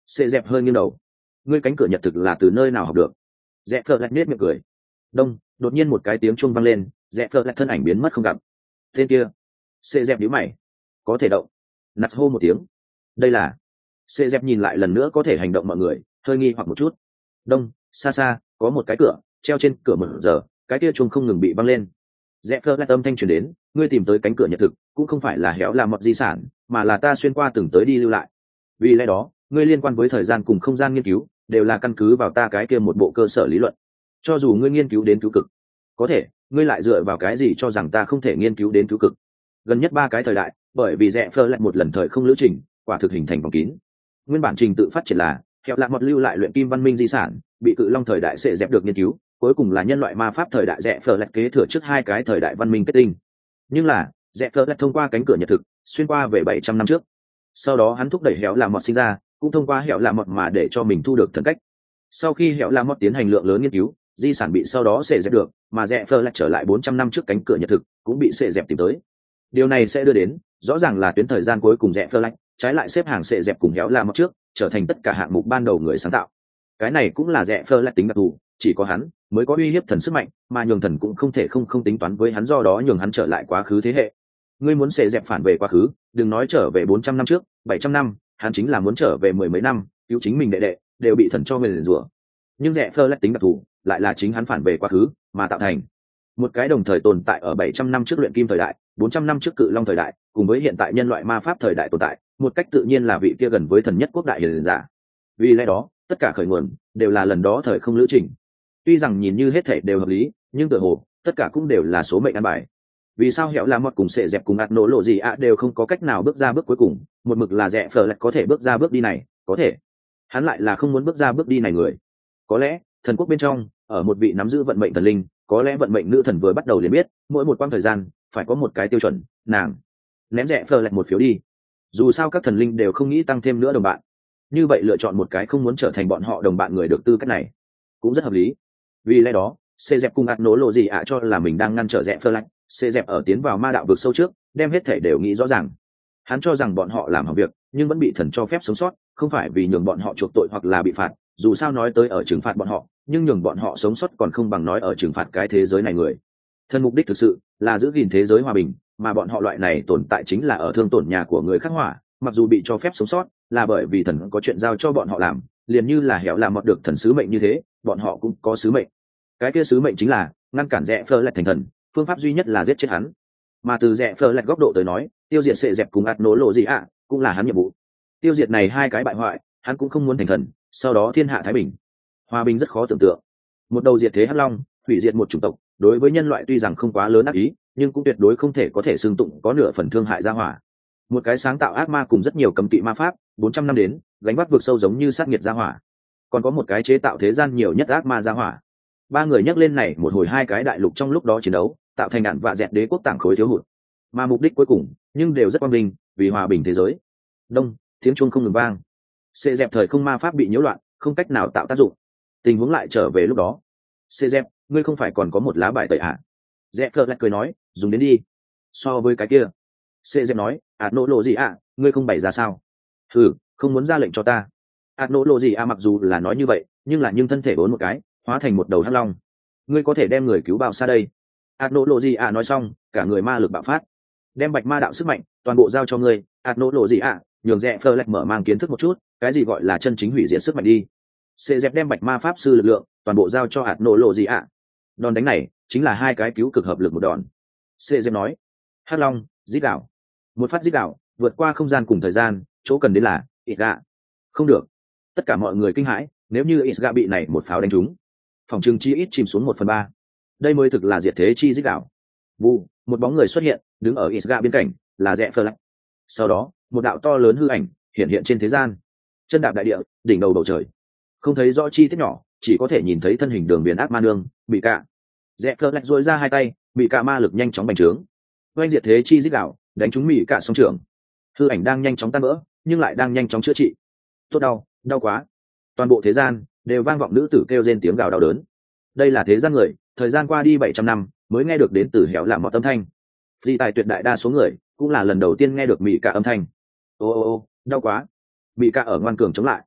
Xê dẹp hơi nghiêng đầu. Ngươi cánh cửa nhật thực là từ nơi nào học được? Dẹp phờ lạch nết miệng cười. Đông, đột nhiên một cái tiếng chuông vang lên, dẹp phờ lạch thân ảnh biến mất không gặp. Tên kia. Xê dẹp nhíu mày. Có thể động. Nặt hô một tiếng. Đây là. Xê dẹp nhìn lại lần nữa có thể hành động mọi người, hơi nghi hoặc một chút. Đông, xa xa, có một cái cửa, treo trên cửa một giờ, cái kia chuông không ngừng bị văng lên. Dẹp phờ lạch âm thanh truyền đến, ngươi tìm tới cánh cửa nhật thực, cũng không phải là héo là một di sản, mà là ta xuyên qua từng tới đi lưu lại. Vì lẽ đó, ngươi liên quan với thời gian cùng không gian nghiên cứu đều là căn cứ vào ta cái kia một bộ cơ sở lý luận. Cho dù ngươi nghiên cứu đến cứu cực, có thể ngươi lại dựa vào cái gì cho rằng ta không thể nghiên cứu đến cứu cực? Gần nhất ba cái thời đại, bởi vì rẽ phơ lại một lần thời không lữ trình, quả thực hình thành vòng kín. Nguyên bản trình tự phát triển là theo lạc một lưu lại luyện kim văn minh di sản, bị cự long thời đại sẽ dẹp được nghiên cứu, cuối cùng là nhân loại ma pháp thời đại rẽ phơ lại kế thừa trước hai cái thời đại văn minh kết tinh. Nhưng là rẽ phơ lại thông qua cánh cửa nhật thực, xuyên qua về bảy trăm năm trước. Sau đó hắn thúc đẩy hẻo là mọt sinh ra, cũng thông qua hẻo là mọt mà để cho mình thu được thần cách. Sau khi hẻo là mọt tiến hành lượng lớn nghiên cứu, di sản bị sau đó sẽ dẹp được, mà rẽ phơ lại trở lại bốn trăm năm trước cánh cửa nhật thực cũng bị sẽ dẹp tìm tới. Điều này sẽ đưa đến rõ ràng là tuyến thời gian cuối cùng rẽ phơ lại trái lại xếp hàng sẽ dẹp cùng hẻo là mọt trước, trở thành tất cả hạng mục ban đầu người sáng tạo. Cái này cũng là rẽ phơ lại tính đặc thù, chỉ có hắn mới có uy hiếp thần sức mạnh, mà nhường thần cũng không thể không không tính toán với hắn, do đó nhường hắn trở lại quá khứ thế hệ. Ngươi muốn sẽ dẹp phản về quá khứ, đừng nói trở về bốn trăm năm trước, bảy trăm năm, hắn chính là muốn trở về mười mấy năm, cứu chính mình đệ đệ, đều bị thần cho người liền rủa. Nhưng rẽ phơ lại tính đặc thù, lại là chính hắn phản về quá khứ mà tạo thành một cái đồng thời tồn tại ở bảy trăm năm trước luyện kim thời đại, bốn trăm năm trước cự long thời đại, cùng với hiện tại nhân loại ma pháp thời đại tồn tại, một cách tự nhiên là vị kia gần với thần nhất quốc đại hiền giả. Vì lẽ đó, tất cả khởi nguồn đều là lần đó thời không lữ trình. Tuy rằng nhìn như hết thảy đều hợp lý, nhưng tựa hồ tất cả cũng đều là số mệnh ăn bài. Vì sao hẻo là một cùng sẽ dẹp cùng ạt nổ lộ gì ạ đều không có cách nào bước ra bước cuối cùng, một mực là rẽ phở lại có thể bước ra bước đi này, có thể hắn lại là không muốn bước ra bước đi này người. Có lẽ thần quốc bên trong ở một vị nắm giữ vận mệnh thần linh, có lẽ vận mệnh nữ thần vừa bắt đầu liền biết mỗi một quãng thời gian phải có một cái tiêu chuẩn, nàng ném rẽ phở lại một phiếu đi. Dù sao các thần linh đều không nghĩ tăng thêm nữa đồng bạn, như vậy lựa chọn một cái không muốn trở thành bọn họ đồng bạn người được tư cách này cũng rất hợp lý. Vì lẽ đó xê dẹp cùng ạt nổ lộ gì ạ cho là mình đang ngăn trở rẽ phở lại, xê dẹp ở tiến vào ma đạo vực sâu trước đem hết thể đều nghĩ rõ ràng. Hắn cho rằng bọn họ làm hỏng việc nhưng vẫn bị thần cho phép sống sót, không phải vì nhường bọn họ chuộc tội hoặc là bị phạt, dù sao nói tới ở trừng phạt bọn họ, nhưng nhường bọn họ sống sót còn không bằng nói ở trừng phạt cái thế giới này người. Thần mục đích thực sự là giữ gìn thế giới hòa bình, mà bọn họ loại này tồn tại chính là ở thương tổn nhà của người khác hỏa, mặc dù bị cho phép sống sót là bởi vì thần có chuyện giao cho bọn họ làm, liền như là hẻo làm mọt được thần sứ mệnh như thế, bọn họ cũng có sứ mệnh. Cái kia sứ mệnh chính là ngăn cản rẽ phơ lại thành thần, phương pháp duy nhất là giết chết hắn. Mà từ rẽ phơ lại góc độ tới nói, tiêu diệt sệ dẹp cùng ạt nổ lộ gì ạ cũng là hắn nhiệm vụ. Tiêu diệt này hai cái bại hoại, hắn cũng không muốn thành thần, sau đó thiên hạ thái bình. Hòa bình rất khó tưởng tượng. Một đầu diệt thế hắc long, hủy diệt một chủng tộc, đối với nhân loại tuy rằng không quá lớn ác ý, nhưng cũng tuyệt đối không thể có thể xương tụng có nửa phần thương hại ra hỏa. Một cái sáng tạo ác ma cùng rất nhiều cấm kỵ ma pháp, bốn trăm năm đến, gánh vác vực sâu giống như sát nghiệt ra hỏa. Còn có một cái chế tạo thế gian nhiều nhất ác ma ra hỏa. Ba người nhắc lên này một hồi hai cái đại lục trong lúc đó chiến đấu, tạo thành đạn vạ dẹt đế quốc tảng khối thiếu hụt. Mà mục đích cuối cùng, nhưng đều rất quang minh, vì hòa bình thế giới. Đông, tiếng chuông không ngừng vang. Xê dẹp thời không ma pháp bị nhiễu loạn, không cách nào tạo tác dụng. Tình huống lại trở về lúc đó. Xê dẹp, ngươi không phải còn có một lá bài tẩy à? Dẹp thợ lại cười nói, dùng đến đi. So với cái kia. Xê dẹp nói, ạt nỗ lộ gì ạ, ngươi không bày ra sao? Ừ, không muốn ra lệnh cho ta. ạt nỗ lộ gì ạ mặc dù là nói như vậy, nhưng là nhưng thân thể bốn một cái, hóa thành một đầu hắc long. Ngươi có thể đem người cứu bao xa đây? ạt nỗ lộ gì ạ nói xong, cả người ma lực bạo phát, đem bạch ma đạo sức mạnh toàn bộ giao cho ngươi. ạt nỗ lộ gì ạ, nhường rẽ phơ lạch mở mang kiến thức một chút cái gì gọi là chân chính hủy diệt sức mạnh đi. Xê dẹp đem bạch ma pháp sư lực lượng toàn bộ giao cho ạt nỗ lộ gì ạ. Đòn đánh này chính là hai cái cứu cực hợp lực một đòn. Xê dẹp nói, hắc long dít đảo, một phát dít đảo vượt qua không gian cùng thời gian, chỗ cần đến là ít gạ. Không được, tất cả mọi người kinh hãi, nếu như ít gạ bị này một pháo đánh trúng, phòng trừng chi ít chìm xuống một phần ba. Đây mới thực là diệt thế chi dít đảo. Vụ, một bóng người xuất hiện, đứng ở Isga bên cạnh, là rẽ phơ lạch. Sau đó, một đạo to lớn hư ảnh hiện hiện trên thế gian, chân đạp đại địa, đỉnh đầu bầu trời. Không thấy rõ chi tiết nhỏ, chỉ có thể nhìn thấy thân hình đường viền ác ma nương, bị cạ. Rẽ phơ lạch duỗi ra hai tay, bị cạ ma lực nhanh chóng bành trướng. Oanh diệt thế chi dít đảo, đánh trúng bị cạ song trường. Hư ảnh đang nhanh chóng tan vỡ, nhưng lại đang nhanh chóng chữa trị. Tốt đau, đau quá. Toàn bộ thế gian đều vang vọng nữ tử kêu rên tiếng gào đau đớn. Đây là thế gian người, thời gian qua đi bảy trăm năm mới nghe được đến từ hẻo làm một âm thanh. Vì tài tuyệt đại đa số người cũng là lần đầu tiên nghe được mỹ cả âm thanh. Ô ô ô, đau quá. Mỹ cả ở ngoan cường chống lại.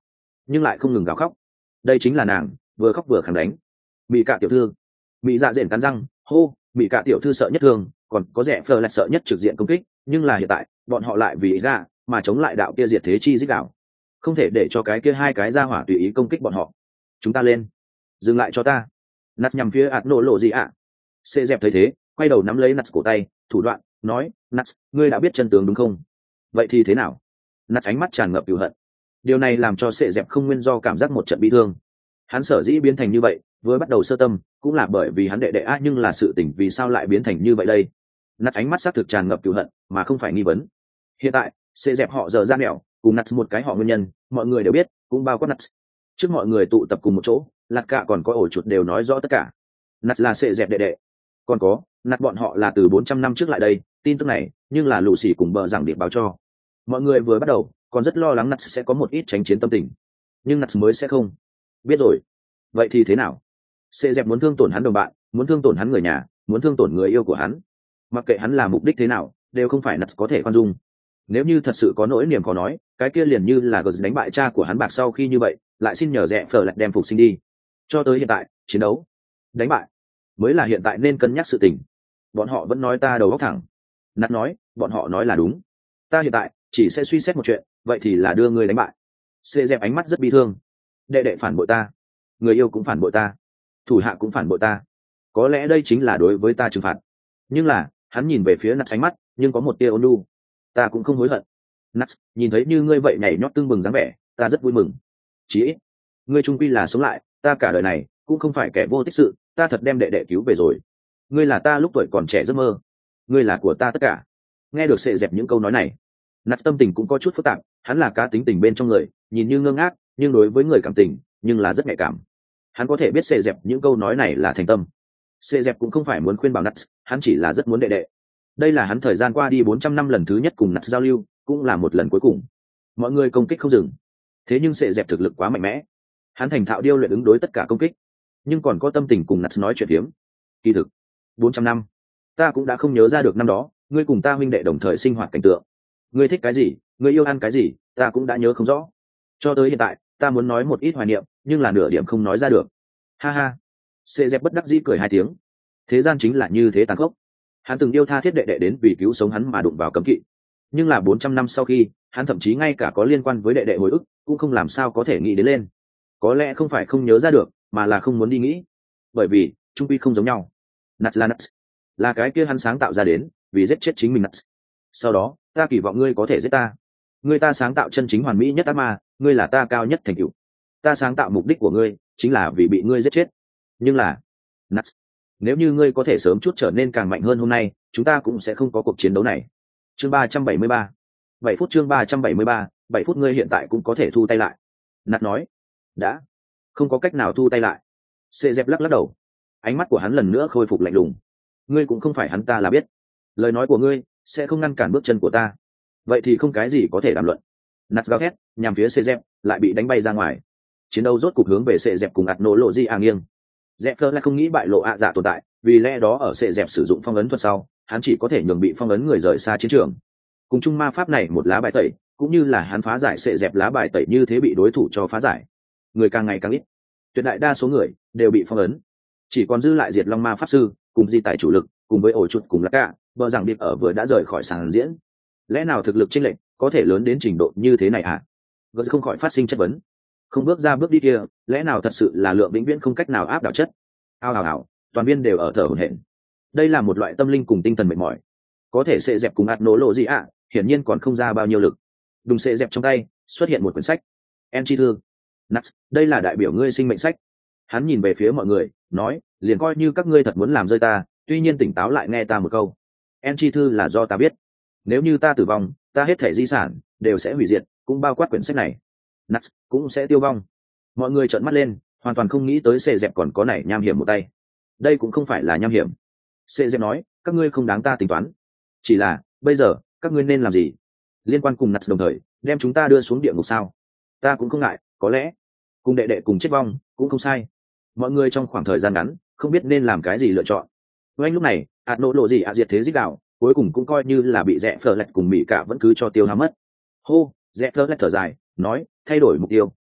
nhưng lại không ngừng gào khóc. Đây chính là nàng vừa khóc vừa khẳng đánh. Mỹ Cạ tiểu thư. Mỹ Dạ rền cắn răng hô, Mỹ Cạ tiểu thư sợ nhất thương, còn có rẻ phờ lại sợ nhất trực diện công kích, nhưng là hiện tại bọn họ lại vì ý gà mà chống lại đạo kia diệt thế chi dích đạo, không thể để cho cái kia hai cái ra hỏa tùy ý công kích bọn họ. Chúng ta lên, dừng lại cho ta. Nặt nhằm phía ạt nổ lộ gì ạ. Xê dẹp thấy thế quay đầu nắm lấy nặt cổ tay thủ đoạn nói, nặt, ngươi đã biết chân tướng đúng không? Vậy thì thế nào? Nặt ánh mắt tràn ngập cừu hận. Điều này làm cho Xê dẹp không nguyên do cảm giác một trận bị thương. Hắn sở dĩ biến thành như vậy với bắt đầu sơ tâm cũng là bởi vì hắn đệ đệ a, nhưng là sự tình vì sao lại biến thành như vậy đây? Nặt ánh mắt xác thực tràn ngập cừu hận mà không phải nghi vấn. Hiện tại Xê dẹp họ giờ ra mẹo cùng nặt một cái họ nguyên nhân mọi người đều biết, cũng bao quát nặt. Trước mọi người tụ tập cùng một chỗ, lạt cả còn có ổ chuột đều nói rõ tất cả. Nặt là Xê dẹp đệ đệ, còn có nặt bọn họ là từ bốn trăm năm trước lại đây. Tin tức này nhưng là lù xì cùng bờ giảng điện báo cho mọi người. Vừa bắt đầu còn rất lo lắng nặt sẽ có một ít tránh chiến tâm tình, nhưng nặt mới sẽ không. Biết rồi, vậy thì thế nào? Xê dẹp muốn thương tổn hắn đồng bạn, muốn thương tổn hắn người nhà, muốn thương tổn người yêu của hắn, mặc kệ hắn là mục đích thế nào đều không phải nặt có thể khoan dung. Nếu như thật sự có nỗi niềm khó nói, cái kia liền như là gờ đánh bại cha của hắn bạc sau khi như vậy lại xin nhờ rẽ phở lại đem phục sinh đi. Cho tới hiện tại chiến đấu đánh bại mới là hiện tại nên cân nhắc sự tình. Bọn họ vẫn nói ta đầu óc thẳng. Nặt nói bọn họ nói là đúng. Ta hiện tại chỉ sẽ suy xét một chuyện, vậy thì là đưa người đánh bại. Xê dẹp ánh mắt rất bi thương. Đệ đệ phản bội ta, người yêu cũng phản bội ta, thủ hạ cũng phản bội ta, có lẽ đây chính là đối với ta trừng phạt. Nhưng là hắn nhìn về phía nặt ánh mắt nhưng có một tia ôn nhu. Ta cũng không hối hận. Nặt, nhìn thấy như ngươi vậy nhảy nhót tưng bừng dáng vẻ ta rất vui mừng. Chỉ ít ngươi trung quy là sống lại, ta cả đời này cũng không phải kẻ vô tích sự, ta thật đem đệ đệ cứu về rồi. Ngươi là ta lúc tuổi còn trẻ giấc mơ, ngươi là của ta tất cả. Nghe được Xê dẹp những câu nói này, nặt tâm tình cũng có chút phức tạp. Hắn là cá tính tình bên trong người, nhìn như ngơ ngác nhưng đối với người cảm tình nhưng là rất nhạy cảm. Hắn có thể biết Xê dẹp những câu nói này là thành tâm. Xê dẹp cũng không phải muốn khuyên bảo nặt, hắn chỉ là rất muốn đệ đệ. Đây là hắn thời gian qua đi bốn trăm năm lần thứ nhất cùng nặt giao lưu, cũng là một lần cuối cùng. Mọi người công kích không dừng, thế nhưng Xê dẹp thực lực quá mạnh mẽ, hắn thành thạo điêu luyện ứng đối tất cả công kích, nhưng còn có tâm tình cùng nặt nói chuyện phiếm. Kỳ thực bốn trăm năm ta cũng đã không nhớ ra được năm đó ngươi cùng ta huynh đệ đồng thời sinh hoạt cảnh tượng. Ngươi thích cái gì, ngươi yêu ăn cái gì, ta cũng đã nhớ không rõ. Cho tới hiện tại ta muốn nói một ít hoài niệm, nhưng là nửa điểm không nói ra được. Ha ha. Xê dẹp bất đắc dĩ cười hai tiếng. Thế gian chính là như thế tàn khốc. Hắn từng yêu tha thiết đệ đệ đến vì cứu sống hắn mà đụng vào cấm kỵ, nhưng là bốn trăm năm sau khi hắn thậm chí ngay cả có liên quan với đệ đệ hồi ức cũng không làm sao có thể nghĩ đến lên. Có lẽ không phải không nhớ ra được, mà là không muốn đi nghĩ, bởi vì trung quy không giống nhau. Nặt là nặt, là cái kia hắn sáng tạo ra đến vì giết chết chính mình nặt. Sau đó ta kỳ vọng ngươi có thể giết ta. Ngươi ta sáng tạo chân chính hoàn mỹ nhất ác ma, ngươi là ta cao nhất thành tựu. Ta sáng tạo mục đích của ngươi chính là vì bị ngươi giết chết. Nhưng là nặt, nếu như ngươi có thể sớm chút trở nên càng mạnh hơn hôm nay, chúng ta cũng sẽ không có cuộc chiến đấu này. Chương ba trăm bảy mươi ba, bảy phút. Chương ba trăm bảy mươi ba, bảy phút. Ngươi hiện tại cũng có thể thu tay lại. Nặt nói. Đã không có cách nào thu tay lại. Xê dẹp lắc lắc đầu, ánh mắt của hắn lần nữa khôi phục lạnh lùng. Ngươi cũng không phải hắn ta là biết, lời nói của ngươi sẽ không ngăn cản bước chân của ta, vậy thì không cái gì có thể đàm luận. Nặt gào thét nhằm phía Xê dẹp, lại bị đánh bay ra ngoài. Chiến đấu rốt cục hướng về Xê dẹp cùng ạt nổ lộ di à nghiêng. Dẹp lại không nghĩ bại lộ ạ dạ tồn tại, vì lẽ đó ở Xê dẹp sử dụng phong ấn thuật sau, hắn chỉ có thể nhường bị phong ấn người rời xa chiến trường. Cùng chung ma pháp này một lá bài tẩy, cũng như là hắn phá giải Xê dẹp lá bài tẩy như thế bị đối thủ cho phá giải. Người càng ngày càng ít, tuyệt đại đa số người đều bị phong ấn, chỉ còn dư lại Diệt Long ma pháp sư cùng di tài chủ lực cùng với ổ chuột cùng là cả bờ rằng điệp ở vừa đã rời khỏi sàn diễn. Lẽ nào thực lực chênh lệch có thể lớn đến trình độ như thế này à? Vẫn không khỏi phát sinh chất vấn. Không bước ra bước đi kia, lẽ nào thật sự là lượng vĩnh viễn không cách nào áp đảo chất? Ao ào ào, toàn viên đều ở thở hổn hển. Đây là một loại tâm linh cùng tinh thần mệt mỏi. Có thể Xê dẹp cùng ạt nổ lộ gì ạ, hiển nhiên còn không ra bao nhiêu lực. Đùng Xê dẹp trong tay xuất hiện một quyển sách. En chi thư. Nuts, đây là đại biểu ngươi sinh mệnh sách. Hắn nhìn về phía mọi người nói, liền coi như các ngươi thật muốn làm rơi ta, tuy nhiên tỉnh táo lại nghe ta một câu. En chi thư là do ta biết, nếu như ta tử vong, ta hết thể di sản đều sẽ hủy diệt, cũng bao quát quyển sách này. Nuts cũng sẽ tiêu vong. Mọi người trợn mắt lên, hoàn toàn không nghĩ tới Xê dẹp còn có này nham hiểm một tay. Đây cũng không phải là nham hiểm. Xê dẹp nói, các ngươi không đáng ta tính toán, chỉ là bây giờ các ngươi nên làm gì? Liên quan cùng Nuts đồng thời đem chúng ta đưa xuống địa ngục sao? Ta cũng không ngại, có lẽ cùng đệ đệ cùng chết vong cũng không sai. Mọi người trong khoảng thời gian ngắn không biết nên làm cái gì lựa chọn. Với anh lúc này ạt nổ lộ gì ạ diệt thế dích đạo cuối cùng cũng coi như là bị rẽ phờ lạch cùng mỹ cả vẫn cứ cho tiêu hao mất. Hô, rẽ phờ lạch thở dài nói, thay đổi mục tiêu,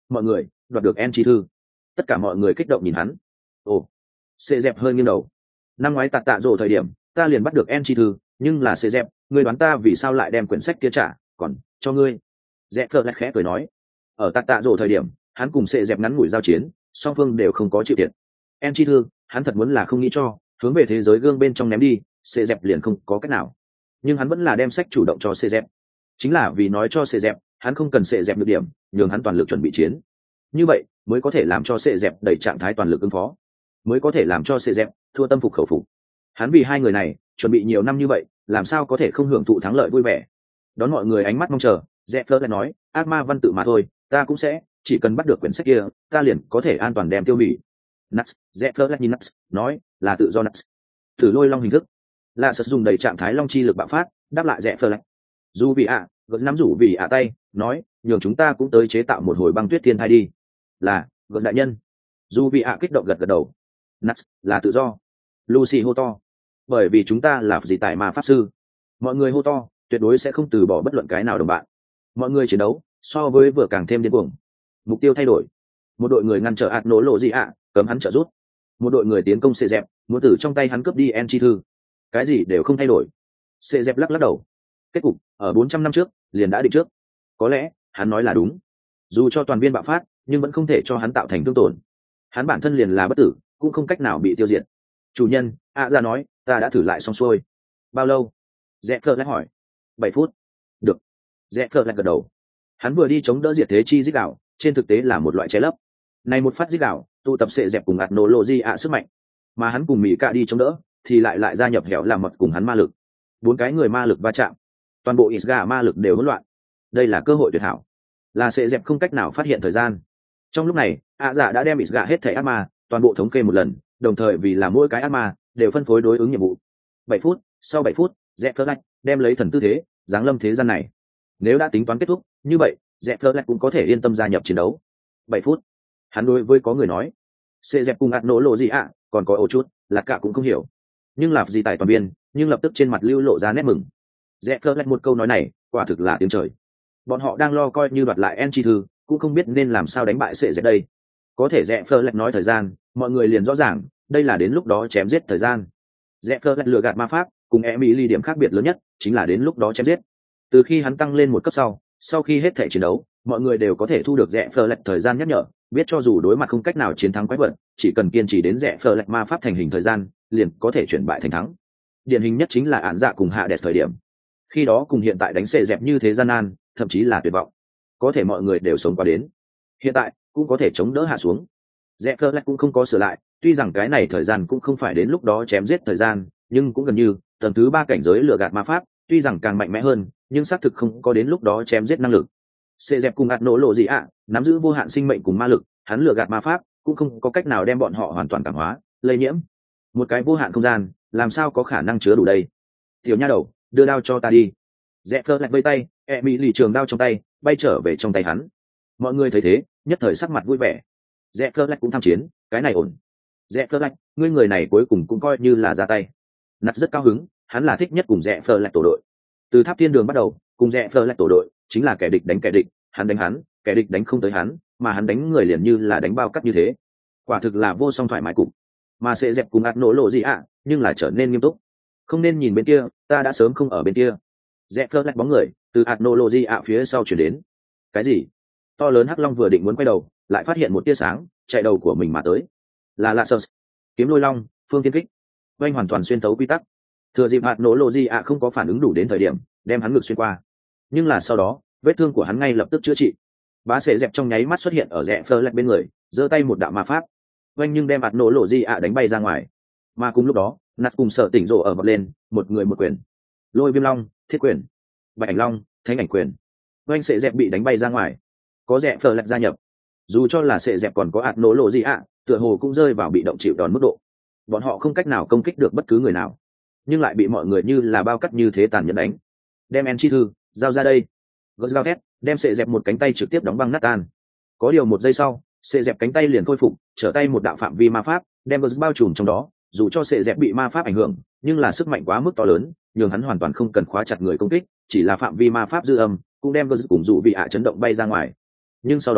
mọi người đoạt được en chi thư. Tất cả mọi người kích động nhìn hắn. Ồ, xê dẹp hơi nghiêng đầu. Năm ngoái tạt tạ rồ thời điểm ta liền bắt được en chi thư, nhưng là xê dẹp, ngươi đoán ta vì sao lại đem quyển sách kia trả còn cho ngươi? Dẹp phơ lại khẽ cười nói. Ở tạt tạ rồ thời điểm hắn cùng xê dẹp ngắn ngủi giao chiến, song phương đều không có chịu thiệt. En chi thư hắn thật muốn là không nghĩ cho, hướng về thế giới gương bên trong ném đi, xê dẹp liền không có cách nào. Nhưng hắn vẫn là đem sách chủ động cho xê dẹp, chính là vì nói cho xê dẹp hắn không cần xê dẹp được điểm, nhường hắn toàn lực chuẩn bị chiến. Như vậy mới có thể làm cho xê dẹp đẩy trạng thái toàn lực ứng phó, mới có thể làm cho xê dẹp thua tâm phục khẩu phục. Hắn vì hai người này chuẩn bị nhiều năm như vậy, làm sao có thể không hưởng thụ thắng lợi vui vẻ. Đón mọi người ánh mắt mong chờ, dẹp lại nói, ác ma văn tự mà thôi, ta cũng sẽ, chỉ cần bắt được quyển sách kia ta liền có thể an toàn đem tiêu hủy. Nuts, dẹp lại nhìn Nuts, nói là tự do Nuts. Thử lôi long hình thức là sử dụng đầy trạng thái long chi lực bạo phát đáp lại dẹp lại. Dù vì ạ gật nắm rủ vì ạ tay nói, nhường chúng ta cũng tới chế tạo một hồi băng tuyết thiên thai đi. Là gật đại nhân. Dù vì ạ kích động gật gật đầu. Nuts là tự do. Lucy hô to, bởi vì chúng ta là gì tại ma pháp sư. Mọi người hô to, tuyệt đối sẽ không từ bỏ bất luận cái nào đồng bạn. Mọi người chiến đấu so với vừa càng thêm điên cuồng. Mục tiêu thay đổi. Một đội người ngăn trở ạt nổ lộ gì ạ, cấm hắn trợ rút. Một đội người tiến công xê dẹp, muốn từ trong tay hắn cướp đi en chi thư. Cái gì đều không thay đổi. Xê dẹp lắc lắc đầu. Kết cục ở bốn trăm năm trước liền đã định trước. Có lẽ hắn nói là đúng. Dù cho toàn viên bạo phát, nhưng vẫn không thể cho hắn tạo thành thương tổn. Hắn bản thân liền là bất tử, cũng không cách nào bị tiêu diệt. Chủ nhân, ạ ra nói, ta đã thử lại xong xuôi. Bao lâu? Dẹp phơ lại hỏi. Bảy phút. Được. Dẹp phơ lại gật đầu. Hắn vừa đi chống đỡ diệt thế chi dích đạo, trên thực tế là một loại che lấp. Này một phát dích đạo, tụ tập sệ dẹp cùng ạt nổ lộ di ạ sức mạnh, mà hắn cùng mỹ cạ đi chống đỡ, thì lại lại gia nhập hẻo làm mật cùng hắn ma lực. Bốn cái người ma lực va chạm, toàn bộ Isga ma lực đều hỗn loạn. Đây là cơ hội tuyệt hảo, là sệ dẹp không cách nào phát hiện thời gian. Trong lúc này, ạ dạ đã đem Isga hết thảy ác ma toàn bộ thống kê một lần, đồng thời vì là mỗi cái ác ma đều phân phối đối ứng nhiệm vụ. Bảy phút, sau bảy phút, dẹp phơ lạch đem lấy thần tư thế giáng lâm thế gian này. Nếu đã tính toán kết thúc, như vậy dẹp phơ lạch cũng có thể yên tâm gia nhập chiến đấu. Bảy phút, hắn đối với có người nói, xê dẹp cùng ạt nổ lộ gì ạ, còn có ô chút là cả cũng không hiểu, nhưng là gì tại toàn biên, nhưng lập tức trên mặt lưu lộ ra nét mừng. Dẹp phơ lạch một câu nói này quả thực là tiếng trời. Bọn họ đang lo coi như đoạt lại en chi thư, cũng không biết nên làm sao đánh bại xê dẹp đây. Có thể dẹp phơ lạch nói thời gian, mọi người liền rõ ràng đây là đến lúc đó chém giết thời gian. Dẹp phơ lạch lừa gạt ma pháp cùng Emily điểm khác biệt lớn nhất chính là đến lúc đó chém giết. Từ khi hắn tăng lên một cấp sau, sau khi hết thể chiến đấu, mọi người đều có thể thu được dẹp phơ lạch thời gian nhắc nhở, biết cho dù đối mặt không cách nào chiến thắng quái vật, chỉ cần kiên trì đến dẹp phơ lạch ma pháp thành hình thời gian, liền có thể chuyển bại thành thắng. Điển hình nhất chính là án dạ cùng hạ đẹp thời điểm. Khi đó cùng hiện tại đánh xệ dẹp như thế gian nan, thậm chí là tuyệt vọng. Có thể mọi người đều sống qua đến. Hiện tại cũng có thể chống đỡ hạ xuống. Dẹp phơ lạch cũng không có sửa lại, tuy rằng cái này thời gian cũng không phải đến lúc đó chém giết thời gian, nhưng cũng gần như tầng thứ ba cảnh giới lừa gạt ma pháp, tuy rằng càng mạnh mẽ hơn, nhưng xác thực không có đến lúc đó chém giết năng lực. Xê dẹp cùng ạt nổ lộ gì ạ, nắm giữ vô hạn sinh mệnh cùng ma lực, hắn lừa gạt ma pháp cũng không có cách nào đem bọn họ hoàn toàn cảm hóa, lây nhiễm. Một cái vô hạn không gian, làm sao có khả năng chứa đủ đây? Tiểu nha đầu, đưa đao cho ta đi. Dẹp phơ lạch vây tay, e mỹ lì trường đao trong tay, bay trở về trong tay hắn. Mọi người thấy thế, nhất thời sắc mặt vui vẻ. Dẹp phơ lạch cũng tham chiến, cái này ổn. Dẹp phơ lạch, ngươi người này cuối cùng cũng coi như là ra tay. Nặt rất cao hứng, hắn là thích nhất cùng Dẹp phơ lạch tổ đội. Từ tháp thiên đường bắt đầu, cùng Dẹp phơ lạch tổ đội chính là kẻ địch đánh kẻ địch, hắn đánh hắn, kẻ địch đánh không tới hắn, mà hắn đánh người liền như là đánh bao cắt như thế. Quả thực là vô song thoải mái cục. Mà sẽ dẹp cùng ạt nổ lộ gì ạ, nhưng là trở nên nghiêm túc. Không nên nhìn bên kia, ta đã sớm không ở bên kia. Dẹp phơ lạch bóng người từ ạt nổ lộ gì ạ phía sau chuyển đến. Cái gì? To lớn hắc long vừa định muốn quay đầu, lại phát hiện một tia sáng chạy đầu của mình mà tới. Là lạ sơ, kiếm lôi long, phương thiên kích. Oanh hoàn toàn xuyên tấu quy tắc. Thừa dịp ạt nổ lộ gì ạ không có phản ứng đủ đến thời điểm, đem hắn ngược xuyên qua. Nhưng là sau đó, vết thương của hắn ngay lập tức chữa trị. Bá sẽ dẹp trong nháy mắt xuất hiện ở rẽ phơ lạch bên người, giơ tay một đạo ma pháp, oanh nhưng đem ạt nổ lộ gì ạ đánh bay ra ngoài. Mà cùng lúc đó, nạt cùng sợ tỉnh rộ ở vọt lên, một người một quyền. Lôi viêm long, thiết quyền. Bạch ảnh long, thánh ảnh quyền. Oanh sẽ dẹp bị đánh bay ra ngoài. Có rẽ phơ lạch gia nhập. Dù cho là sẽ dẹp còn có ạt nổ lộ gì ạ, tựa hồ cũng rơi vào bị động chịu đòn mức độ. Bọn họ không cách nào công kích được bất cứ người nào, nhưng lại bị mọi người như là bao cắt như thế tàn nhẫn đánh. Đem en chi thư giao ra đây. Gớt gao thét, đem sệ dẹp một cánh tay trực tiếp đóng băng nát tan. Có điều một giây sau, sệ dẹp cánh tay liền khôi phục, trở tay một đạo phạm vi ma pháp, đem Gớt bao trùm trong đó. Dù cho sệ dẹp bị ma pháp ảnh hưởng, nhưng là sức mạnh quá mức to lớn, nhường hắn hoàn toàn không cần khóa chặt người công kích, chỉ là phạm vi ma pháp dư âm, cũng đem Gớt cùng dụ bị ạ chấn động bay ra ngoài. Nhưng sau đó,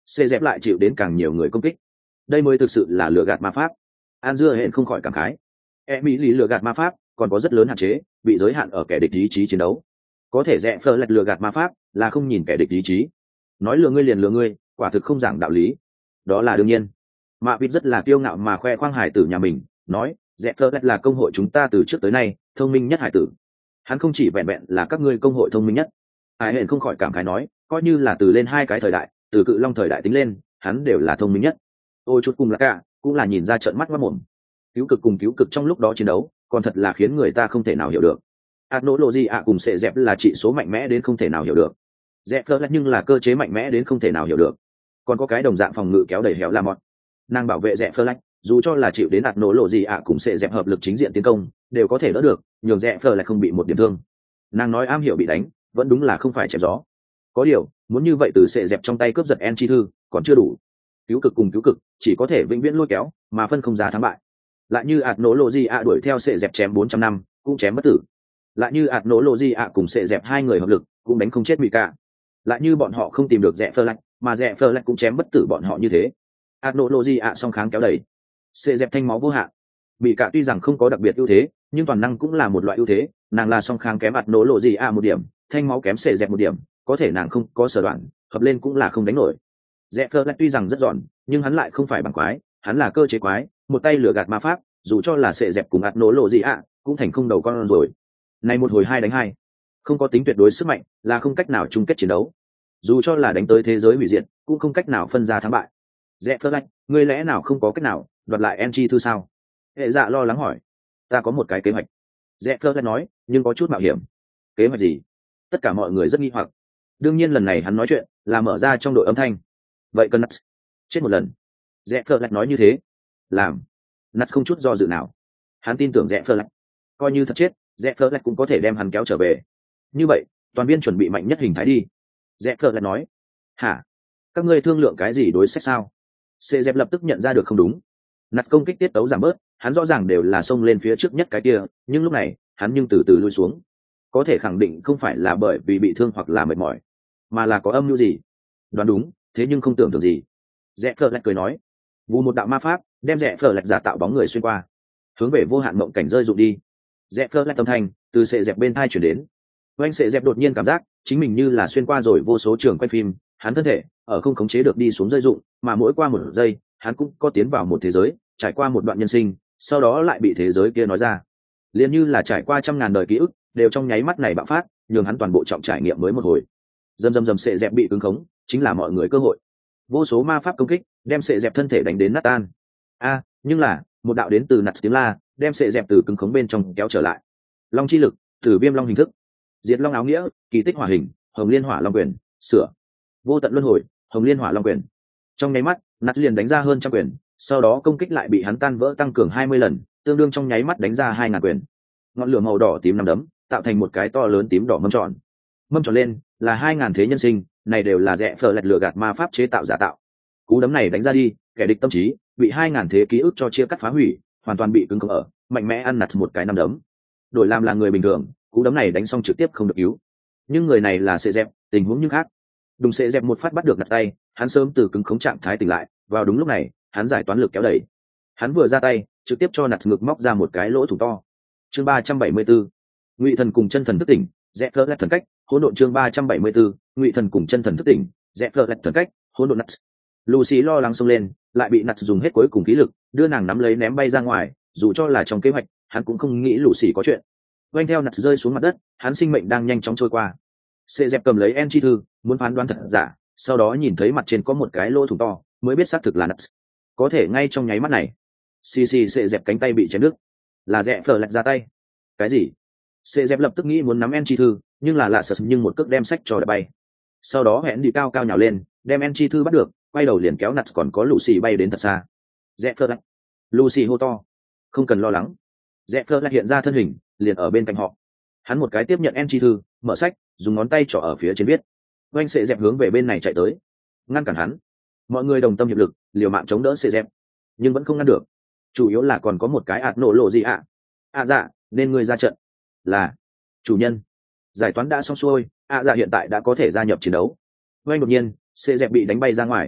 xê dẹp lại chịu đến càng nhiều người công kích. Đây mới thực sự là lừa gạt ma pháp. An dưa hẹn không khỏi cảm khái. E mỹ lì lừa gạt ma pháp còn có rất lớn hạn chế, bị giới hạn ở kẻ địch ý chí chiến đấu. Có thể rẽ phơ lạch lừa gạt ma pháp là không nhìn kẻ địch ý chí, nói lừa ngươi liền lừa ngươi, quả thực không giảng đạo lý. Đó là đương nhiên. Mạ Vịt rất là kiêu ngạo mà khoe khoang hải tử nhà mình, nói rẽ phơ lạch là công hội chúng ta từ trước tới nay thông minh nhất hải tử. Hắn không chỉ vẹn vẹn là các ngươi công hội thông minh nhất. Hải hẹn không khỏi cảm khái nói, coi như là từ lên hai cái thời đại, từ cự long thời đại tính lên, hắn đều là thông minh nhất. Ôi chút cùng là cả cũng là nhìn ra trợn mắt mắt mồm. Cứu cực cùng cứu cực trong lúc đó chiến đấu còn thật là khiến người ta không thể nào hiểu được. ạt nỗ lộ gì ạ cùng sệ dẹp là trị số mạnh mẽ đến không thể nào hiểu được, dẹp phơ lạch nhưng là cơ chế mạnh mẽ đến không thể nào hiểu được. Còn có cái đồng dạng phòng ngự kéo đẩy héo là mọt, nàng bảo vệ dẹp phơ lạch dù cho là chịu đến ạt nỗ lộ gì ạ cùng sệ dẹp hợp lực chính diện tiến công đều có thể đỡ được, nhường dẹp phơ lạch không bị một điểm thương. Nàng nói am hiểu bị đánh vẫn đúng là không phải chém gió. Có điều muốn như vậy từ sệ dẹp trong tay cướp giật en chi thư còn chưa đủ. Cứu cực cùng cứu cực chỉ có thể vĩnh viễn lôi kéo mà phân không giá thắng bại. Lại như ạt nỗ lộ gì ạ đuổi theo sệ dẹp chém bốn trăm năm cũng chém bất tử. Lại như ạt nỗ lộ gì ạ cùng sệ dẹp hai người hợp lực cũng đánh không chết mỹ cả. Lại như bọn họ không tìm được rẽ phơ lạch mà rẽ phơ lạch cũng chém bất tử bọn họ như thế. ạt nỗ lộ gì ạ song kháng kéo đẩy, sệ dẹp thanh máu vô hạn. Mỹ cả tuy rằng không có đặc biệt ưu thế nhưng toàn năng cũng là một loại ưu thế, nàng là song kháng kém ạt nỗ lộ gì ạ một điểm, thanh máu kém sệ dẹp một điểm, có thể nàng không có sở đoạn hợp lên cũng là không đánh nổi. Rẽ phơ lạch tuy rằng rất giòn nhưng hắn lại không phải bằng quái, hắn là cơ chế quái, một tay lừa gạt ma pháp, dù cho là sệ dẹp cùng ạt nỗ lộ gì ạ cũng thành không đầu con rồi. Này một hồi hai đánh hai, không có tính tuyệt đối sức mạnh là không cách nào chung kết chiến đấu, dù cho là đánh tới thế giới hủy diệt cũng không cách nào phân ra thắng bại. Rẽ phơ lạch, ngươi lẽ nào không có cách nào đoạt lại en chi thư sao? Hệ dạ lo lắng hỏi. Ta có một cái kế hoạch, rẽ phơ lạch nói, nhưng có chút mạo hiểm. Kế hoạch gì? Tất cả mọi người rất nghi hoặc. Đương nhiên lần này hắn nói chuyện là mở ra trong đội âm thanh. Vậy cần nuts chết một lần. Rẽ phơ lạch nói như thế. Làm. Nuts không chút do dự nào. Hắn tin tưởng rẽ phơ lạch, coi như thật chết rẽ phơ lạch cũng có thể đem hắn kéo trở về. Như vậy toàn viên chuẩn bị mạnh nhất hình thái đi. Rẽ phơ lạch nói. Hả? Các ngươi thương lượng cái gì đối sách sao? Sệ dẹp lập tức nhận ra được không đúng. Nặt công kích tiết tấu giảm bớt, hắn rõ ràng đều là xông lên phía trước nhất cái kia, nhưng lúc này hắn nhưng từ từ lui xuống. Có thể khẳng định không phải là bởi vì bị thương hoặc là mệt mỏi, mà là có âm mưu gì. Đoán đúng, thế nhưng không tưởng tượng gì. Rẽ phơ lạch cười nói. Vù một đạo ma pháp đem rẽ phơ lạch giả tạo bóng người xuyên qua, hướng về vô hạn mộng cảnh rơi rụng đi. Rẽ phơ lạch âm thanh từ sệ dẹp bên thai chuyển đến. Oanh sệ dẹp đột nhiên cảm giác chính mình như là xuyên qua rồi vô số trường quay phim, hắn thân thể ở không khống chế được đi xuống rơi rụng, mà mỗi qua một giây hắn cũng có tiến vào một thế giới, trải qua một đoạn nhân sinh, sau đó lại bị thế giới kia nói ra. Liên như là trải qua trăm ngàn đời ký ức đều trong nháy mắt này bạo phát, nhường hắn toàn bộ trọng trải nghiệm mới một hồi. Dầm dầm dầm sệ dẹp bị cứng khống chính là mọi người cơ hội. Vô số ma pháp công kích đem sệ dẹp thân thể đánh đến nát tan. A, nhưng là một đạo đến từ nặt tiếng la đem sệ dẹp từ cứng khống bên trong kéo trở lại. Long chi lực, từ viêm long hình thức, diệt long áo nghĩa, kỳ tích hỏa hình, hồng liên hỏa long quyền, sửa vô tận luân hồi, hồng liên hỏa long quyền. Trong nháy mắt nặt liền đánh ra hơn trăm quyền, sau đó công kích lại bị hắn tan vỡ tăng cường hai mươi lần, tương đương trong nháy mắt đánh ra hai ngàn quyền. Ngọn lửa màu đỏ tím nằm đấm tạo thành một cái to lớn tím đỏ mâm tròn, mâm tròn lên là hai ngàn thế nhân sinh, này đều là rẽ phở lạch lừa gạt ma pháp chế tạo giả tạo. Cú đấm này đánh ra đi, kẻ địch tâm trí bị hai ngàn thế ký ức cho chia cắt phá hủy, hoàn toàn bị cứng cứng ở, mạnh mẽ ăn nặt một cái năm đấm. Đổi làm là người bình thường, cú đấm này đánh xong trực tiếp không được cứu, nhưng người này là sệ dẹp, tình huống như khác. Đùng sệ dẹp một phát bắt được nặt tay, hắn sớm từ cứng khống trạng thái tỉnh lại, vào đúng lúc này hắn giải toán lực kéo đẩy, hắn vừa ra tay trực tiếp cho nặt ngực móc ra một cái lỗ thủng to. Chương ba trăm bảy mươi bốn, Ngụy thần cùng chân thần thức tỉnh, rẽ phở lạch thần cách, hỗn độn. Chương ba trăm bảy mươi bốn, Ngụy thần cùng chân thần thức tỉnh, rẽ phở lạch thần cách, hỗn độn. Nuts. Lucy lo lắng xông lên, lại bị Nuts dùng hết cuối cùng khí lực đưa nàng nắm lấy ném bay ra ngoài, dù cho là trong kế hoạch hắn cũng không nghĩ Lucy có chuyện. Quanh theo Nuts rơi xuống mặt đất, hắn sinh mệnh đang nhanh chóng trôi qua. Sệ dẹp cầm lấy en chi thư muốn phán đoán thật giả, sau đó nhìn thấy mặt trên có một cái lỗ thủng to mới biết xác thực là Nuts. Có thể ngay trong nháy mắt này xì xì sệ dẹp cánh tay bị chém đứt, là rẽ phở lạch ra tay. Cái gì? Sệ dẹp lập tức nghĩ muốn nắm en chi thư, nhưng là lạ sợ nhưng một cước đem sách cho đập bay. Sau đó hẹn đi cao cao nhào lên đem en chi thư bắt được, quay đầu liền kéo Nuts còn có Lucy bay đến thật xa. Rẽ phở lạch, Lucy hô to, không cần lo lắng. Rẽ phở lạch hiện ra thân hình liền ở bên cạnh họ, hắn một cái tiếp nhận en chi thư, mở sách, dùng ngón tay trỏ ở phía trên viết. Oanh sệ dẹp hướng về bên này chạy tới, ngăn cản hắn. Mọi người đồng tâm hiệp lực liều mạng chống đỡ sệ dẹp, nhưng vẫn không ngăn được. Chủ yếu là còn có một cái ạt nổ lộ gì ạ. À? À dạ, nên ngươi ra trận. Là chủ nhân. Giải toán đã xong xuôi, ạ dạ hiện tại đã có thể gia nhập chiến đấu. Oanh đột nhiên sệ dẹp bị đánh bay ra ngoài.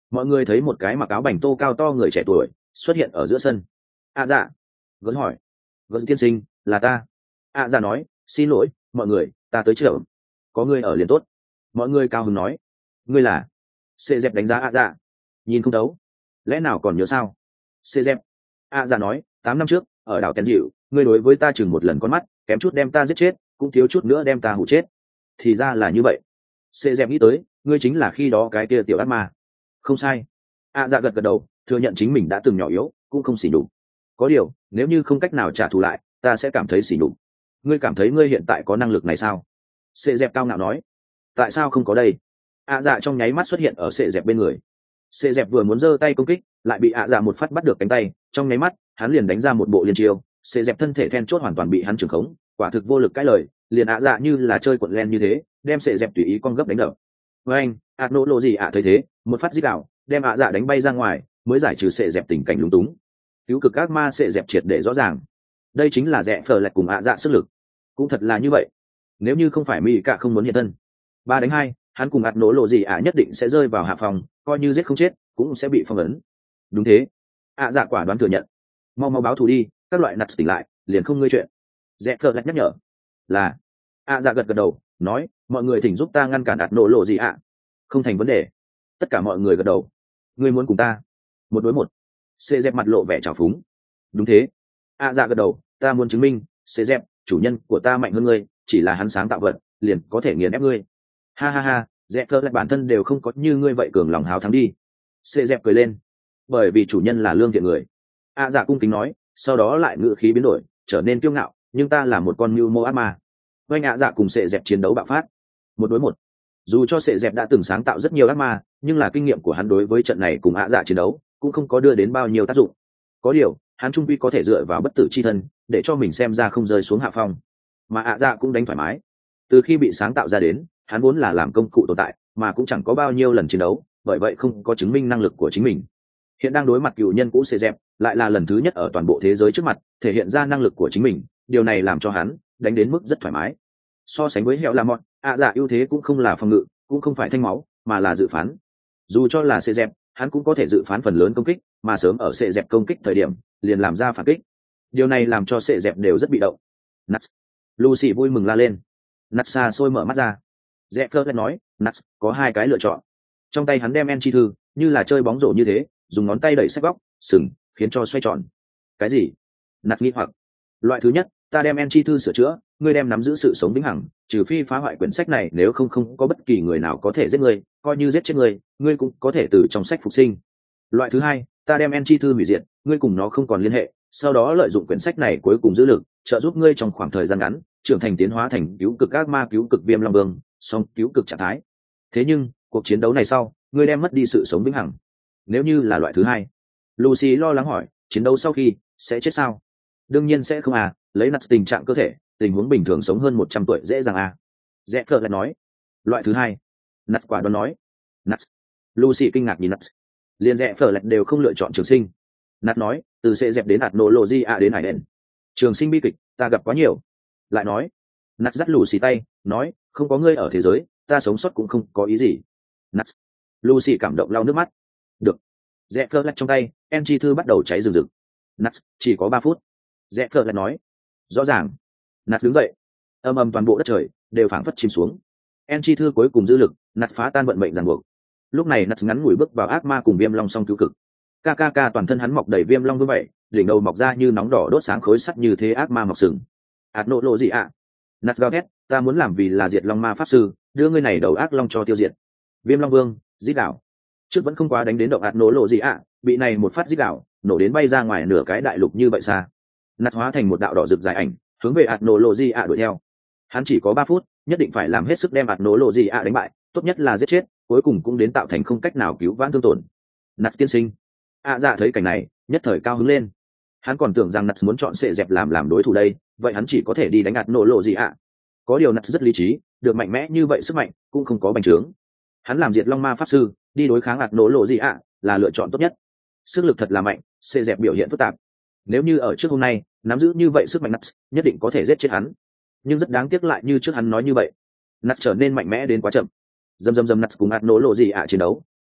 mọi người thấy một cái mặc áo bành tô cao to người trẻ tuổi xuất hiện ở giữa sân. À dạ. Gớt hỏi. Gớt tiên sinh, là ta. À dạ nói, xin lỗi mọi người, ta tới chợ, có người ở liền tốt. Mọi người cao hứng nói, ngươi là? Xê dẹp đánh giá À dạ. Nhìn không đấu, lẽ nào còn nhớ sao? Xê dẹp. À dạ nói, tám năm trước ở đảo Kén Dịu, ngươi đối với ta chừng một lần con mắt, kém chút đem ta giết chết, cũng thiếu chút nữa đem ta hụ chết. Thì ra là như vậy. Xê dẹp nghĩ tới, ngươi chính là khi đó cái kia tiểu ác ma. Không sai. À dạ gật gật đầu, thừa nhận chính mình đã từng nhỏ yếu, cũng không xỉ nhục. Có điều, nếu như không cách nào trả thù lại, ta sẽ cảm thấy xỉ nhục. Ngươi cảm thấy ngươi hiện tại có năng lực này sao? Xê dẹp cao ngạo nói. Tại sao không có đây? À dạ trong nháy mắt xuất hiện ở xê dẹp bên người. Xê dẹp vừa muốn giơ tay công kích, lại bị ạ dạ một phát bắt được cánh tay, trong nháy mắt hắn liền đánh ra một bộ liên chiêu. Xê dẹp thân thể then chốt hoàn toàn bị hắn trưởng khống, quả thực vô lực cãi lời, liền ạ dạ như là chơi quận len như thế, đem xê dẹp tùy ý con gấp đánh đập. Với anh, ạt nỗ lộ gì ạ thấy thế, một phát giết đạo, đem ạ dạ đánh bay ra ngoài, mới giải trừ xê dẹp tình cảnh lúng túng. Cứu cực ác ma xê dẹp triệt để rõ ràng, đây chính là rẽ phờ lạch cùng ạ dạ sức lực. Cũng thật là như vậy, nếu như không phải mỹ cả không muốn hiện thân, ba đánh hai, hắn cùng ạt nỗ lộ gì ạ nhất định sẽ rơi vào hạ phòng, coi như giết không chết cũng sẽ bị phong ấn. Đúng thế. ạ dạ quả đoán thừa nhận. Mau mau báo thù đi, các loại nặt tỉnh lại liền không ngươi chuyện. Rẽ phờ lạch nhắc nhở. Là. ạ dạ gật gật đầu, nói, mọi người thỉnh giúp ta ngăn cản ạt nỗ lộ gì ạ. Không thành vấn đề. Tất cả mọi người gật đầu. Ngươi muốn cùng ta một đối một? Xê dẹp mặt lộ vẻ trào phúng. Đúng thế. ạ dạ gật đầu, ta muốn chứng minh xê dẹp chủ nhân của ta mạnh hơn ngươi, chỉ là hắn sáng tạo vật liền có thể nghiền ép ngươi. Ha ha ha, dẹp thơ lại bản thân đều không có như ngươi vậy cường lòng háo thắng đi. Xê dẹp cười lên. Bởi vì chủ nhân là lương thiện người. ạ dạ cung kính nói, sau đó lại ngữ khí biến đổi, trở nên kiêu ngạo, nhưng ta là một con mưu mô ác ma. Vanh ạ dạ cùng xê dẹp chiến đấu bạo phát, một đối một. Dù cho xê dẹp đã từng sáng tạo rất nhiều ác ma, nhưng là kinh nghiệm của hắn đối với trận này cùng ạ dạ chiến đấu cũng không có đưa đến bao nhiêu tác dụng. Có điều hắn trung quy có thể dựa vào bất tử chi thân để cho mình xem ra không rơi xuống hạ phong, mà ạ dạ cũng đánh thoải mái. Từ khi bị sáng tạo ra đến, hắn vốn là làm công cụ tồn tại, mà cũng chẳng có bao nhiêu lần chiến đấu, bởi vậy không có chứng minh năng lực của chính mình. Hiện đang đối mặt cựu nhân cũ xê dẹp, lại là lần thứ nhất ở toàn bộ thế giới trước mặt thể hiện ra năng lực của chính mình, điều này làm cho hắn đánh đến mức rất thoải mái. So sánh với hẹo là mọn, ạ dạ ưu thế cũng không là phòng ngự, cũng không phải thanh máu, mà là dự phán. Dù cho là xê dẹp, hắn cũng có thể dự phán phần lớn công kích, mà sớm ở xê dẹp công kích thời điểm liền làm ra phản kích. Điều này làm cho xê dẹp đều rất bị động. Nuts. Lucy vui mừng la lên. Nuts xa xôi mở mắt ra. Dẹp lại nói, Nuts có hai cái lựa chọn. Trong tay hắn đem en chi thư như là chơi bóng rổ như thế, dùng ngón tay đẩy sách góc sừng khiến cho xoay tròn. Cái gì? Nuts nghĩ hoặc. Loại thứ nhất, ta đem en chi thư sửa chữa, ngươi đem nắm giữ sự sống vĩnh hằng, trừ phi phá hoại quyển sách này, nếu không không có bất kỳ người nào có thể giết ngươi, coi như giết chết ngươi, ngươi cũng có thể từ trong sách phục sinh. Loại thứ hai, ta đem en chi thư hủy diệt, ngươi cùng nó không còn liên hệ, sau đó lợi dụng quyển sách này cuối cùng giữ lực, trợ giúp ngươi trong khoảng thời gian ngắn trưởng thành tiến hóa thành cứu cực ác ma, cứu cực viêm long vương, song cứu cực trạng thái. Thế nhưng cuộc chiến đấu này sau, ngươi đem mất đi sự sống vĩnh hằng. Nếu như là loại thứ hai, Lucy lo lắng hỏi, chiến đấu sau khi sẽ chết sao? Đương nhiên sẽ không à, lấy nặt tình trạng cơ thể, tình huống bình thường sống hơn một trăm tuổi dễ dàng à. Rẽ phờ lại nói, loại thứ hai. Nặt quả đoán nói. Nặt. Lucy kinh ngạc nhìn nặt. Liên rẽ phờ lại đều không lựa chọn trường sinh. Nặt nói, từ sẽ dẹp đến ạt nổ lộ di ạ đến hải đen, trường sinh bi kịch ta gặp quá nhiều. Lại nói, Nặt dắt Lucy tay, nói, không có ngươi ở thế giới, ta sống sót cũng không có ý gì. Nặt. Lucy cảm động lau nước mắt. Được. Rẽ phờ lại trong tay, en chi thư bắt đầu cháy rừng rực. Nặt, chỉ có ba phút. Rẽ phờ lại nói, rõ ràng. Nặt đứng dậy, âm âm toàn bộ đất trời đều phảng phất chìm xuống. En chi thư cuối cùng giữ lực, Nặt phá tan vận mệnh ràng buộc. Lúc này Nặt ngắn ngủi bước vào ác ma cùng viêm long song cứu cực. Kkk toàn thân hắn mọc đầy viêm long như vậy, đỉnh đầu mọc ra như nóng đỏ đốt sáng khối sắt như thế ác ma mọc sừng. Ạt nộ lộ gì ạ? Nặt gào thét, ta muốn làm vì là diệt long ma pháp sư, đưa ngươi này đầu ác long cho tiêu diệt. Viêm long vương, giết đảo. Trước vẫn không quá đánh đến động ạt nộ lộ gì ạ, bị này một phát giết đảo, nổ đến bay ra ngoài nửa cái đại lục như vậy xa. Nặt hóa thành một đạo đỏ rực dài ảnh, hướng về ạt nổ lộ gì ạ đuổi theo. Hắn chỉ có ba phút, nhất định phải làm hết sức đem ạt nổ lộ gì ạ đánh bại, tốt nhất là giết chết, cuối cùng cũng đến tạo thành không cách nào cứu vãn thương tổn. Nặt tiên sinh. ạ dạ thấy cảnh này, nhất thời cao hứng lên. Hắn còn tưởng rằng Nặt muốn chọn sệ dẹp làm làm đối thủ đây, vậy hắn chỉ có thể đi đánh ạt nổ lộ gì ạ. Có điều Nặt rất lý trí, được mạnh mẽ như vậy sức mạnh cũng không có bành trướng. Hắn làm diệt long ma pháp sư, đi đối kháng ạt nổ lộ gì ạ là lựa chọn tốt nhất. Sức lực thật là mạnh, sệ dẹp biểu hiện phức tạp. Nếu như ở trước hôm nay nắm giữ như vậy sức mạnh Nuts nhất định có thể giết chết hắn, nhưng rất đáng tiếc lại như trước hắn nói như vậy, Nuts trở nên mạnh mẽ đến quá chậm. Dầm dầm dầm Nuts cùng ạt nổ lộ gì ạ chiến đấu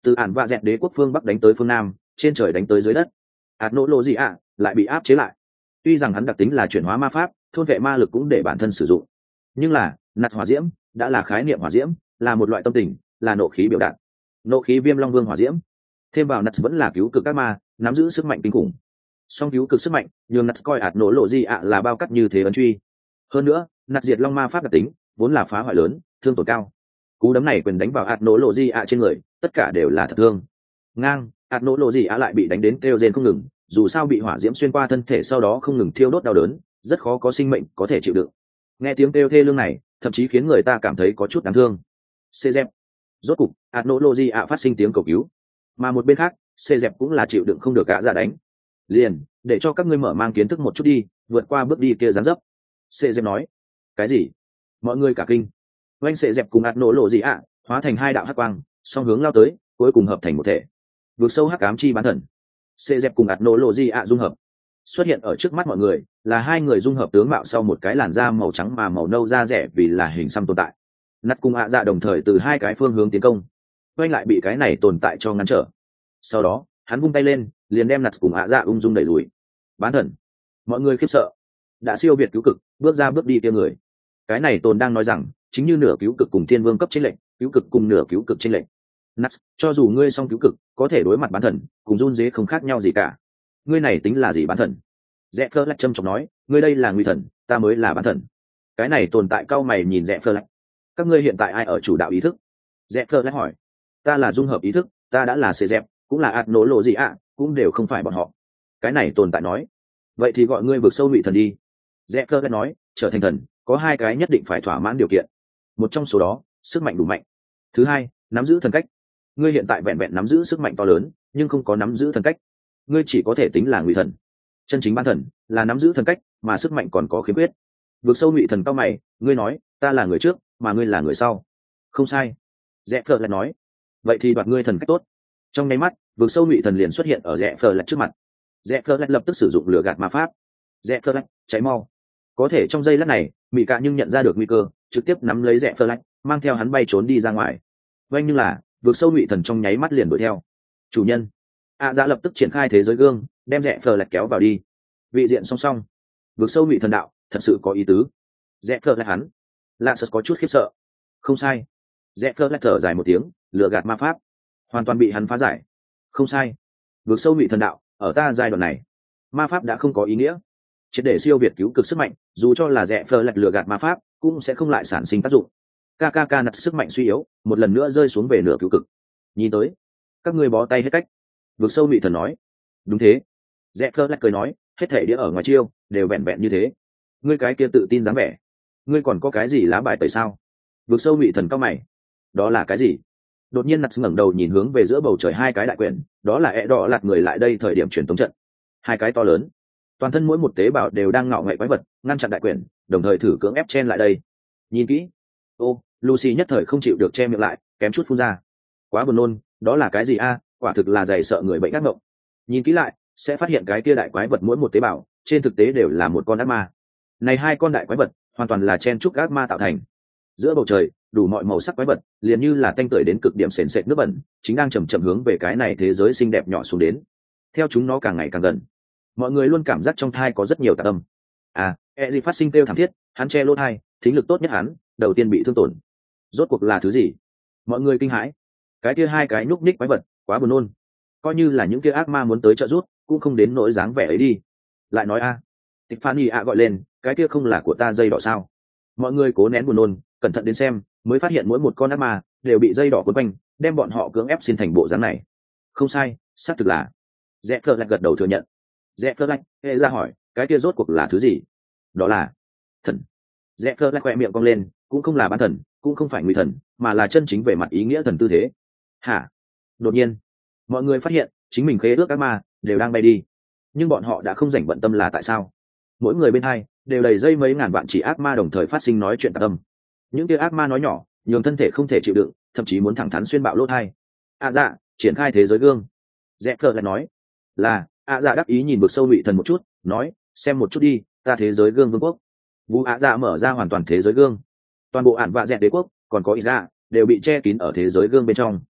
từ ản vạ dẹt đế quốc phương bắc đánh tới phương nam, trên trời đánh tới dưới đất. ạt nỗ lộ gì ạ lại bị áp chế lại. Tuy rằng hắn đặc tính là chuyển hóa ma pháp, thôn vệ ma lực cũng để bản thân sử dụng, nhưng là nạt hỏa diễm đã là khái niệm hỏa diễm, là một loại tâm tình, là nộ khí biểu đạt. Nộ khí viêm long vương hỏa diễm, thêm vào nạt vẫn là cứu cực các ma, nắm giữ sức mạnh kinh khủng. Song cứu cực sức mạnh nhường nạt coi ạt nỗ lộ gì ạ là bao cắt như thế ấn truy. Hơn nữa nạt diệt long ma pháp đặc tính vốn là phá hoại lớn, thương tổn cao. Cú đấm này quyền đánh vào ạt nỗ lộ gì ạ trên người, tất cả đều là thật thương. Ngang, ạt nỗ lộ gì ạ lại bị đánh đến kêu rên không ngừng, dù sao bị hỏa diễm xuyên qua thân thể sau đó không ngừng thiêu đốt đau đớn, rất khó có sinh mệnh có thể chịu đựng. Nghe tiếng kêu thê lương này, thậm chí khiến người ta cảm thấy có chút đáng thương. Xê dẹp. Rốt cục ạt nỗ lộ gì ạ phát sinh tiếng cầu cứu, mà một bên khác xê dẹp cũng là chịu đựng không được gã ra đánh. Liền để cho các ngươi mở mang kiến thức một chút đi, vượt qua bước đi kia dáng dấp. Xê dẹp nói. Cái gì? Mọi người cả kinh. Oanh xê dẹp cùng ạt nỗ lộ gì ạ hóa thành hai đạo hắc quang, song hướng lao tới, cuối cùng hợp thành một thể. Vượt sâu hắc ám chi bán thần. Xê dẹp cùng ạt nỗ lộ gì ạ dung hợp. Xuất hiện ở trước mắt mọi người là hai người dung hợp tướng mạo sau một cái làn da màu trắng mà màu nâu da rẻ vì là hình xăm tồn tại. Nắt cùng ạ dạ đồng thời từ hai cái phương hướng tiến công, Oanh lại bị cái này tồn tại cho ngăn trở. Sau đó hắn vung tay lên, liền đem nặt cùng ạ dạ ung dung đẩy lùi. Bán thần. Mọi người khiếp sợ. Đã siêu việt cứu cực, bước ra bước đi kia người. Cái này tồn đang nói rằng chính như nửa cứu cực cùng thiên vương cấp chiến lệnh, cứu cực cùng nửa cứu cực chiến lệnh. Nặt, cho dù ngươi song cứu cực có thể đối mặt bán thần cùng run dế không khác nhau gì cả. Ngươi này tính là gì bán thần? Rẽ Phơ Lách châm trọng nói, ngươi đây là nguy thần, ta mới là bán thần. Cái này tồn tại cao mày nhìn Rẽ Phơ Lách. Các ngươi hiện tại ai ở chủ đạo ý thức? Rẽ Phơ Lách hỏi. Ta là dung hợp ý thức, ta đã là xê dẹp, cũng là ạt nỗ lộ gì ạ, cũng đều không phải bọn họ. Cái này tồn tại nói. Vậy thì gọi ngươi vượt sâu ngụy thần đi. Rẽ Phơ Lách nói, trở thành thần có hai cái nhất định phải thỏa mãn điều kiện. Một trong số đó sức mạnh đủ mạnh, thứ hai nắm giữ thần cách. Ngươi hiện tại vẹn vẹn nắm giữ sức mạnh to lớn, nhưng không có nắm giữ thần cách. Ngươi chỉ có thể tính là ngụy thần. Chân chính ban thần là nắm giữ thần cách mà sức mạnh còn có khiếm khuyết. Vượt sâu ngụy thần cao mày, ngươi nói ta là người trước mà ngươi là người sau. Không sai. Rẽ Phơ lại nói. Vậy thì đoạt ngươi thần cách tốt. Trong nháy mắt vượt sâu ngụy thần liền xuất hiện ở Rẽ Phơ lại trước mặt. Rẽ Phơ lại lập tức sử dụng lửa gạt ma pháp. Rẽ Phơ lại cháy mau. Có thể trong giây lát này mỹ cạ nhưng nhận ra được nguy cơ, trực tiếp nắm lấy Rẽ Phơ lại, mang theo hắn bay trốn đi ra ngoài. Vâng, nhưng là vượt sâu ngụy thần trong nháy mắt liền đuổi theo. Chủ nhân. ạ dạ lập tức triển khai thế giới gương, đem Rẽ Phơ lại kéo vào đi. Vị diện song song. Vượt sâu ngụy thần đạo thật sự có ý tứ. Rẽ Phơ lại hắn lạ sật có chút khiếp sợ. Không sai. Rẽ Phơ lại thở dài một tiếng, lừa gạt ma pháp hoàn toàn bị hắn phá giải. Không sai. Vượt sâu ngụy thần đạo ở ta giai đoạn này ma pháp đã không có ý nghĩa, triệt để siêu việt cứu cực sức mạnh, dù cho là Rẽ Phơ lại lừa gạt ma pháp cũng sẽ không lại sản sinh tác dụng. kkk nặt sức mạnh suy yếu, một lần nữa rơi xuống về nửa cứu cực. Nhìn tới các ngươi bó tay hết cách. Vượt sâu ngụy thần nói. Đúng thế. Rẽ Phơ lại cười nói, hết thể đĩa ở ngoài chiêu đều vẹn vẹn như thế. Ngươi cái kia tự tin dáng vẻ, ngươi còn có cái gì lá bài tẩy sao? Vượt sâu ngụy thần cao mày. Đó là cái gì? Đột nhiên nặt ngẩng đầu nhìn hướng về giữa bầu trời hai cái đại quyển, đó là ẹ đỏ lạt người lại đây thời điểm truyền tống trận. Hai cái to lớn, toàn thân mỗi một tế bào đều đang ngạo nghệ quái vật, ngăn chặn đại quyển, đồng thời thử cưỡng ép chen lại đây. Nhìn kỹ. Ô, Lucy nhất thời không chịu được che miệng lại, kém chút phun ra. Quá buồn nôn, đó là cái gì a? Quả thực là dày sợ người bệnh ác mộng. Nhìn kỹ lại sẽ phát hiện cái kia đại quái vật mỗi một tế bào trên thực tế đều là một con ác ma. Này hai con đại quái vật hoàn toàn là chen chúc ác ma tạo thành. Giữa bầu trời đủ mọi màu sắc quái vật liền như là tanh tưởi đến cực điểm sền sệt nước bẩn, chính đang chầm chậm hướng về cái này thế giới xinh đẹp nhỏ xuống đến. Theo chúng nó càng ngày càng gần, mọi người luôn cảm giác trong thai có rất nhiều tạp âm. À, e gì phát sinh kêu thảm thiết, hắn che lỗ thai, thính lực tốt nhất hắn đầu tiên bị thương tổn. Rốt cuộc là thứ gì? Mọi người kinh hãi. Cái kia hai cái nhúc nhích quái vật quá buồn nôn, coi như là những kia ác ma muốn tới trợ giúp cũng không đến nỗi dáng vẻ ấy đi. Lại nói a, Tiffany a gọi lên, cái kia không là của ta dây đỏ sao? Mọi người cố nén buồn nôn, cẩn thận đến xem mới phát hiện mỗi một con ác ma đều bị dây đỏ quấn quanh, đem bọn họ cưỡng ép xin thành bộ dáng này. Không sai, xác thực là. Rẽ Phơ lại gật đầu thừa nhận. Rẽ Phơ lại hệ ra hỏi, cái kia rốt cuộc là thứ gì? Đó là thần. Rẽ Phơ lại khoe miệng cong lên, cũng không là bán thần, cũng không phải nguy thần, mà là chân chính về mặt ý nghĩa thần tư thế. Hả? Đột nhiên mọi người phát hiện chính mình khế ước ác ma đều đang bay đi, nhưng bọn họ đã không dành bận tâm là tại sao. Mỗi người bên hai đều đầy dây mấy ngàn vạn chỉ ác ma đồng thời phát sinh nói chuyện tạp âm. Những kia ác ma nói nhỏ nhường thân thể không thể chịu đựng, thậm chí muốn thẳng thắn xuyên bạo lỗ thai. À dạ, triển khai thế giới gương. Rẽ Phơ lại nói. Là. À dạ đắc ý nhìn vực sâu ngụy thần một chút, nói, xem một chút đi, ta thế giới gương vương quốc. Vũ À dạ mở ra hoàn toàn thế giới gương. Toàn bộ ản vạ dẹt đế quốc còn có ít ra đều bị che kín ở thế giới gương bên trong.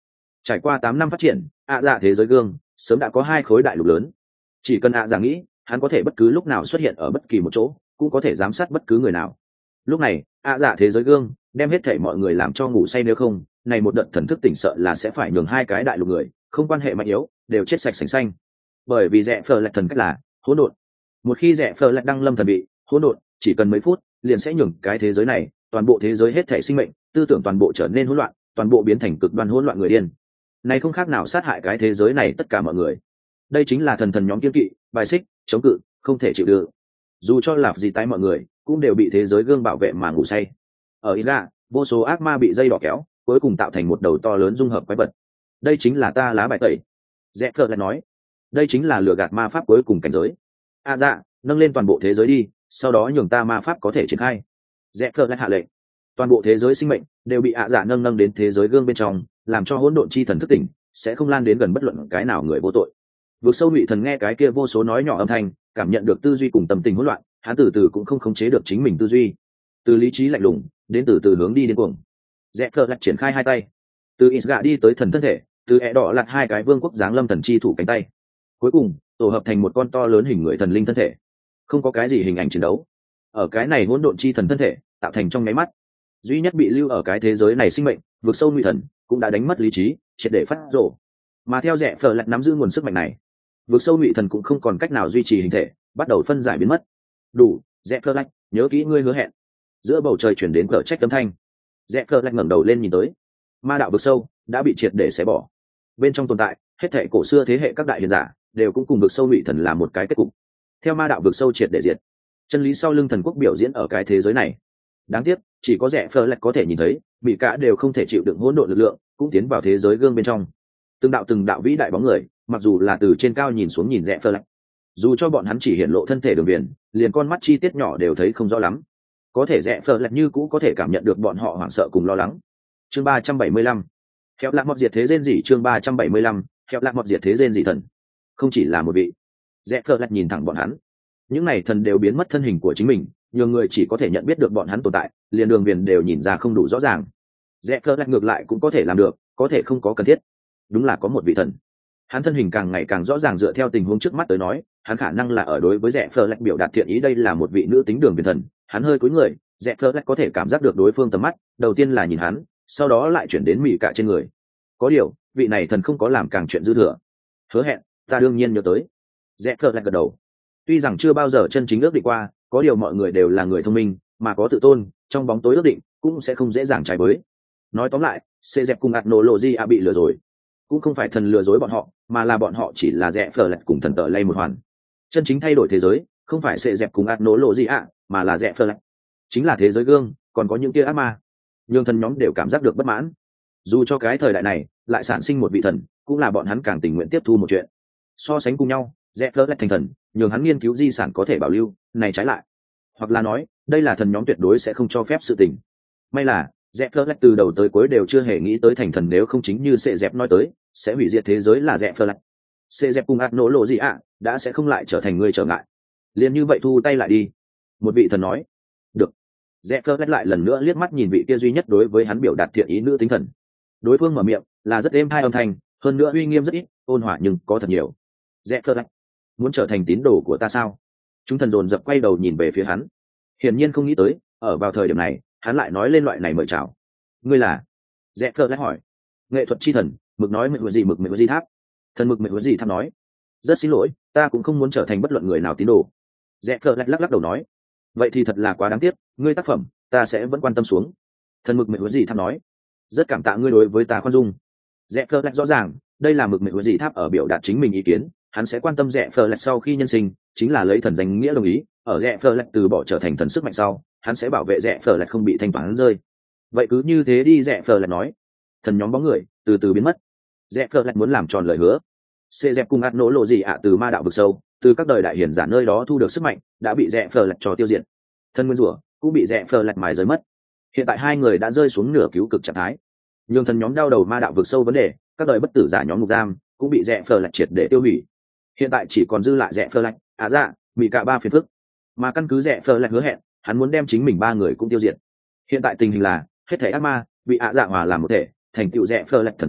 Trải qua tám năm phát triển, ạ dạ thế giới gương sớm đã có hai khối đại lục lớn. Chỉ cần ạ dạ nghĩ, hắn có thể bất cứ lúc nào xuất hiện ở bất kỳ một chỗ, cũng có thể giám sát bất cứ người nào. Lúc này ạ dạ thế giới gương đem hết thảy mọi người làm cho ngủ say, nếu không này một đợt thần thức tỉnh sợ là sẽ phải nhường hai cái đại lục người không quan hệ mạnh yếu đều chết sạch sành xanh. Bởi vì rẽ phờ lạch thần cách là hỗn độn, một khi rẽ phờ lạch đăng lâm thần bị hỗn độn, chỉ cần mấy phút liền sẽ nhường cái thế giới này, toàn bộ thế giới hết thảy sinh mệnh tư tưởng toàn bộ trở nên hỗn loạn, toàn bộ biến thành cực đoan hỗn loạn người điên. Này không khác nào sát hại cái thế giới này tất cả mọi người. Đây chính là thần thần nhóm kiên kỵ, bài xích, chống cự, không thể chịu được. Dù cho là gì tái mọi người cũng đều bị thế giới gương bảo vệ mà ngủ say. Ở Ira, vô số ác ma bị dây đỏ kéo, cuối cùng tạo thành một đầu to lớn dung hợp quái vật. Đây chính là ta lá bài tẩy. Rẽ phờ lại nói, đây chính là lừa gạt ma pháp cuối cùng cảnh giới. À dạ, nâng lên toàn bộ thế giới đi, sau đó nhường ta ma pháp có thể triển khai. Rẽ phờ lại hạ lệnh, toàn bộ thế giới sinh mệnh đều bị ạ dạ nâng nâng đến thế giới gương bên trong, làm cho hỗn độn chi thần thức tỉnh, sẽ không lan đến gần bất luận cái nào người vô tội. Vực sâu ngụy thần nghe cái kia vô số nói nhỏ âm thanh, cảm nhận được tư duy cùng tâm tình hỗn loạn, hắn từ từ cũng không khống chế được chính mình tư duy, từ lý trí lạnh lùng đến từ từ hướng đi điên cuồng. Rẽ phờ lạch triển khai hai tay, từ Isga đi tới thần thân thể, từ e đỏ lặt hai cái vương quốc giáng lâm thần chi thủ cánh tay, cuối cùng tổ hợp thành một con to lớn hình người thần linh thân thể. Không có cái gì hình ảnh chiến đấu, ở cái này hỗn độn chi thần thân thể tạo thành trong nháy mắt, duy nhất bị lưu ở cái thế giới này sinh mệnh vực sâu ngụy thần cũng đã đánh mất lý trí, triệt để phát rổ. Mà theo rẽ phờ lạch nắm giữ nguồn sức mạnh này, vực sâu ngụy thần cũng không còn cách nào duy trì hình thể, bắt đầu phân giải biến mất. Đủ, rẽ phờ lạch, nhớ kỹ ngươi hứa hẹn. Giữa bầu trời chuyển đến cờ trách âm thanh. Rẽ phờ lạch ngẩng đầu lên nhìn tới, ma đạo vực sâu đã bị triệt để xé bỏ. Bên trong tồn tại hết thệ cổ xưa thế hệ các đại hiền giả đều cũng cùng vực sâu ngụy thần là một cái kết cục. Theo ma đạo vực sâu triệt để diệt, chân lý sau lưng thần quốc biểu diễn ở cái thế giới này. Đáng tiếc chỉ có rẽ phờ lạch có thể nhìn thấy, bị cả đều không thể chịu đựng hỗn độn lực lượng, cũng tiến vào thế giới gương bên trong. Từng đạo từng đạo vĩ đại bóng người, mặc dù là từ trên cao nhìn xuống nhìn rẽ phờ lạch, dù cho bọn hắn chỉ hiện lộ thân thể đường viền, liền con mắt chi tiết nhỏ đều thấy không rõ lắm, có thể rẽ phờ lạch như cũ có thể cảm nhận được bọn họ hoảng sợ cùng lo lắng. Chương ba trăm bảy mươi lăm, Khéo lạc mọt diệt thế rên rỉ. Chương ba trăm bảy mươi lăm, Khéo lạc mọt diệt thế rên rỉ. Thần không chỉ là một vị. Rẽ phờ lạch nhìn thẳng bọn hắn, những này thần đều biến mất thân hình của chính mình, nhiều người chỉ có thể nhận biết được bọn hắn tồn tại, liền đường viền đều nhìn ra không đủ rõ ràng. Rẽ phờ lạch ngược lại cũng có thể làm được, có thể không có cần thiết. Đúng là có một vị thần, hắn thân hình càng ngày càng rõ ràng, dựa theo tình huống trước mắt tới nói, hắn khả năng là ở đối với rẽ phờ lạch biểu đạt thiện ý. Đây là một vị nữ tính đường viền thần, hắn hơi cúi người, rẽ phờ lạch có thể cảm giác được đối phương tầm mắt, đầu tiên là nhìn hắn, sau đó lại chuyển đến mỉ cả trên người. Có điều vị này thần không có làm càng chuyện dư thừa. Hứa hẹn, ta đương nhiên nhớ tới. Rẽ phờ lạch gật đầu. Tuy rằng chưa bao giờ chân chính ước định qua, có điều mọi người đều là người thông minh mà có tự tôn, trong bóng tối ước định cũng sẽ không dễ dàng trái bới. Nói tóm lại, xê dẹp cùng ạt nổ lộ di a bị lừa rồi, cũng không phải thần lừa dối bọn họ, mà là bọn họ chỉ là rẽ phờ lạch cùng thần tờ lay một hoàn. Chân chính thay đổi thế giới không phải xê dẹp cùng ạt nổ lộ di a, mà là rẽ phờ lạch, chính là thế giới gương còn có những kia ác ma, nhưng thần nhóm đều cảm giác được bất mãn. Dù cho cái thời đại này lại sản sinh một vị thần, cũng là bọn hắn càng tình nguyện tiếp thu một chuyện. So sánh cùng nhau, rẽ phờ lạch thành thần nhường hắn nghiên cứu di sản có thể bảo lưu, này trái lại, hoặc là nói đây là thần nhóm tuyệt đối sẽ không cho phép sự tình. May là rẽ phờ lạch từ đầu tới cuối đều chưa hề nghĩ tới thành thần, nếu không chính như sệ dẹp nói tới, sẽ hủy diệt thế giới là rẽ phờ lạch. Sệ dẹp cùng ạt nổ lộ gì ạ đã sẽ không lại trở thành người trở ngại, liền như vậy thu tay lại đi. Một vị thần nói. Được. Rẽ phờ lạch lại lần nữa liếc mắt nhìn vị kia duy nhất đối với hắn biểu đạt thiện ý nữ tính thần. Đối phương mở miệng là rất êm hai âm thanh, hơn nữa uy nghiêm rất ít, ôn hòa nhưng có thật nhiều. Rẽ phờ lạch, muốn trở thành tín đồ của ta sao? Chúng thần dồn dập quay đầu nhìn về phía hắn, hiển nhiên không nghĩ tới ở vào thời điểm này hắn lại nói lên loại này mời chào. Ngươi là? Rẽ phờ lạch hỏi. Nghệ thuật chi thần mực nói mực gì mực mực gì tháp. Thần mực mực gì tháp nói, rất xin lỗi, ta cũng không muốn trở thành bất luận người nào tín đồ. Rẽ phờ lạch lắc lắc đầu nói, vậy thì thật là quá đáng tiếc, ngươi tác phẩm ta sẽ vẫn quan tâm xuống. Thần mực mực gì tháp nói, rất cảm tạ ngươi đối với ta khoan dung. Rẽ phờ lạch rõ ràng đây là mực mực gì tháp ở biểu đạt chính mình ý kiến, hắn sẽ quan tâm rẽ phờ lạch sau khi nhân sinh chính là lấy thần danh nghĩa đồng ý, ở rẽ phờ lạch từ bỏ trở thành thần sức mạnh sau, hắn sẽ bảo vệ rẽ phờ lạch không bị thanh toán rơi. Vậy cứ như thế đi, rẽ phờ lạch nói. Thần nhóm bóng người từ từ biến mất. Rẽ phờ lạch muốn làm tròn lời hứa. Xê dẹp cùng ạt nổ lộ gì ạ từ ma đạo vực sâu, từ các đời đại hiển giả nơi đó thu được sức mạnh, đã bị rẽ phờ lạch cho tiêu diệt. Thân nguyên rủa cũng bị rẽ phờ lạch mài rơi mất. Hiện tại hai người đã rơi xuống nửa cứu cực trạng thái. Nhưng thần nhóm đau đầu ma đạo vực sâu vấn đề, các đời bất tử giả nhóm ngục giam cũng bị rẽ phờ lạch triệt để tiêu hủy. Hiện tại chỉ còn dư lại rẽ phờ lạch, à dạ, bị cả ba phiền phức. Mà căn cứ rẽ phờ lạch hứa hẹn, hắn muốn đem chính mình ba người cũng tiêu diệt. Hiện tại tình hình là hết thảy ác ma bị ạ dạ hòa làm một thể, thành tựu rẽ phờ lạch thần khu,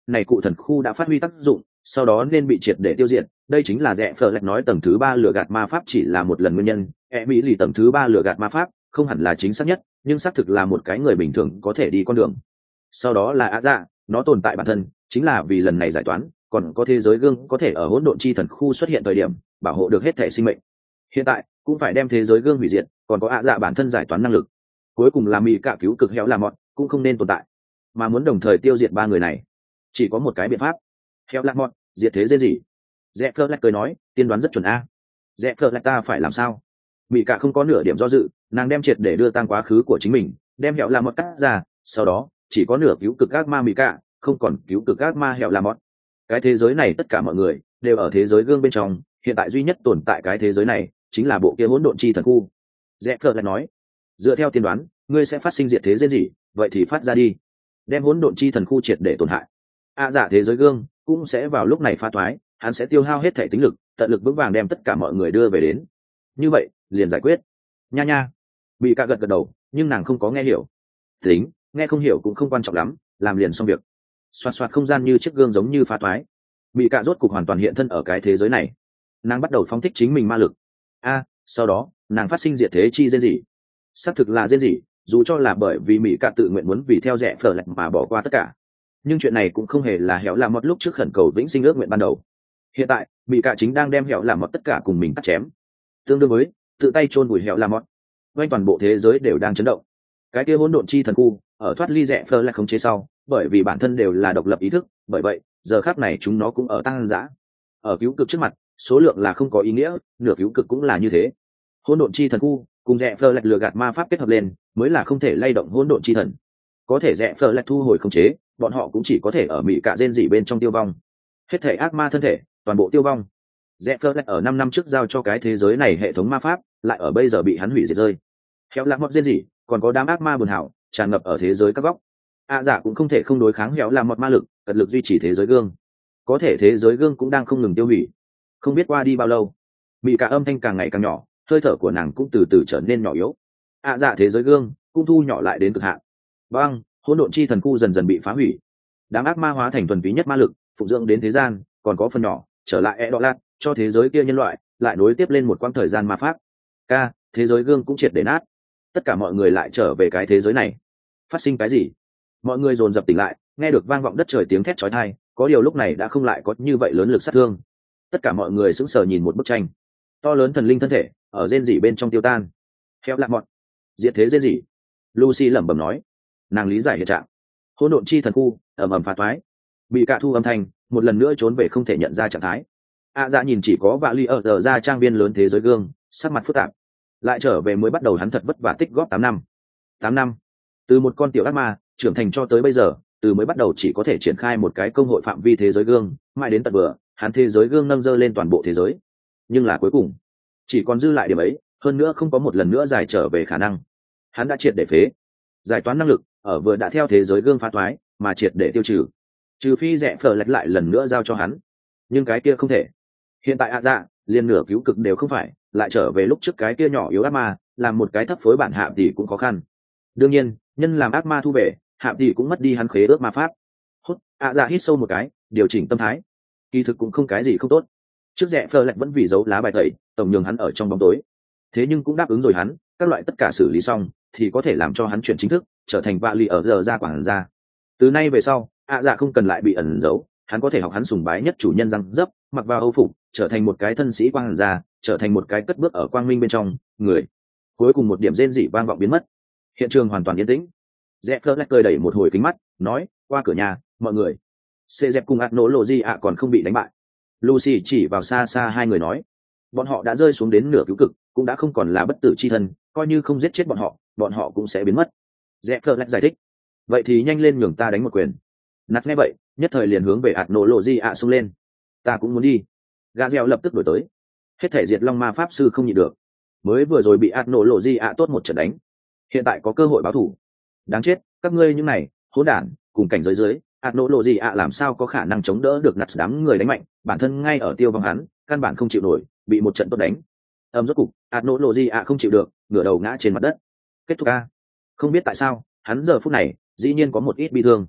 này cụ thần khu đã phát huy tác dụng, sau đó nên bị triệt để tiêu diệt. Đây chính là rẽ phở lạch nói tầng thứ ba lừa gạt ma pháp chỉ là một lần nguyên nhân. E mỹ lì tầng thứ ba lừa gạt ma pháp không hẳn là chính xác nhất, nhưng xác thực là một cái người bình thường có thể đi con đường. Sau đó là ạ dạ, nó tồn tại bản thân chính là vì lần này giải toán, còn có thế giới gương có thể ở hỗn độn chi thần khu xuất hiện thời điểm bảo hộ được hết thể sinh mệnh. Hiện tại cũng phải đem thế giới gương hủy diệt, còn có ạ dạ bản thân giải toán năng lực. Cuối cùng là mỹ cả cứu cực héo là mọt cũng không nên tồn tại, mà muốn đồng thời tiêu diệt ba người này chỉ có một cái biện pháp. Héo là mọt diệt thế dễ gì? Rẽ phơ lạch cười nói, tiên đoán rất chuẩn a. Rẽ phơ lạch ta phải làm sao? Mỹ cả không có nửa điểm do dự, nàng đem triệt để đưa tang quá khứ của chính mình, đem héo là mọt cắt ra, sau đó chỉ có nửa cứu cực ác ma mỹ cả, không còn cứu cực ác ma héo là mọt. Cái thế giới này tất cả mọi người đều ở thế giới gương bên trong, hiện tại duy nhất tồn tại cái thế giới này chính là bộ kia hỗn độn chi thần khu. Rẽ phơ lạch nói, dựa theo tiên đoán ngươi sẽ phát sinh diệt thế dễ gì, vậy thì phát ra đi, đem hỗn độn chi thần khu triệt để tổn hại. A giả thế giới gương cũng sẽ vào lúc này phá thoái, hắn sẽ tiêu hao hết thể tính lực, tận lực vững vàng đem tất cả mọi người đưa về đến, như vậy liền giải quyết. Nha nha, bị cả gật gật đầu, nhưng nàng không có nghe hiểu. Tính, nghe không hiểu cũng không quan trọng lắm, làm liền xong việc. Xoạt xoạt không gian như chiếc gương giống như phá thoái, bị cả rốt cục hoàn toàn hiện thân ở cái thế giới này. Nàng bắt đầu phóng thích chính mình ma lực. A, sau đó nàng phát sinh diệt thế chi rên rỉ. Xác thực là rên rỉ, dù cho là bởi vì mỹ cả tự nguyện muốn vì theo rẽ phở lạch mà bỏ qua tất cả, nhưng chuyện này cũng không hề là hẻo làm mọt lúc trước khẩn cầu vĩnh sinh ước nguyện ban đầu. Hiện tại mỹ cả chính đang đem hẻo làm mọt tất cả cùng mình cắt chém, tương đương với tự tay chôn vùi hẻo làm mọt. Quanh toàn bộ thế giới đều đang chấn động. Cái kia hỗn độn chi thần khu ở thoát ly rẽ phở lạch khống chế sau, bởi vì bản thân đều là độc lập ý thức, bởi vậy giờ khắc này chúng nó cũng ở tăng dã. Ở cứu cực trước mặt, số lượng là không có ý nghĩa, nửa cứu cực cũng là như thế. Hỗn độn chi thần khu cùng rẽ phở lạch lừa gạt ma pháp kết hợp lên mới là không thể lay động hỗn độn chi thần. Có thể rẽ phở lạch thu hồi khống chế, bọn họ cũng chỉ có thể ở mỹ cả rên rỉ bên trong tiêu vong. Hết thể ác ma thân thể toàn bộ tiêu vong. Rẽ phở lạch ở năm năm trước giao cho cái thế giới này hệ thống ma pháp, lại ở bây giờ bị hắn hủy diệt rơi. Héo lạc mọt rên rỉ, còn có đám ác ma buồn hảo tràn ngập ở thế giới các góc. A giả cũng không thể không đối kháng héo lạc mọt ma lực, cật lực duy trì thế giới gương. Có thể thế giới gương cũng đang không ngừng tiêu hủy. Không biết qua đi bao lâu, mỹ cả âm thanh càng ngày càng nhỏ, hơi thở của nàng cũng từ từ trở nên nhỏ yếu. A giả thế giới gương cũng thu nhỏ lại đến cực hạn. Băng, hỗn độn chi thần khu dần dần bị phá hủy. Đám ác ma hóa thành thuần túy nhất ma lực, phụng dưỡng đến thế gian, còn có phần nhỏ trở lại e đọ lạt, cho thế giới kia nhân loại lại nối tiếp lên một quãng thời gian ma pháp. Ca, thế giới gương cũng triệt để nát. Tất cả mọi người lại trở về cái thế giới này. Phát sinh cái gì? Mọi người dồn dập tỉnh lại, nghe được vang vọng đất trời tiếng thét chói tai, có điều lúc này đã không lại có như vậy lớn lực sát thương. Tất cả mọi người sững sờ nhìn một bức tranh. To lớn thần linh thân thể ở rên rỉ bên trong tiêu tan. Theo lạc mọt, diệt thế rên rỉ. Lucy lẩm bẩm nói, nàng lý giải hiện trạng. Hỗn độn chi thần khu ầm ầm phá toái, bị cả thu âm thanh một lần nữa trốn về không thể nhận ra trạng thái. A dạ nhìn chỉ có vạ ly ở giờ ra trang viên lớn thế giới gương, sắc mặt phức tạp. Lại trở về mới bắt đầu hắn thật vất vả tích góp tám năm. Tám năm, từ một con tiểu ác ma trưởng thành cho tới bây giờ, từ mới bắt đầu chỉ có thể triển khai một cái công hội phạm vi thế giới gương, mãi đến tận vừa hắn thế giới gương nâng dơ lên toàn bộ thế giới. Nhưng là cuối cùng chỉ còn dư lại điểm ấy, hơn nữa không có một lần nữa giải trở về khả năng. Hắn đã triệt để phế giải toán năng lực, ở vừa đã theo thế giới gương phá toái mà triệt để tiêu trừ, trừ phi rẽ phở lạch lại lần nữa giao cho hắn, nhưng cái kia không thể. Hiện tại ạ dạ liền nửa cứu cực đều không phải, lại trở về lúc trước cái kia nhỏ yếu ác ma, làm một cái thấp phối bản hạ thì cũng khó khăn. Đương nhiên nhân làm ác ma thu về, hạ thì cũng mất đi hắn khế ước ma pháp. Hút, ạ dạ hít sâu một cái, điều chỉnh tâm thái. Kỳ thực cũng không cái gì không tốt. Trước rẽ phở lạch vẫn vì giấu lá bài tẩy, tổng nhường hắn ở trong bóng tối, thế nhưng cũng đáp ứng rồi hắn, các loại tất cả xử lý xong thì có thể làm cho hắn chuyển chính thức trở thành vạ lì ở giờ ra quảng ra. Từ nay về sau ạ dạ không cần lại bị ẩn giấu, hắn có thể học hắn sùng bái nhất chủ nhân răng dấp, mặc vào âu phục, trở thành một cái thân sĩ quang ra, trở thành một cái cất bước ở quang minh bên trong người. Cuối cùng một điểm rên rỉ vang vọng biến mất, hiện trường hoàn toàn yên tĩnh. Rẽ phớt lách cười đẩy một hồi kính mắt, nói, qua cửa nhà mọi người. Xê dẹp cùng ạt nổ lộ gì ạ còn không bị đánh bại. Lucy chỉ vào xa xa hai người nói, bọn họ đã rơi xuống đến nửa cứu cực, cũng đã không còn là bất tử chi thân, coi như không giết chết bọn họ, bọn họ cũng sẽ biến mất. Rẽ phớt lách giải thích, vậy thì nhanh lên nhường ta đánh một quyền. Nạt nghe vậy nhất thời liền hướng về ạt nổ lộ gì ạ xông lên. Ta cũng muốn đi. Gà dẻo lập tức đổi tới. Hết thể diệt long ma pháp sư không nhịn được, mới vừa rồi bị ạt nổ lộ gì ạ tốt một trận đánh, hiện tại có cơ hội báo thù. Đáng chết, các ngươi những này hỗn đản, cùng cảnh giới dưới ạt nổ lộ gì ạ làm sao có khả năng chống đỡ được nạt đám người đánh mạnh, bản thân ngay ở tiêu vong hắn, căn bản không chịu nổi, bị một trận tốt đánh. Âm rốt cục ạt nổ lộ gì ạ không chịu được, ngửa đầu ngã trên mặt đất. Kết thúc a. Không biết tại sao hắn giờ phút này dĩ nhiên có một ít bi thương.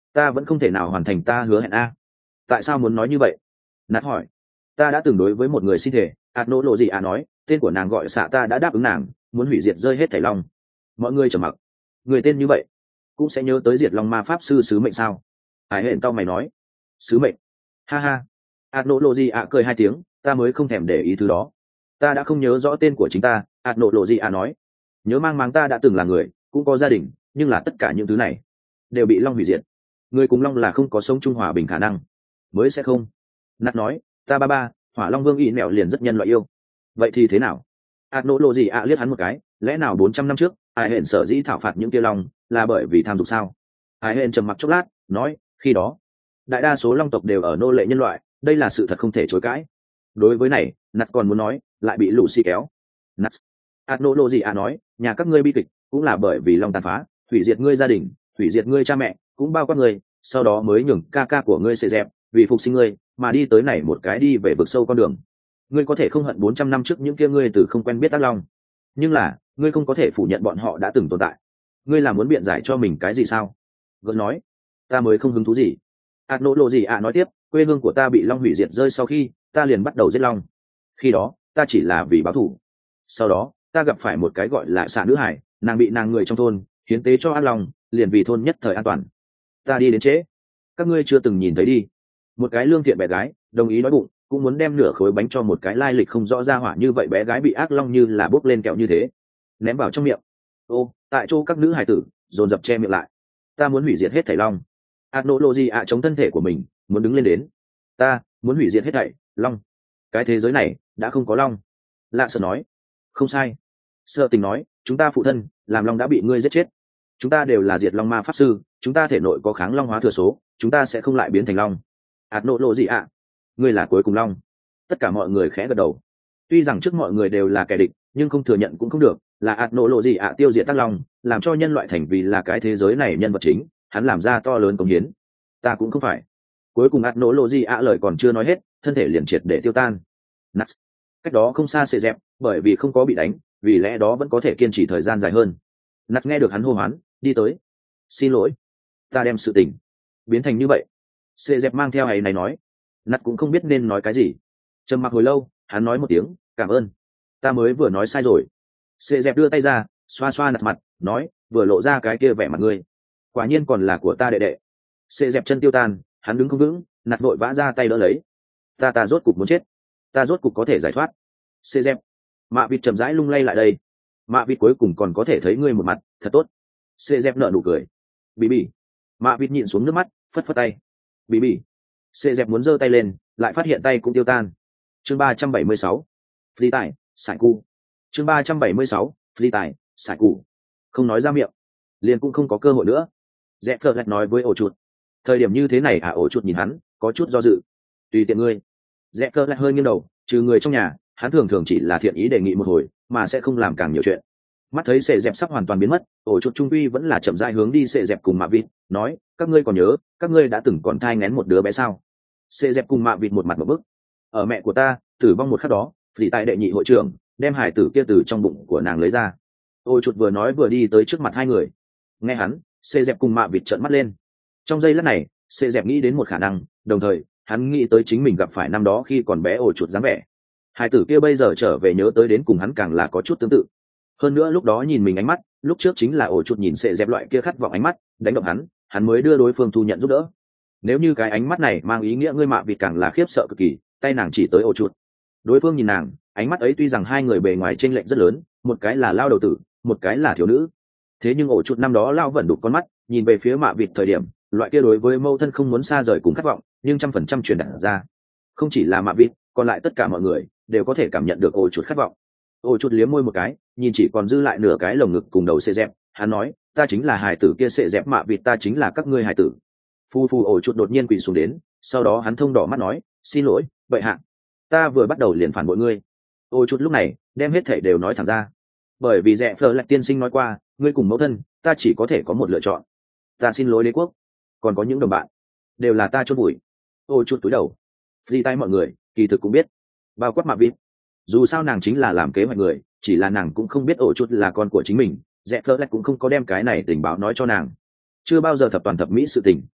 ta vẫn không thể nào hoàn thành ta hứa hẹn a. Tại sao muốn nói như vậy? Nát hỏi. Ta đã từng đối với một người xin thể, ạt nỗ lộ gì à nói, tên của nàng gọi xạ, ta đã đáp ứng nàng muốn hủy diệt rơi hết thảy long. Mọi người trầm mặc. Người tên như vậy cũng sẽ nhớ tới diệt long ma pháp sư sứ mệnh sao? Hải hẹn tao mày nói. Sứ mệnh? Ha ha. ạt nỗ lộ gì à cười hai tiếng, ta mới không thèm để ý thứ đó. Ta đã không nhớ rõ tên của chính ta, ạt nỗ lộ gì à nói. Nhớ mang máng ta đã từng là người, cũng có gia đình, nhưng là tất cả những thứ này đều bị long hủy diệt. Người cùng long là không có sống chung hòa bình khả năng, mới sẽ không. Nát nói, ta ba ba hỏa long vương y mẹo liền rất nhân loại yêu. Vậy thì thế nào? ạt nỗ lộ gì ạ liếc hắn một cái, lẽ nào bốn trăm năm trước ai hẹn sở dĩ thảo phạt những kia long là bởi vì tham dục sao? Ai hẹn trầm mặc chốc lát nói, khi đó đại đa số long tộc đều ở nô lệ nhân loại, đây là sự thật không thể chối cãi. Đối với này nát còn muốn nói, lại bị lũ xì kéo. Nát ạt nỗ lộ gì ạ nói, nhà các ngươi bi kịch cũng là bởi vì long tàn phá, hủy diệt ngươi gia đình, hủy diệt ngươi cha mẹ, cũng bao quát ngươi, sau đó mới nhường ca ca của ngươi sẽ dẹp vì phục sinh ngươi mà đi tới này một cái đi về vực sâu con đường. Ngươi có thể không hận bốn trăm năm trước những kia ngươi từ không quen biết ác long, nhưng là ngươi không có thể phủ nhận bọn họ đã từng tồn tại. Ngươi là muốn biện giải cho mình cái gì sao? Gớt nói, ta mới không hứng thú gì. ạt nỗ lộ gì ạ nói tiếp, quê hương của ta bị long hủy diệt rơi sau khi ta liền bắt đầu giết long. Khi đó ta chỉ là vì báo thù. Sau đó ta gặp phải một cái gọi là xạ nữ hải, nàng bị nàng người trong thôn hiến tế cho ác long, liền vì thôn nhất thời an toàn. Ta đi đến trễ, các ngươi chưa từng nhìn thấy đi. Một cái lương thiện bé gái đồng ý đói bụng, cũng muốn đem nửa khối bánh cho một cái lai lịch không rõ ra hỏa như vậy. Bé gái bị ác long như là bốc lên kẹo như thế ném vào trong miệng. Ô, tại chỗ các nữ hải tử dồn dập che miệng lại. Ta muốn hủy diệt hết thảy long. ạt nỗ lộ gì ạ chống thân thể của mình muốn đứng lên đến. Ta muốn hủy diệt hết thảy long. Cái thế giới này đã không có long. Lạ sợ nói. Không sai. Sợ tình nói, chúng ta phụ thân làm long đã bị ngươi giết chết. Chúng ta đều là diệt long ma pháp sư, chúng ta thể nội có kháng long hóa thừa số, chúng ta sẽ không lại biến thành long. ạt nỗ lộ gì ạ? Ngươi là cuối cùng long. Tất cả mọi người khẽ gật đầu. Tuy rằng trước mọi người đều là kẻ địch, nhưng không thừa nhận cũng không được, là ạt nỗ lộ gì ạ tiêu diệt tác long, làm cho nhân loại thành vì là cái thế giới này nhân vật chính, hắn làm ra to lớn công hiến. Ta cũng không phải. Cuối cùng ạt nỗ lộ gì ạ lời còn chưa nói hết, thân thể liền triệt để tiêu tan. Nuts. Cách đó không xa xệ dẹp, bởi vì không có bị đánh, vì lẽ đó vẫn có thể kiên trì thời gian dài hơn. Nuts nghe được hắn hô hoán, đi tới. Xin lỗi, ta đem sự tình biến thành như vậy. Xệ dẹp mang theo ấy này nói. Nuts cũng không biết nên nói cái gì. Trầm mặc hồi lâu, hắn nói một tiếng, cảm ơn. Ta mới vừa nói sai rồi. Xệ dẹp đưa tay ra, xoa xoa Nuts mặt, nói, vừa lộ ra cái kia vẻ mặt ngươi. Quả nhiên còn là của ta đệ đệ. Xệ dẹp chân tiêu tan, hắn đứng không vững, Nuts vội vã ra tay đỡ lấy. Ta ta rốt cục muốn chết. Ta rốt cục có thể giải thoát. Xệ dẹp. Mạ vịt chậm rãi lung lay lại đây. Mạ vịt cuối cùng còn có thể thấy ngươi một mặt, thật tốt. Xệ dẹp nở nụ cười. Bỉ bỉ. Mạ vịt nhịn xuống nước mắt, phất phất tay. Bỉ bỉ. Xệ dẹp muốn giơ tay lên, lại phát hiện tay cũng tiêu tan. Chương ba trăm bảy mươi sáu. Phi tài, sải cụ. Chương ba trăm bảy mươi sáu. Phi tài, sải cụ. Không nói ra miệng, liền cũng không có cơ hội nữa. Dẹp phật lại nói với ổ chuột. Thời điểm như thế này à? Ổ chuột nhìn hắn, có chút do dự. Tùy tiện ngươi. Dẹp phật lại hơi nghiêng đầu, trừ người trong nhà, hắn thường thường chỉ là thiện ý đề nghị một hồi, mà sẽ không làm càng nhiều chuyện. Mắt thấy sệ dẹp sắp hoàn toàn biến mất, ổ chuột trung quy vẫn là chậm rãi hướng đi sệ dẹp cùng mạ vịt, nói, các ngươi còn nhớ các ngươi đã từng còn thai nghén một đứa bé sao? Sệ dẹp cùng mạ vịt một mặt một bức. Ở mẹ của ta tử vong một khắc đó, vì tại đệ nhị hội trưởng đem hải tử kia từ trong bụng của nàng lấy ra. Ổ chuột vừa nói vừa đi tới trước mặt hai người. Nghe hắn, sệ dẹp cùng mạ vịt trợn mắt lên. Trong giây lát này, sệ dẹp nghĩ đến một khả năng, đồng thời hắn nghĩ tới chính mình gặp phải năm đó khi còn bé ổ chuột dáng vẻ. Hải tử kia bây giờ trở về nhớ tới đến cùng hắn càng là có chút tương tự. Hơn nữa lúc đó nhìn mình ánh mắt, lúc trước chính là ổ chuột nhìn sệ dẹp loại kia khát vọng ánh mắt, đánh động hắn, hắn mới đưa đối phương thu nhận giúp đỡ. Nếu như cái ánh mắt này mang ý nghĩa ngươi mạ vịt càng là khiếp sợ cực kỳ, tay nàng chỉ tới ổ chuột. Đối phương nhìn nàng, ánh mắt ấy tuy rằng hai người bề ngoài chênh lệch rất lớn, một cái là lao đầu tử, một cái là thiếu nữ. Thế nhưng ổ chuột năm đó lao vẫn đục con mắt, nhìn về phía mạ vịt thời điểm, loại kia đối với mâu thân không muốn xa rời cùng khát vọng, nhưng trăm phần trăm truyền đạt ra. Không chỉ là mạ vịt, còn lại tất cả mọi người đều có thể cảm nhận được ổ chuột khát vọng. Ổ chuột liếm môi một cái, nhìn chỉ còn dư lại nửa cái lồng ngực cùng đầu xệ dẹp, hắn nói, ta chính là hài tử kia xệ dẹp mạ vịt, ta chính là các ngươi hài tử. Phu phu. Ổ chuột đột nhiên quỳ xuống đến, sau đó hắn thông đỏ mắt nói, xin lỗi bệ hạ, ta vừa bắt đầu liền phản bội ngươi. Ổ chuột lúc này đem hết thảy đều nói thẳng ra, bởi vì rẽ phờ lại tiên sinh nói qua, ngươi cùng mẫu thân ta chỉ có thể có một lựa chọn. Ta xin lỗi đế quốc, còn có những đồng bạn đều là ta chôn bụi. Ổ chuột túi đầu, đi tay mọi người kỳ thực cũng biết, bao quát mạ vịt. Dù sao nàng chính là làm kế hoạch người, chỉ là nàng cũng không biết ổ chuột là con của chính mình, rẽ phờ lại cũng không có đem cái này tình báo nói cho nàng. Chưa bao giờ thập toàn thập mỹ sự tình.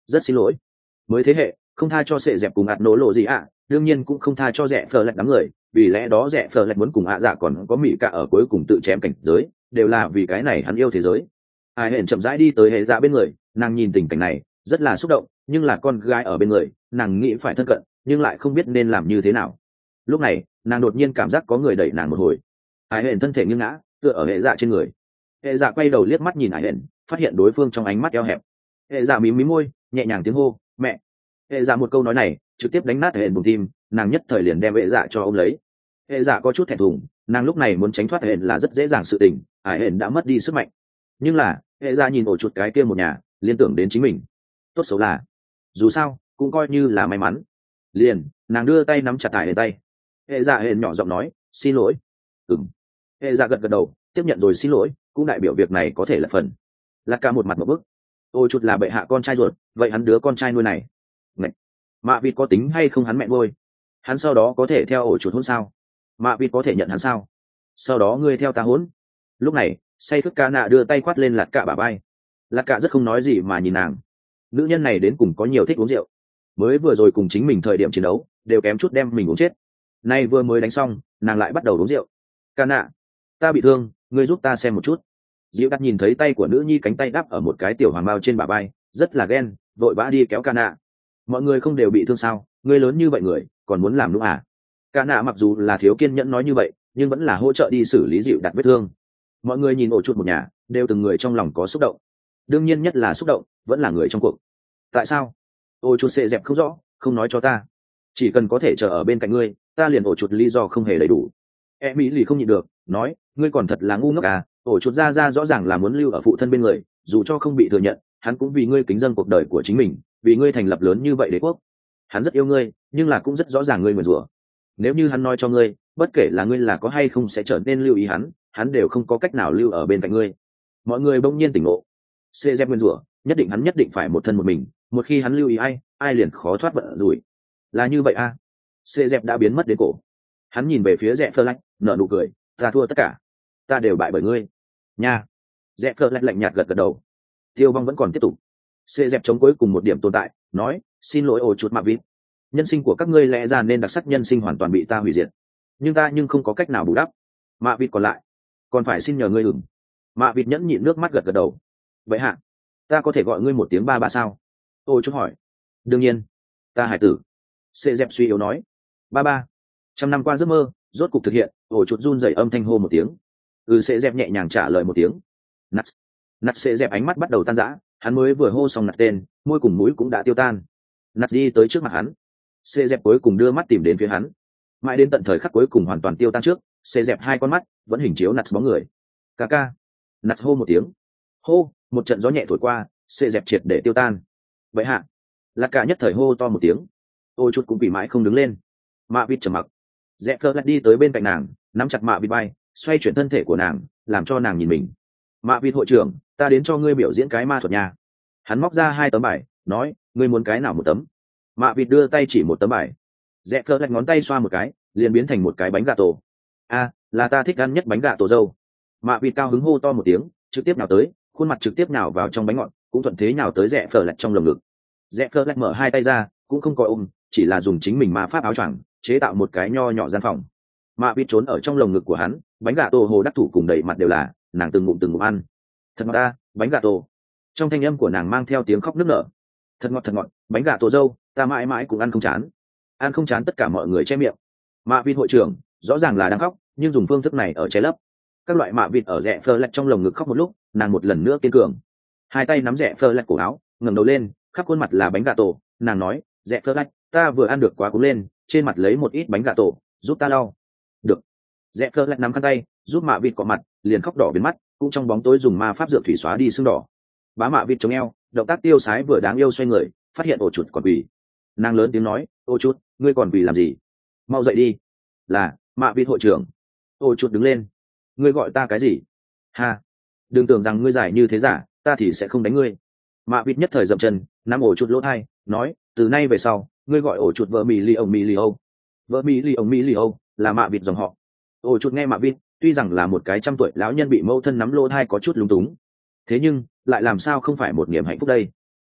rất xin lỗi. Mới thế hệ không tha cho sệ dẹp cùng ạt nổ lộ gì ạ, đương nhiên cũng không tha cho rẻ phờ lạch đám người, vì lẽ đó rẻ phờ lạch muốn cùng ạ dạ còn có mỹ cả ở cuối cùng tự chém cảnh giới, đều là vì cái này hắn yêu thế giới. Ai hẹn chậm rãi đi tới hệ dạ bên người, nàng nhìn tình cảnh này rất là xúc động, nhưng là con gái ở bên người, nàng nghĩ phải thân cận nhưng lại không biết nên làm như thế nào. Lúc này nàng đột nhiên cảm giác có người đẩy nàng một hồi, Ai hẹn thân thể nghiêng ngã tựa ở hệ dạ trên người. Hệ dạ quay đầu liếc mắt nhìn Ai hẹn, phát hiện đối phương trong ánh mắt eo hẹp. Hệ dạ mím mím môi, nhẹ nhàng tiếng hô mẹ. Hệ dạ một câu nói này trực tiếp đánh nát hệ bùng tim, nàng nhất thời liền đem hệ dạ cho ông lấy. Hệ dạ có chút thẹn thùng, nàng lúc này muốn tránh thoát hệ là rất dễ dàng sự tình, Ai hẹn đã mất đi sức mạnh. Nhưng là hệ dạ nhìn ổ chuột cái kia một nhà, liên tưởng đến chính mình, tốt xấu là dù sao cũng coi như là may mắn. Liền nàng đưa tay nắm chặt Ai hẹn tay. Hệ dạ hẹn nhỏ giọng nói xin lỗi. Ừm. Hệ dạ gật gật đầu, tiếp nhận rồi xin lỗi, cũng đại biểu việc này có thể là phần. Là cả một mặt một bức. Ôi chuột là bệ hạ con trai ruột, vậy hắn đứa con trai nuôi này, Ngậy. Mạ vịt có tính hay không hắn mẹ nuôi? Hắn sau đó có thể theo ổ chuột hôn sao? Mạ vịt có thể nhận hắn sao? Sau đó ngươi theo ta hôn? Lúc này say thức ca nạ đưa tay quát lên lạt cạ bả bay. Lạt cạ rất không nói gì mà nhìn nàng. Nữ nhân này đến cùng có nhiều thích uống rượu, mới vừa rồi cùng chính mình thời điểm chiến đấu đều kém chút đem mình uống chết, nay vừa mới đánh xong nàng lại bắt đầu uống rượu. Ca nạ, ta bị thương, ngươi giúp ta xem một chút. Diệu đặt nhìn thấy tay của nữ nhi cánh tay đắp ở một cái tiểu hoàng bao trên bả bay, rất là ghen, vội vã đi kéo ca nạ. Mọi người không đều bị thương sao, ngươi lớn như vậy người còn muốn làm đúng à? Ca nạ mặc dù là thiếu kiên nhẫn nói như vậy, nhưng vẫn là hỗ trợ đi xử lý Diệu đặt vết thương. Mọi người nhìn ổ chuột một nhà, đều từng người trong lòng có xúc động, đương nhiên nhất là xúc động vẫn là người trong cuộc. Tại sao? Ổ chuột xệ dẹp không rõ, không nói cho ta, chỉ cần có thể chờ ở bên cạnh ngươi, ta liền ổ chuột lý do không hề đầy đủ. E mỹ lì không nhịn được nói, ngươi còn thật là ngu ngốc à, ổ chuột ra ra rõ ràng là muốn lưu ở phụ thân bên người, dù cho không bị thừa nhận, hắn cũng vì ngươi kính dân cuộc đời của chính mình, vì ngươi thành lập lớn như vậy đế quốc. Hắn rất yêu ngươi, nhưng là cũng rất rõ ràng ngươi nguyền rủa. Nếu như hắn nói cho ngươi, bất kể là ngươi là có hay không sẽ trở nên lưu ý hắn, hắn đều không có cách nào lưu ở bên cạnh ngươi. Mọi người bỗng nhiên tỉnh ngộ. Xê dép nguyên rủa, nhất định hắn nhất định phải một thân một mình, một khi hắn lưu ý ai, ai liền khó thoát vận rủi. Là như vậy à? Xê dép đã biến mất đến cổ. Hắn nhìn về phía Rẽ Phơ Lách, nở nụ cười, ta thua tất cả, ta đều bại bởi ngươi. Nha. Rẽ Phơ Lách lạnh nhạt gật gật đầu. Tiêu vong vẫn còn tiếp tục. Xê dép chống cuối cùng một điểm tồn tại, nói, xin lỗi ổ chuột mạ vịt, nhân sinh của các ngươi lẽ ra nên đặc sắc nhân sinh hoàn toàn bị ta hủy diệt, nhưng ta nhưng không có cách nào bù đắp. Mạ vịt còn lại, còn phải xin nhờ ngươi ửng. Mạ vịt nhẫn nhịn nước mắt gật gật đầu. Vậy hạ, ta có thể gọi ngươi một tiếng ba ba sao? Ôi chút hỏi. Đương nhiên, ta hải tử. Xê dẹp suy yếu nói. Ba ba. Trăm năm qua giấc mơ rốt cục thực hiện. Ôi chút run rẩy âm thanh hô một tiếng. Ừ, xê dẹp nhẹ nhàng trả lời một tiếng. Nặt. Nặt xê dẹp ánh mắt bắt đầu tan rã, hắn mới vừa hô xong nặt tên, môi cùng mũi cũng đã tiêu tan. Nặt đi tới trước mặt hắn. Xê dẹp cuối cùng đưa mắt tìm đến phía hắn. Mãi đến tận thời khắc cuối cùng hoàn toàn tiêu tan trước, xê dẹp hai con mắt vẫn hình chiếu nặt bóng người. Ca ca. Nặt hô một tiếng. Hô, một trận gió nhẹ thổi qua, xê dẹp triệt để tiêu tan. Vậy hạ. Lạc cả nhất thời hô to một tiếng. Ôi chút cũng bị mãi không đứng lên. Mạ vịt trầm mặc. Dẹp phơ lạch đi tới bên cạnh nàng, nắm chặt mạ vịt bay, xoay chuyển thân thể của nàng, làm cho nàng nhìn mình. Mạ vịt hội trưởng, ta đến cho ngươi biểu diễn cái ma thuật nhà. Hắn móc ra hai tấm bài, nói, ngươi muốn cái nào một tấm? Mạ vịt đưa tay chỉ một tấm bài. Dẹp phơ lạch ngón tay xoa một cái, liền biến thành một cái bánh gà tổ. A, là ta thích ăn nhất bánh gà tổ dâu. Mạ vịt cao hứng hô to một tiếng, trực tiếp nào tới, khuôn mặt trực tiếp nào vào trong bánh ngọt, cũng thuận thế nào tới Dẹp phơ lạch trong lồng ngực. Dẹp phơ lạch mở hai tay ra, cũng không có ôm, chỉ là dùng chính mình ma pháp áo choàng chế tạo một cái nho nhỏ gian phòng. Mạ vịt trốn ở trong lồng ngực của hắn, bánh gà tổ hồ đắc thủ cùng đầy mặt đều là, nàng từng ngụm từng ngụm ăn. Thật ngọt ta, bánh gà tổ. Trong thanh âm của nàng mang theo tiếng khóc nức nở. Thật ngọt thật ngọt, bánh gà tổ dâu, ta mãi mãi cũng ăn không chán. Ăn không chán tất cả mọi người che miệng. Mạ vịt hội trưởng rõ ràng là đang khóc, nhưng dùng phương thức này ở che lấp. Các loại mạ vịt ở Dẹp phơ lạch trong lồng ngực khóc một lúc, nàng một lần nữa kiên cường. Hai tay nắm Dẹp phơ lạch cổ áo, ngẩng đầu lên, khắp khuôn mặt là bánh gà tổ, nàng nói, Dẹp phơ lạch, ta vừa ăn được quá cúng lên, trên mặt lấy một ít bánh gà tổ, giúp ta lau. Được. Dẹp phơ lạch nắm khăn tay, giúp mạ vịt cọ mặt, liền khóc đỏ biến mắt, cũng trong bóng tối dùng ma pháp dược thủy xóa đi sưng đỏ. Bá mạ vịt chống eo, động tác tiêu sái vừa đáng yêu xoay người, phát hiện ổ chuột còn quỳ. Nàng lớn tiếng nói, ô chuột, ngươi còn quỳ làm gì? Mau dậy đi. Là mạ vịt hội trưởng. Ổ chuột đứng lên. Ngươi gọi ta cái gì? Ha, đừng tưởng rằng ngươi giải như thế giả, ta thì sẽ không đánh ngươi. Mạ vịt nhất thời dậm chân, nắm ổ chuột lỗ thai, nói, từ nay về sau, ngươi gọi ổ chuột vợ mì li ông mì li âu. Vợ mì li ông mì li âu là mạ vịt dòng họ. Ổ chuột nghe mạ vịt, tuy rằng là một cái trăm tuổi lão nhân bị mâu thân nắm lỗ thai có chút lúng túng, thế nhưng lại làm sao không phải một niềm hạnh phúc đây?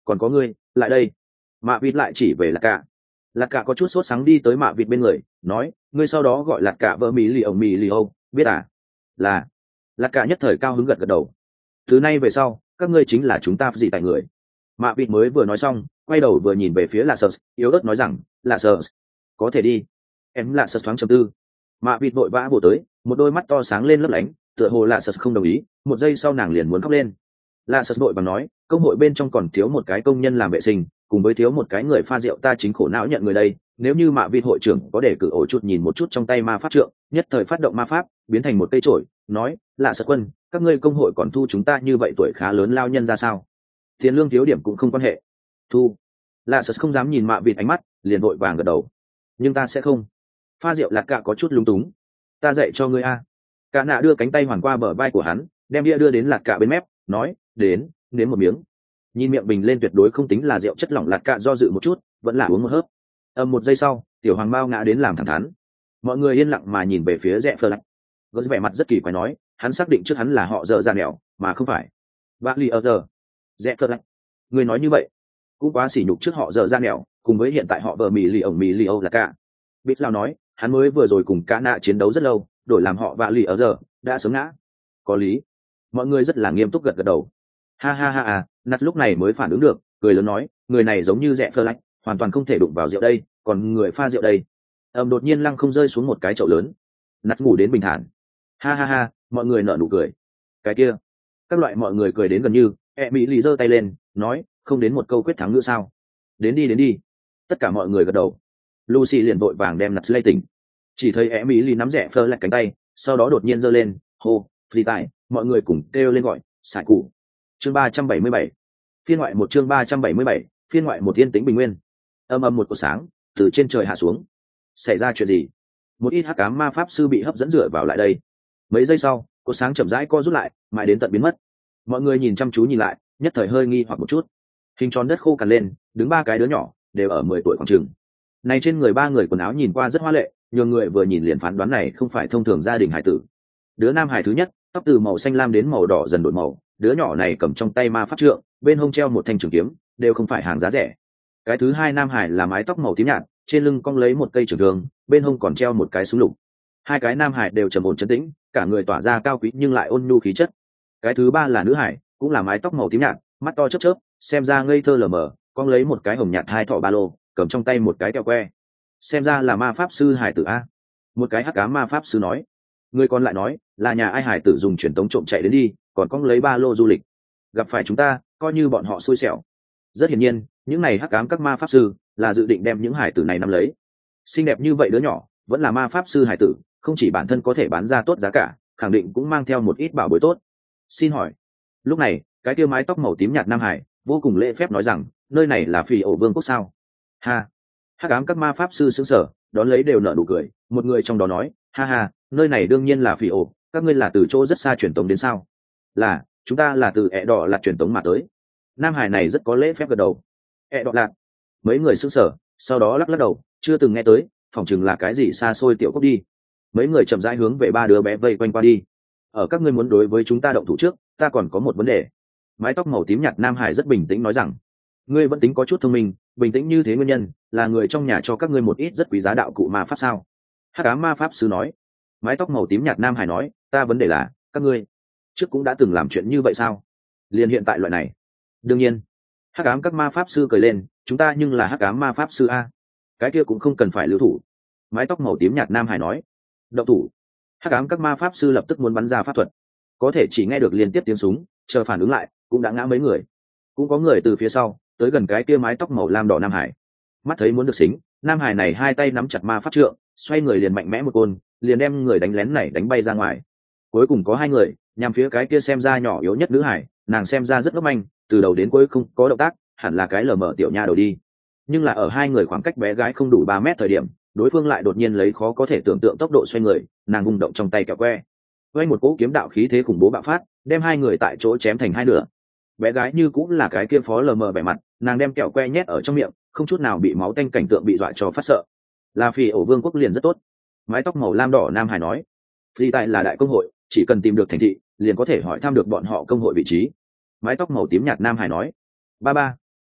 còn có ngươi lại đây. Mạ vịt lại chỉ về Lạc Cả. Lạc Cả có chút sốt sắng đi tới Mạ vịt bên người, nói, ngươi sau đó gọi Lạc Cả vợ mỹ lì ổng mỹ lì âu, biết à? Là. Lạc Cả nhất thời cao hứng gật gật đầu. Từ nay về sau, các ngươi chính là chúng ta gì tại người. Mạ vịt mới vừa nói xong, quay đầu vừa nhìn về phía Lạ Sơ, yếu ớt nói rằng, Lạ Sơ, có thể đi. Em Lạ Sơ thoáng trầm tư. Mạ vịt vội vã bổ tới, một đôi mắt to sáng lên lấp lánh, tựa hồ Lạ Sơ không đồng ý, một giây sau nàng liền muốn khóc lên. Lạ Sơ đội bằng nói, công hội bên trong còn thiếu một cái công nhân làm vệ sinh, cùng với thiếu một cái người pha rượu, ta chính khổ não nhận người đây. Nếu như Mạ vịt hội trưởng có để cử ổ chút nhìn một chút trong tay ma pháp trượng, nhất thời phát động ma pháp, biến thành một cây chổi, nói, Lạ Sơ quân, các ngươi công hội còn thu chúng ta như vậy tuổi khá lớn lao nhân ra sao? Tiền lương thiếu điểm cũng không quan hệ. Thu. Lạ Sơ không dám nhìn Mạ vịt ánh mắt, liền vội vàng gật đầu. Nhưng ta sẽ không. Pha rượu Lạc Cả có chút lúng túng. Ta dạy cho ngươi a. Cả nạ đưa cánh tay hoàn qua bờ vai của hắn, đem bia đưa đến Lạc Cả bên mép, nói, đến, nếm một miếng. Nhìn miệng bình lên tuyệt đối không tính là rượu chất lỏng, Lạc Cả do dự một chút, vẫn là uống một hớp. Ầm một giây sau, tiểu hoàng bao ngã đến làm thẳng thắn. Mọi người yên lặng mà nhìn về phía Rẽ Phơ Lạch. Gớt vẻ mặt rất kỳ quái nói, hắn xác định trước hắn là họ dở ra nẻo, mà không phải Vạ Lì ở giờ. Rẽ Phơ Lạch, người nói như vậy cũng quá sỉ nhục trước họ dở ra nẻo, cùng với hiện tại họ vợ mì lì ổng mì lì âu là cả. Bít lao nói, hắn mới vừa rồi cùng Cả nạ chiến đấu rất lâu, đổi làm họ Vạ Lì ở giờ đã sớm ngã. Có lý. Mọi người rất là nghiêm túc gật gật đầu. Ha ha ha à, Nat lúc này mới phản ứng được, cười lớn nói, người này giống như Rẽ Phơ Lạch, hoàn toàn không thể đụng vào rượu đây, còn người pha rượu đây. Ầm đột nhiên lăng không rơi xuống một cái chậu lớn. Nat ngủ đến bình thản. Ha ha ha, mọi người nở nụ cười. Cái kia, các loại mọi người cười đến gần như, e mỹ lì giơ tay lên, nói, không đến một câu quyết thắng nữa sao? Đến đi đến đi. Tất cả mọi người gật đầu. Lucy liền vội vàng đem Nat lay tỉnh. Chỉ thấy e mỹ lì nắm Rẽ Phơ Lạch cánh tay, sau đó đột nhiên giơ lên, hô, phi tài, mọi người cùng kêu lên gọi, xài cụ. Chương ba trăm bảy mươi bảy. Phiên ngoại một chương ba trăm bảy mươi bảy, phiên ngoại một yên tĩnh bình nguyên. Âm âm một cột sáng từ trên trời hạ xuống. Xảy ra chuyện gì? Một ít hắc ám ma pháp sư bị hấp dẫn dựa vào lại đây. Mấy giây sau, cột sáng chậm rãi co rút lại, mãi đến tận biến mất. Mọi người nhìn chăm chú nhìn lại, nhất thời hơi nghi hoặc một chút. Hình tròn đất khô cằn lên, đứng ba cái đứa nhỏ, đều ở mười tuổi khoảng chừng. Này trên người ba người quần áo nhìn qua rất hoa lệ, nhiều người vừa nhìn liền phán đoán này không phải thông thường gia đình hải tử. Đứa nam hải thứ nhất, tóc từ màu xanh lam đến màu đỏ dần đổi màu, đứa nhỏ này cầm trong tay ma pháp trượng, bên hông treo một thanh trường kiếm, đều không phải hàng giá rẻ. Cái thứ hai nam hải là mái tóc màu tím nhạt, trên lưng cong lấy một cây trường thương, bên hông còn treo một cái súng lục. Hai cái nam hải đều trầm ổn trấn tĩnh, cả người tỏa ra cao quý nhưng lại ôn nhu khí chất. Cái thứ ba là nữ hải, cũng là mái tóc màu tím nhạt, mắt to chớp chớp, xem ra ngây thơ lờ mờ, cong lấy một cái hồng nhạt hai thọ ba lô, cầm trong tay một cái kẹo que. Xem ra là ma pháp sư hải tử a. Một cái hắc ám ma pháp sư nói. Người còn lại nói, là nhà ai hải tử dùng truyền tống trộm chạy đến đi, còn cong lấy ba lô du lịch. Gặp phải chúng ta, coi như bọn họ xui xẻo. Rất hiển nhiên, những này hắc ám các ma pháp sư là dự định đem những hải tử này nắm lấy. Xinh đẹp như vậy đứa nhỏ, vẫn là ma pháp sư hải tử, không chỉ bản thân có thể bán ra tốt giá cả, khẳng định cũng mang theo một ít bảo bối tốt. Xin hỏi. Lúc này, cái kia mái tóc màu tím nhạt nam hải vô cùng lễ phép nói rằng, nơi này là Phỉ Ổ Vương quốc sao? Ha. Hắc ám các ma pháp sư sững sờ, đón lấy đều nở nụ cười, một người trong đó nói, ha ha, nơi này đương nhiên là Phỉ Ổ, các ngươi là từ chỗ rất xa truyền tống đến sao? Là, chúng ta là từ ẹ đỏ lạc truyền tống mà tới. Nam hải này rất có lễ phép gật đầu. ẹ đỏ lạc. Mấy người sững sờ, sau đó lắc lắc đầu, chưa từng nghe tới, phỏng chừng là cái gì xa xôi tiểu cốc đi. Mấy người chậm rãi hướng về ba đứa bé vây quanh qua đi. Ở các ngươi muốn đối với chúng ta động thủ trước, ta còn có một vấn đề. Mái tóc màu tím nhạt nam hải rất bình tĩnh nói rằng, ngươi vẫn tính có chút thông minh, bình tĩnh như thế nguyên nhân là người trong nhà cho các ngươi một ít rất quý giá đạo cụ ma pháp sao? Hắc ám ma pháp sư nói. Mái tóc màu tím nhạt nam hải nói, ta vấn đề là các ngươi trước cũng đã từng làm chuyện như vậy sao? Liền hiện tại loại này. Đương nhiên. Hắc ám các ma pháp sư cười lên, chúng ta nhưng là hắc ám ma pháp sư a. Cái kia cũng không cần phải lưu thủ. Mái tóc màu tím nhạt nam hải nói. Động thủ. Hắc ám các ma pháp sư lập tức muốn bắn ra pháp thuật, có thể chỉ nghe được liên tiếp tiếng súng, chờ phản ứng lại cũng đã ngã mấy người. Cũng có người từ phía sau tới gần cái kia mái tóc màu lam đỏ nam hải. Mắt thấy muốn được xính, nam hải này hai tay nắm chặt ma pháp trượng, xoay người liền mạnh mẽ một côn, liền đem người đánh lén này đánh bay ra ngoài. Cuối cùng có hai người nhằm phía cái kia xem ra nhỏ yếu nhất nữ hải, nàng xem ra rất ngốc manh, từ đầu đến cuối không có động tác, hẳn là cái lờ mờ tiểu nha đầu đi. Nhưng là ở hai người khoảng cách bé gái không đủ ba mét thời điểm, đối phương lại đột nhiên lấy khó có thể tưởng tượng tốc độ xoay người, nàng vung động trong tay kẹo que, quay một cỗ kiếm đạo khí thế khủng bố bạo phát, đem hai người tại chỗ chém thành hai nửa. Bé gái như cũng là cái kia phó lờ mờ vẻ mặt, nàng đem kẹo que nhét ở trong miệng, không chút nào bị máu tanh, cảnh tượng bị dọa cho phát sợ. Là Phỉ Ổ Vương quốc liền rất tốt. Mái tóc màu lam đỏ nam hải nói, phi tại là đại công hội, chỉ cần tìm được thành thị liền có thể hỏi thăm được bọn họ công hội vị trí. Mái tóc màu tím nhạt nam hải nói, ba ba.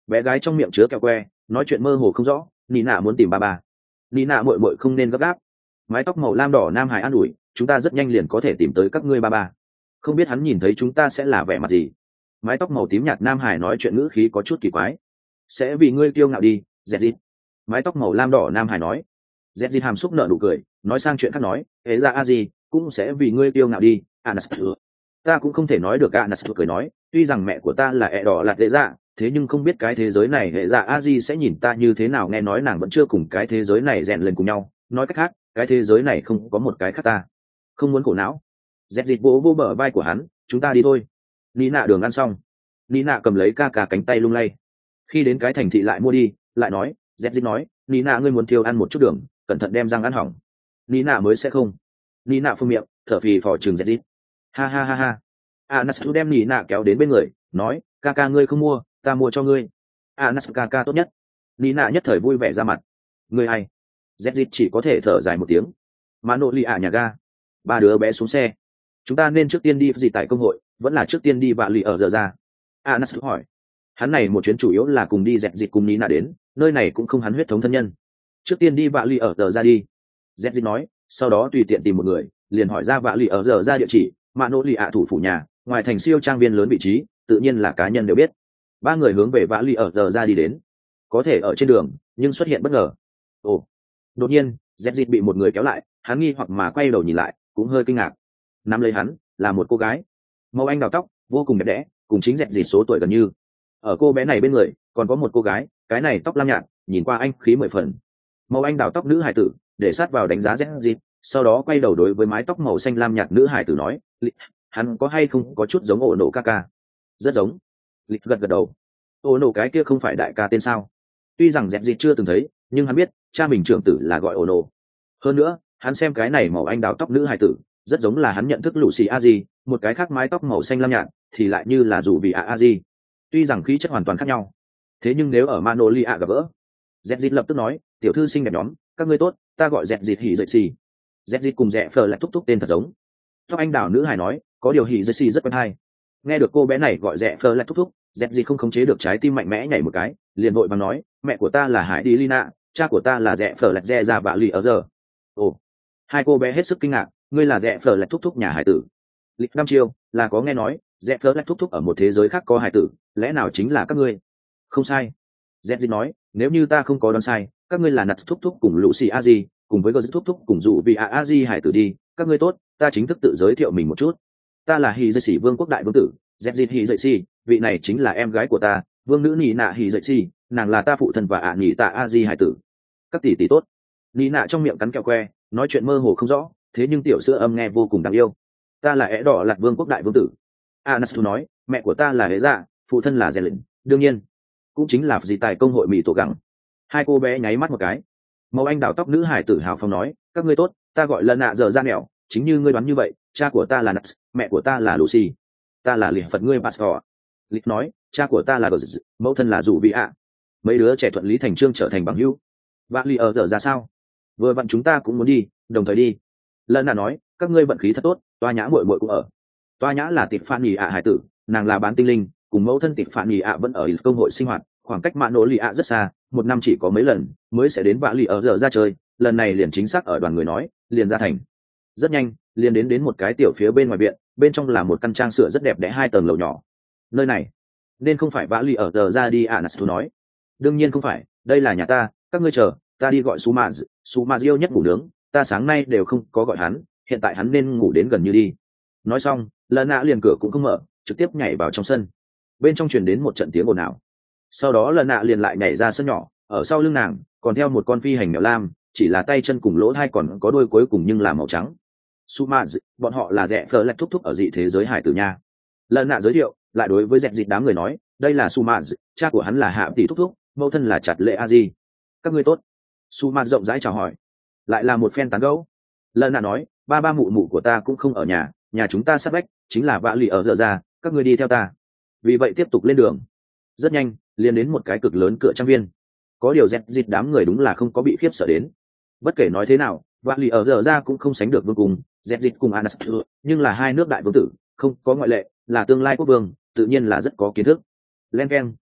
Bé gái trong miệng chứa kẹo que nói chuyện mơ hồ không rõ. Nị nạ muốn tìm ba ba. Nị nạ muội muội không nên gấp gáp. Mái tóc màu lam đỏ nam hải an ủi, chúng ta rất nhanh liền có thể tìm tới các ngươi ba ba. Không biết hắn nhìn thấy chúng ta sẽ là vẻ mặt gì. Mái tóc màu tím nhạt nam hải nói chuyện ngữ khí có chút kỳ quái. Sẽ vì ngươi kiêu ngạo đi, dẹt dịt. Mái tóc màu lam đỏ nam hải nói. Dẹt dịt hàm xúc nở nụ cười, nói sang chuyện khác nói, hễ ra a gì cũng sẽ vì ngươi kiêu ngạo đi. Anastasia, ta cũng không thể nói được. Anastasia cười nói, tuy rằng mẹ của ta là ẹ đỏ lạt lệ dạ, thế nhưng không biết cái thế giới này hệ dạ a di sẽ nhìn ta như thế nào. Nghe nói nàng vẫn chưa cùng cái thế giới này rèn lên cùng nhau, nói cách khác cái thế giới này không có một cái khác ta. Không muốn khổ não. Dẹt dịt vỗ vô bờ vai của hắn, chúng ta đi thôi. Ní nạ đường ăn xong, Ní nạ cầm lấy ca ca cánh tay lung lay. Khi đến cái thành thị lại mua đi, lại nói, dẹt dịt nói, Ní nạ ngươi muốn thiêu ăn một chút đường, cẩn thận đem răng ăn hỏng. Ní nạ mới sẽ không. Ní nạ phun miệng, thở phì phò chừng dẹt dịt. Ha ha ha ha. Anastasia đem Ní nạ kéo đến bên người, nói, ca ca ngươi không mua, ta mua cho ngươi. Anastasia ca ca tốt nhất. Ní nạ nhất thời vui vẻ ra mặt. Ngươi hay. Dẹt dịt chỉ có thể thở dài một tiếng. Mà nội lì ạ nhà ga. Ba đứa bé xuống xe. Chúng ta nên trước tiên đi gì tại công hội, vẫn là trước tiên đi vạ lì ở giờ ra. Anastasia hỏi. Hắn này một chuyến chủ yếu là cùng đi dẹt dịt cùng Ní nạ đến, nơi này cũng không hắn huyết thống thân nhân. Trước tiên đi vạ lì ở giờ ra đi. Dẹt dịt nói, sau đó tùy tiện tìm một người, liền hỏi ra vạ lì ở giờ ra địa chỉ, mà nội lì ạ thủ phủ nhà, ngoài thành siêu trang viên lớn vị trí, tự nhiên là cá nhân đều biết. Ba người hướng về vạ lì ở giờ ra đi đến. Có thể ở trên đường, nhưng xuất hiện bất ngờ. Ồ! Đột nhiên, dẹt dịt bị một người kéo lại, hắn nghi hoặc mà quay đầu nhìn lại, cũng hơi kinh ngạc. Nắm lấy hắn là một cô gái, màu anh đào tóc, vô cùng đẹp đẽ, cùng chính dẹt dịt số tuổi gần như. Ở cô bé này bên người còn có một cô gái, cái này tóc lam nhạt, nhìn qua anh khí mười phần. Màu anh đào tóc nữ hải tử để sát vào đánh giá dẹt dịt, sau đó quay đầu đối với mái tóc màu xanh lam nhạt nữ hải tử nói, hắn có hay không có chút giống ổ nổ ca ca? Rất giống. Lịch gật gật đầu. Ổ nổ cái kia không phải đại ca tên sao? Tuy rằng dẹt dịt chưa từng thấy, nhưng hắn biết cha mình trưởng tử là gọi ổ nổ. Hơn nữa hắn xem cái này màu anh đào tóc nữ hải tử rất giống là hắn nhận thức Lucy Aji, một cái khác mái tóc màu xanh lam nhạt thì lại như là dù vì a Aji. Tuy rằng khí chất hoàn toàn khác nhau, thế nhưng nếu ở Manolia gặp gỡ, dẹt dịt lập tức nói, tiểu thư xinh đẹp nhóm, các ngươi tốt, ta gọi dẹt dịt hỉ dậy xì. Dẹt dịt cùng dẹ phờ lại thúc thúc tên thật giống. Tóc anh đào nữ hải nói, có điều hỉ dậy xì rất quen hay. Nghe được cô bé này gọi dẹ phờ lại thúc thúc, dẹt dịt không khống chế được trái tim mạnh mẽ nhảy một cái, liền vội vàng nói, mẹ của ta là Hải Đi Lina, cha của ta là dẹ phờ lại dẹ ra bạ lì ở giờ. Ồ! Hai cô bé hết sức kinh ngạc, ngươi là dẹ phờ lại thúc thúc nhà hải tử. Lịch năm chiêu là có nghe nói dẹ phờ lại thúc thúc ở một thế giới khác có hải tử, lẽ nào chính là các ngươi? Không sai. Dẹt dịt nói, nếu như ta không có đoán sai, các ngươi là nặt thúc thúc cùng Lucy Aji, cùng với Gờ thúc thúc cùng dụ vì a Aji hải tử đi. Các ngươi tốt, ta chính thức tự giới thiệu mình một chút. Ta là Hỉ Dậy Sĩ vương quốc đại vương tử, dẹt dịt Hỉ Dậy Sĩ, vị này chính là em gái của ta, vương nữ Nị nạ Hỉ Dậy Sĩ, nàng là ta phụ thân và ạ nhị tạ Aji hải tử. Các tỷ tỷ tốt. Nị nạ trong miệng cắn kẹo que, nói chuyện mơ hồ không rõ, thế nhưng tiểu sữa âm nghe vô cùng đáng yêu. Ta là ẻ đỏ lạt vương quốc đại vương tử. Anastasia nói, mẹ của ta là Hễ Dạ, phụ thân là Rèn, đương nhiên cũng chính là gì tài công hội mỹ tổ gẳng. Hai cô bé nháy mắt một cái. Màu anh đào tóc nữ hải tử hào phong nói, các ngươi tốt, ta gọi lần nạ giờ ra nẻo, chính như ngươi đoán như vậy, cha của ta là Nats, mẹ của ta là Lucy, ta là liệt phật ngươi Pastor. Lịch nói, cha của ta là Gờ, mẫu thân là Dụ Vị ạ. Mấy đứa trẻ thuận lý thành trương trở thành bằng hữu. Vạ lì ở giờ ra sao? Vừa vặn chúng ta cũng muốn đi, đồng thời đi. Lần nạ nói, các ngươi vận khí thật tốt, toa nhã muội muội cũng ở. Toa nhã là tịp phản nhì ạ hải tử, nàng là bán tinh linh, cùng mẫu thân tịp phản nhì ạ vẫn ở công hội sinh hoạt, khoảng cách mạ nỗ lì ạ rất xa, một năm chỉ có mấy lần mới sẽ đến vạ lì ở giờ ra chơi, lần này liền chính xác ở đoàn người nói, liền ra thành. Rất nhanh, liền đến đến một cái tiểu phía bên ngoài viện, bên trong là một căn trang sửa rất đẹp đẽ hai tầng lầu nhỏ. Nơi này nên không phải vạ lì ở giờ ra đi. Anastasia nói, đương nhiên không phải, đây là nhà ta, các ngươi chờ, ta đi gọi Sumaz, Sumaz yêu nhất ngủ nướng, ta sáng nay đều không có gọi hắn, hiện tại hắn nên ngủ đến gần như đi. Nói xong, lần nạ liền cửa cũng không mở, trực tiếp nhảy vào trong sân. Bên trong truyền đến một trận tiếng ồn ào. Sau đó lần nạ liền lại nhảy ra sân nhỏ, ở sau lưng nàng còn theo một con phi hành mèo lam, chỉ là tay chân cùng lỗ hai còn có đuôi cuối cùng nhưng là màu trắng. Sumaz, bọn họ là rẻ phở lạch thúc thúc ở dị thế giới hải tử nha. Lần nạ giới thiệu, lại đối với dẹt dịt đám người nói, đây là Sumaz, cha của hắn là hạ tỷ thúc thúc, mẫu thân là chặt lệ a di. Các ngươi tốt. Sumaz rộng rãi chào hỏi, lại là một phen tán gẫu. Lần nạ nói, ba ba mụ mụ của ta cũng không ở nhà, nhà chúng ta sát vách chính là vạ lì ở giờ ra, các ngươi đi theo ta. Vì vậy tiếp tục lên đường. Rất nhanh, liền đến một cái cực lớn cửa trang viên. Có điều dẹt dịt đám người đúng là không có bị khiếp sợ đến. Bất kể nói thế nào, vạ lì ở giờ ra cũng không sánh được vương cùng dẹt dịt cùng Anastasia, nhưng là hai nước đại vương tử, không có ngoại lệ, là tương lai quốc vương, tự nhiên là rất có kiến thức. Len keng,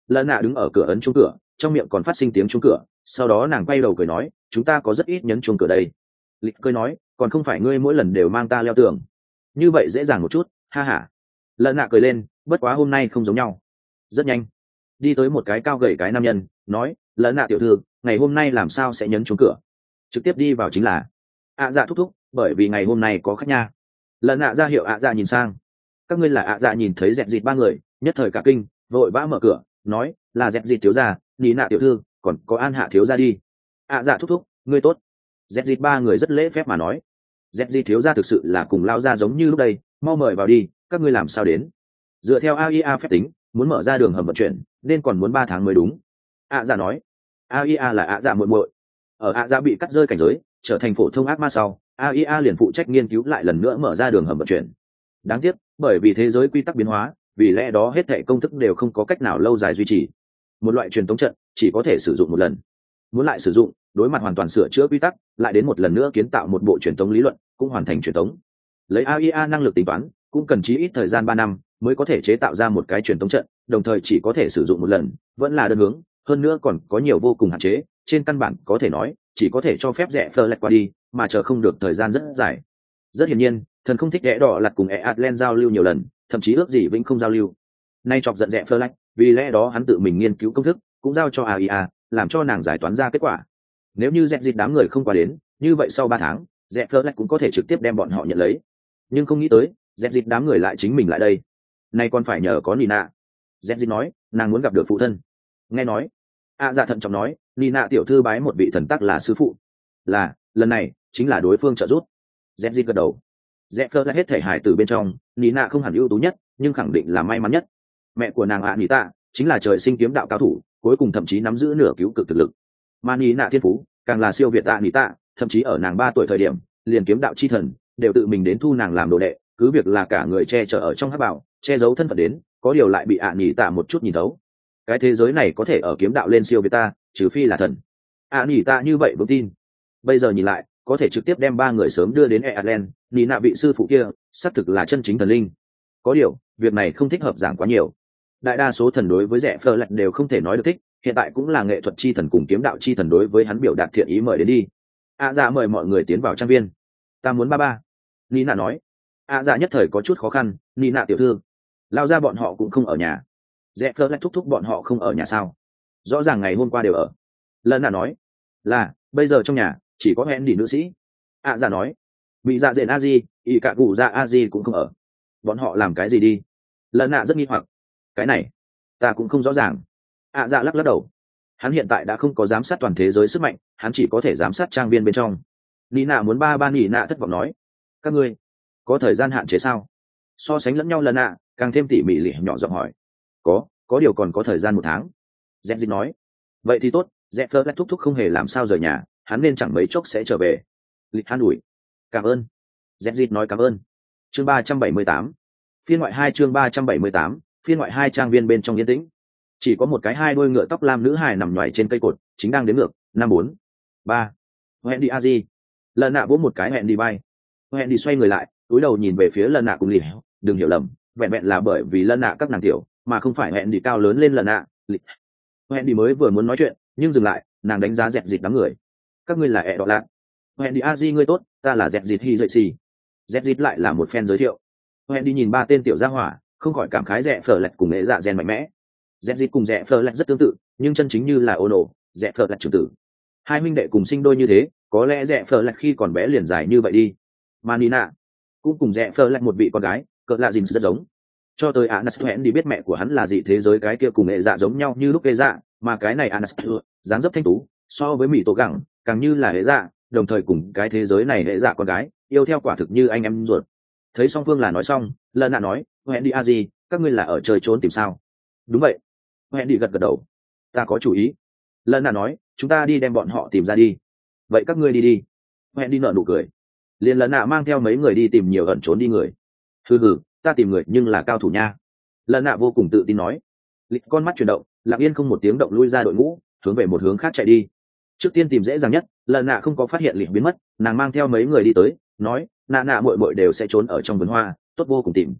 lần nạ đứng ở cửa ấn chuông cửa, trong miệng còn phát sinh tiếng chuông cửa, sau đó nàng quay đầu cười nói, chúng ta có rất ít nhấn chuông cửa đây. Lịch cười nói, còn không phải ngươi mỗi lần đều mang ta leo tường, như vậy dễ dàng một chút, ha ha. Lần nạ cười lên, bất quá hôm nay không giống nhau. Rất nhanh đi tới một cái cao gầy cái nam nhân, nói, lần nạ tiểu thư, ngày hôm nay làm sao sẽ nhấn chuông cửa? Trực tiếp đi vào chính là. ạ dạ thúc thúc, bởi vì ngày hôm nay có khách nha. Lần nạ ra hiệu ạ dạ nhìn sang. Các ngươi là ạ dạ nhìn thấy dẹt dịt ba người, nhất thời cả kinh, vội vã mở cửa, nói, là dẹt dịt thiếu gia, ní nạ tiểu thư, còn có an hạ thiếu gia đi. ạ dạ thúc thúc, ngươi tốt. Dẹt dịt ba người rất lễ phép mà nói, dẹt dịt thiếu gia thực sự là cùng lao ra giống như lúc đây, mau mời vào đi, các ngươi làm sao đến? Dựa theo a i a phép tính, muốn mở ra đường hầm vận chuyển nên còn muốn ba tháng mới đúng. ạ dạ nói, a i a là ạ dạ muội muội, ở ạ dạ bị cắt rơi cảnh giới trở thành phổ thông ác ma sau, a i a liền phụ trách nghiên cứu lại lần nữa mở ra đường hầm vận chuyển. Đáng tiếc bởi vì thế giới quy tắc biến hóa, vì lẽ đó hết thảy công thức đều không có cách nào lâu dài duy trì. Một loại truyền tống trận chỉ có thể sử dụng một lần, muốn lại sử dụng, đối mặt hoàn toàn sửa chữa quy tắc, lại đến một lần nữa kiến tạo một bộ truyền tống lý luận, cũng hoàn thành truyền tống. Lấy a i a năng lực tính toán, cũng cần chí ít thời gian ba năm mới có thể chế tạo ra một cái truyền tống trận, đồng thời chỉ có thể sử dụng một lần, vẫn là đơn hướng, hơn nữa còn có nhiều vô cùng hạn chế, trên căn bản có thể nói chỉ có thể cho phép rẽ phơ lạch qua đi, mà chờ không được thời gian rất dài. Rất hiển nhiên, thần không thích rẽ đỏ lặt cùng e atlen giao lưu nhiều lần, thậm chí ước gì vĩnh không giao lưu. Nay chọc giận rẽ phơ lạch, vì lẽ đó hắn tự mình nghiên cứu công thức, cũng giao cho a i a, làm cho nàng giải toán ra kết quả. Nếu như dẹp dịt đám người không qua đến, như vậy sau ba tháng, rẽ phơ lạch cũng có thể trực tiếp đem bọn họ nhận lấy. Nhưng không nghĩ tới, dẹp dịt đám người lại chính mình lại đây. Nay còn phải nhờ có Nina. Dẹp dịt nói, nàng muốn gặp được phụ thân. Nghe nói, a dạ thận trọng nói, Nina tiểu thư bái một vị thần tắc là sư phụ. Là, lần này chính là đối phương trợ giúp. Dẹp dịt gật đầu. Dẹp phơ lạch hết thể hài từ bên trong, Nina không hẳn ưu tú nhất, nhưng khẳng định là may mắn nhất. Mẹ của nàng ạ Nita chính là trời sinh kiếm đạo cao thủ, cuối cùng thậm chí nắm giữ nửa cứu cực thực lực. Mà Nina thiên phú càng là siêu việt ạ Nita, thậm chí ở nàng ba tuổi thời điểm, liền kiếm đạo chi thần đều tự mình đến thu nàng làm đồ đệ, cứ việc là cả người che chở ở trong hắc bảo, che giấu thân phận đến, có điều lại bị ạ Nita một chút nhìn thấu. Cái thế giới này có thể ở kiếm đạo lên siêu việt ta, trừ phi là thần. ạ Nita như vậy vững tin. Bây giờ nhìn lại, có thể trực tiếp đem ba người sớm đưa đến Eatlen, Nina vị sư phụ kia, xác thực là chân chính thần linh. Có điều, việc này không thích hợp giảng quá nhiều. Đại đa số thần đối với rẻ phơ lạch đều không thể nói được thích, hiện tại cũng là nghệ thuật chi thần cùng kiếm đạo chi thần đối với hắn biểu đạt thiện ý mời đến đi. A dạ mời mọi người tiến vào trang viên. Ta muốn ba ba. Nina nói. A dạ nhất thời có chút khó khăn, Nina tiểu thư, lao ra bọn họ cũng không ở nhà. Rẻ phơ lạch thúc thúc bọn họ không ở nhà sao? Rõ ràng ngày hôm qua đều ở. Lần nạ nói. Là, bây giờ trong nhà chỉ có hẹn đi nữ sĩ. A dạ nói. Bị dạ dện a di, y cả cụ dạ a di cũng không ở. Bọn họ làm cái gì đi? Lần nạ rất nghi hoặc. Cái này ta cũng không rõ ràng. A dạ lắc lắc đầu. Hắn hiện tại đã không có giám sát toàn thế giới sức mạnh, hắn chỉ có thể giám sát trang viên bên trong. Nina muốn ba ba Nina thất vọng nói. Các ngươi có thời gian hạn chế sao? So sánh lẫn nhau lần nạ, càng thêm tỉ mỉ lì nhỏ giọng hỏi. Có, có điều còn có thời gian một tháng. Dẹp dịch nói. Vậy thì tốt, dẹp phơ lách thúc thúc không hề làm sao rời nhà, hắn nên chẳng mấy chốc sẽ trở về. Lịch han ủi. Cảm ơn. Dẹp dịch nói cảm ơn. Chương ba trăm bảy mươi tám. Phiên ngoại hai chương ba trăm bảy mươi tám, phiên ngoại hai trang viên bên trong yên tĩnh. Chỉ có một cái hai đôi ngựa tóc lam nữ hài nằm nhoài trên cây cột, chính đang đếm ngược, năm bốn, ba. Hẹn đi a di. Lần nạ vỗ một cái hẹn đi bay. Hẹn đi xoay người lại, cúi đầu nhìn về phía lần nạ cùng lì. Đừng hiểu lầm, vẹn vẹn là bởi vì lần nạ các nàng tiểu, mà không phải hẹn đi cao lớn lên lần nạ. Lì. Hẹn đi mới vừa muốn nói chuyện, nhưng dừng lại, nàng đánh giá dẹp dịt đám người. Các ngươi là ẹ đọ lạ. Hẹn đi a di ngươi tốt, ta là dẹp dịt hi dậy xì. Dẹp dịt lại là một fan giới thiệu. Hẹn đi nhìn ba tên tiểu gia hỏa, không khỏi cảm khái rẻ phở lạch cùng nghệ dạ gen mạnh mẽ. Dẹp dịt cùng rẻ phở lạch rất tương tự, nhưng chân chính như là ô nổ, rẻ phở lạch trưởng tử. Hai huynh đệ cùng sinh đôi như thế, có lẽ rẻ phở lạch khi còn bé liền dài như vậy đi. Mà Nina cũng cùng rẻ phở lạch một vị con gái, cỡ lạ dìn rất giống. Cho tới Anas hẹn đi biết mẹ của hắn là dị thế giới cái kia cùng nghệ dạ giống nhau như lúc nghệ dạ, mà cái này Anas dáng dấp thanh tú, so với mỹ tổ gẳng, càng như là hệ dạ, đồng thời cùng cái thế giới này hệ dạ con gái, yêu theo quả thực như anh em ruột. Thấy song phương là nói xong, lần nạ nói, hẹn đi a gì, các ngươi là ở chơi trốn tìm sao? Đúng vậy. Hẹn đi gật gật đầu. Ta có chủ ý. Lần nạ nói, chúng ta đi đem bọn họ tìm ra đi. Vậy các ngươi đi đi. Hẹn đi nở nụ cười. Liền lần nạ mang theo mấy người đi tìm nhiều ẩn trốn đi người. Hừ hừ, ta tìm người nhưng là cao thủ nha. Lần nạ vô cùng tự tin nói. Lịch con mắt chuyển động, lặng yên không một tiếng động lui ra đội ngũ, hướng về một hướng khác chạy đi. Trước tiên tìm dễ dàng nhất, lần nạ không có phát hiện lịch biến mất, nàng mang theo mấy người đi tới, nói, nạ nạ muội muội đều sẽ trốn ở trong vườn hoa, tốt vô cùng tìm.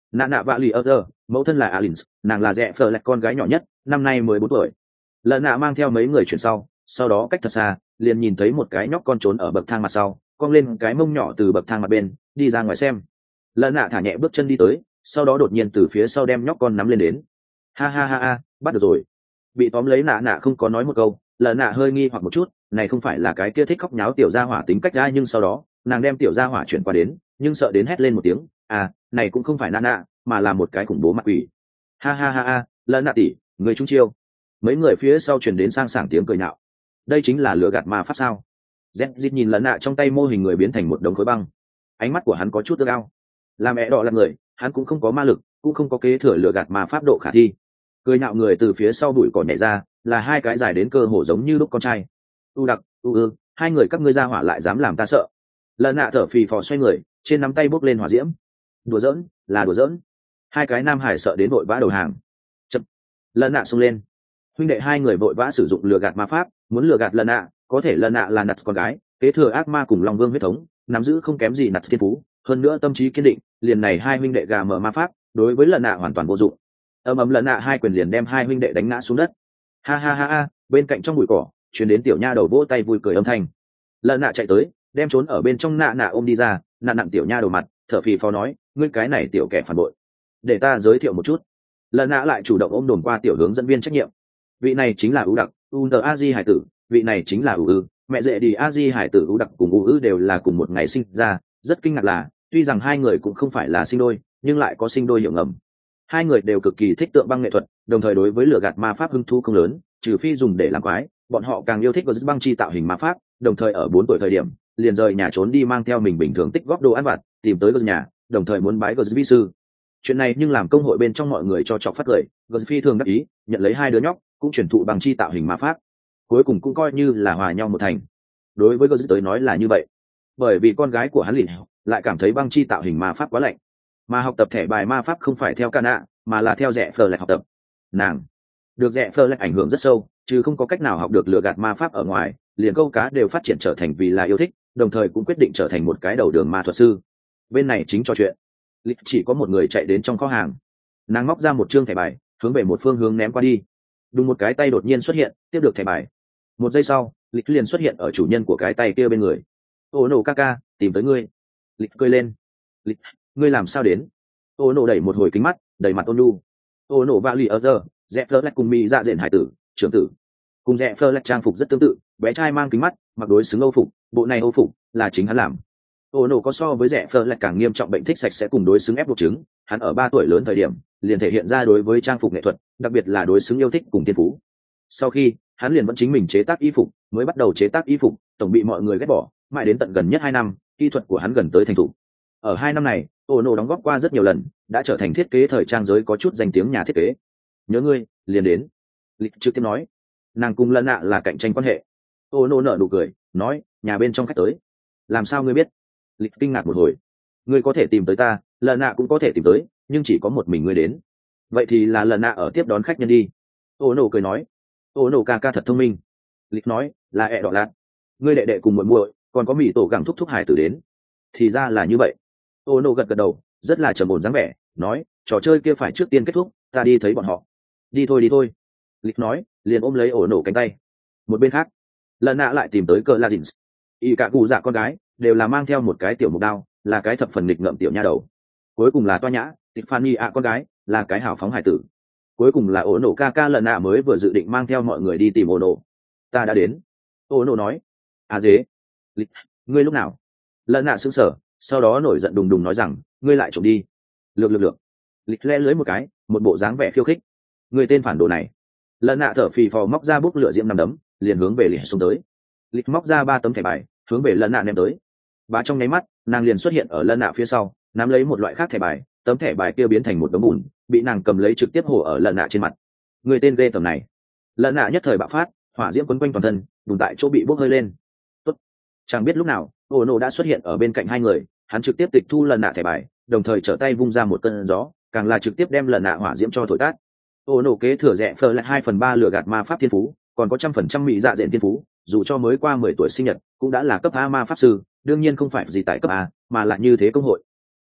nạ nạ vạ lì ơ tơ, mẫu thân là alin, nàng là rẽ phờ lạch con gái nhỏ nhất, năm nay mới bốn tuổi. Lần nạ mang theo mấy người chuyển sau, sau đó cách thật xa liền nhìn thấy một cái nhóc con trốn ở bậc thang mặt sau, cong lên cái mông nhỏ từ bậc thang mặt bên đi ra ngoài xem. Lần nạ thả nhẹ bước chân đi tới, sau đó đột nhiên từ phía sau đem nhóc con nắm lên đến. Ha ha ha ha, bắt được rồi. Bị tóm lấy nạ nạ không có nói một câu, lần nạ hơi nghi hoặc một chút, này không phải là cái kia thích khóc nháo tiểu gia hỏa tính cách ra, nhưng sau đó nàng đem tiểu gia hỏa chuyển qua đến, nhưng sợ đến hét lên một tiếng, à này cũng không phải nạ nạ mà là một cái khủng bố mặt quỷ. Ha ha ha ha, lần nạ tỷ, người trung chiêu. Mấy người phía sau truyền đến sang sảng tiếng cười nhạo. Đây chính là lừa gạt ma pháp sao? Z dít nhìn lần nạ trong tay mô hình người biến thành một đống khối băng, ánh mắt của hắn có chút ước ao. Làm mẹ đỏ là người, hắn cũng không có ma lực, cũng không có kế thừa lừa gạt ma pháp độ khả thi. Cười nhạo người từ phía sau bụi cỏ nhảy ra, là hai cái dài đến cơ hồ giống như lúc con trai. U đặc, u ư, hai người các ngươi ra hỏa lại dám làm ta sợ. Lần nạ thở phì phò xoay người, trên nắm tay bốc lên hỏa diễm. Đùa giỡn, là đùa giỡn. Hai cái nam hải sợ đến vội vã đầu hàng. Chậm. Lần nạ xông lên. Huynh đệ hai người vội vã sử dụng lừa gạt ma pháp, muốn lừa gạt lần nạ, có thể lần nạ là nặt con gái, kế thừa ác ma cùng long vương huyết thống, nắm giữ không kém gì nặt thiên phú, hơn nữa tâm trí kiên định, liền này hai huynh đệ gà mở ma pháp, đối với lần nạ hoàn toàn vô dụng. Ầm ầm lần nạ hai quyền liền đem hai huynh đệ đánh ngã xuống đất. Ha ha ha ha, bên cạnh trong bụi cỏ truyền đến tiểu nha đầu vỗ tay vui cười âm thanh. Lần nạ chạy tới, đem trốn ở bên trong nạ nạ ôm đi ra, nạ nặng tiểu nha đầu mặt, thở phì phò nói, ngươi cái này tiểu kẻ phản bội, để ta giới thiệu một chút. Lần nạ lại chủ động ôm đồn qua tiểu hướng dẫn viên trách nhiệm. Vị này chính là ưu đặc, u n a di hải tử, vị này chính là ưu ư, mẹ dễ đi a di hải tử ưu đặc cùng ưu ư đều là cùng một ngày sinh ra. Rất kinh ngạc là, tuy rằng hai người cũng không phải là sinh đôi, nhưng lại có sinh đôi hiểu ngầm. Hai người đều cực kỳ thích tượng băng nghệ thuật, đồng thời đối với lửa gạt ma pháp hứng thú không lớn, trừ phi dùng để làm quái, bọn họ càng yêu thích có băng chi tạo hình ma pháp. Đồng thời ở bốn tuổi thời điểm, liền rời nhà trốn đi mang theo mình bình thường tích góp đồ ăn vặt, tìm tới gờ nhà, đồng thời muốn bái gờ vi sư. Chuyện này nhưng làm công hội bên trong mọi người cho chọc phát cười, gờ phi thường đắc ý, nhận lấy hai đứa nhóc, cũng chuyển thụ bằng chi tạo hình ma pháp, cuối cùng cũng coi như là hòa nhau một thành. Đối với gờ tới nói là như vậy, bởi vì con gái của hắn lìn lại cảm thấy băng chi tạo hình ma pháp quá lạnh, mà học tập thẻ bài ma pháp không phải theo Cana mà là theo rẽ phờ lạch học tập. Nàng được rẽ phờ lạch ảnh hưởng rất sâu, chứ không có cách nào học được lừa gạt ma pháp ở ngoài, liền câu cá đều phát triển trở thành vì là yêu thích, đồng thời cũng quyết định trở thành một cái đầu đường ma thuật sư. Bên này chính trò chuyện, lịch chỉ có một người chạy đến trong kho hàng, nàng móc ra một chương thẻ bài, hướng về một phương hướng ném qua đi. Đùng một cái tay đột nhiên xuất hiện, tiếp được thẻ bài. Một giây sau, lịch liền xuất hiện ở chủ nhân của cái tay kia bên người. Ô nổ ca ca, tìm tới ngươi. Lịch cười lên. Lịch, ngươi làm sao đến? Ô nổ đẩy một hồi kính mắt, đầy mặt ôn nhu. Ô nổ va lì ở giờ, rẽ phơ lách cùng mỹ dạ dện hải tử, trưởng tử. Cùng rẽ phơ lách trang phục rất tương tự, bé trai mang kính mắt, mặc đối xứng âu phục, bộ này âu phục là chính hắn làm. Ô nổ có so với rẽ phơ lách càng nghiêm trọng bệnh thích sạch sẽ cùng đối xứng ép buộc chứng. Hắn ở ba tuổi lớn thời điểm, liền thể hiện ra đối với trang phục nghệ thuật, đặc biệt là đối xứng yêu thích cùng thiên phú. Sau khi hắn liền vẫn chính mình chế tác y phục, mới bắt đầu chế tác y phục, tổng bị mọi người ghét bỏ, mãi đến tận gần nhất hai năm, kỹ thuật của hắn gần tới thành thục. Ở hai năm này, ô nổ đóng góp qua rất nhiều lần, đã trở thành thiết kế thời trang giới có chút danh tiếng nhà thiết kế. Nhớ ngươi, liền đến. Lịch trực tiếp nói, nàng cùng lần nạ là cạnh tranh quan hệ. Ô nổ nở nụ cười, nói, nhà bên trong khách tới. Làm sao ngươi biết? Lịch kinh ngạc một hồi. Ngươi có thể tìm tới ta, lần nạ cũng có thể tìm tới, nhưng chỉ có một mình ngươi đến. Vậy thì là lần nạ ở tiếp đón khách nhân đi. Ô nổ cười nói, ô nổ ca ca thật thông minh. Lịch nói, là ẹ đỏ lạt. Ngươi đệ đệ cùng muội muội, còn có mỹ tổ gẳng thúc thúc hải tử đến. Thì ra là như vậy. Ô nổ gật gật đầu, rất là trầm ổn dáng vẻ, nói, trò chơi kia phải trước tiên kết thúc, ta đi thấy bọn họ. Đi thôi đi thôi. Lịch nói, liền ôm lấy ổ nổ cánh tay. Một bên khác, lần nạ lại tìm tới cờ la dìn. Y cả cụ dạ con gái đều là mang theo một cái tiểu mục đao, là cái thập phần nghịch ngợm tiểu nha đầu. Cuối cùng là toa nhã, Tiffany ạ con gái là cái hào phóng hải tử. Cuối cùng là ổ nổ ca ca lần nạ mới vừa dự định mang theo mọi người đi tìm ổ nổ. Ta đã đến. Ổ nổ nói, à dế. Lịch, ngươi lúc nào? Lần nạ sững sờ, sau đó nổi giận đùng đùng nói rằng, ngươi lại trộm đi. Lược lược lược. Lịch le lưới một cái, một bộ dáng vẻ khiêu khích. Ngươi tên phản đồ này. Lần nạ thở phì phò móc ra bút lửa diễm nằm đấm, liền hướng về lịch xuống tới. Lịch móc ra ba tấm thẻ bài, hướng về lần nạ ném tới. Và trong nháy mắt, nàng liền xuất hiện ở lần nạ phía sau, nắm lấy một loại khác thẻ bài, tấm thẻ bài kia biến thành một đống bùn, bị nàng cầm lấy trực tiếp hổ ở lần nạ trên mặt. Người tên ghê tầm này. Lần nạ nhất thời bạo phát, hỏa diễm quấn quanh toàn thân, bùn tại chỗ bị bốc hơi lên. Tốt. Chẳng biết lúc nào, ô nổ đã xuất hiện ở bên cạnh hai người, hắn trực tiếp tịch thu lần nạ thẻ bài, đồng thời trở tay vung ra một cơn gió, càng là trực tiếp đem lần nạ hỏa diễm cho thổi tát. Ô nổ kế thừa rẽ phờ lại hai phần ba lừa gạt ma pháp thiên phú, còn có trăm phần trăm mỹ dạ dện thiên phú, dù cho mới qua mười tuổi sinh nhật, cũng đã là cấp A ma pháp sư, đương nhiên không phải gì tại cấp A, mà là như thế công hội.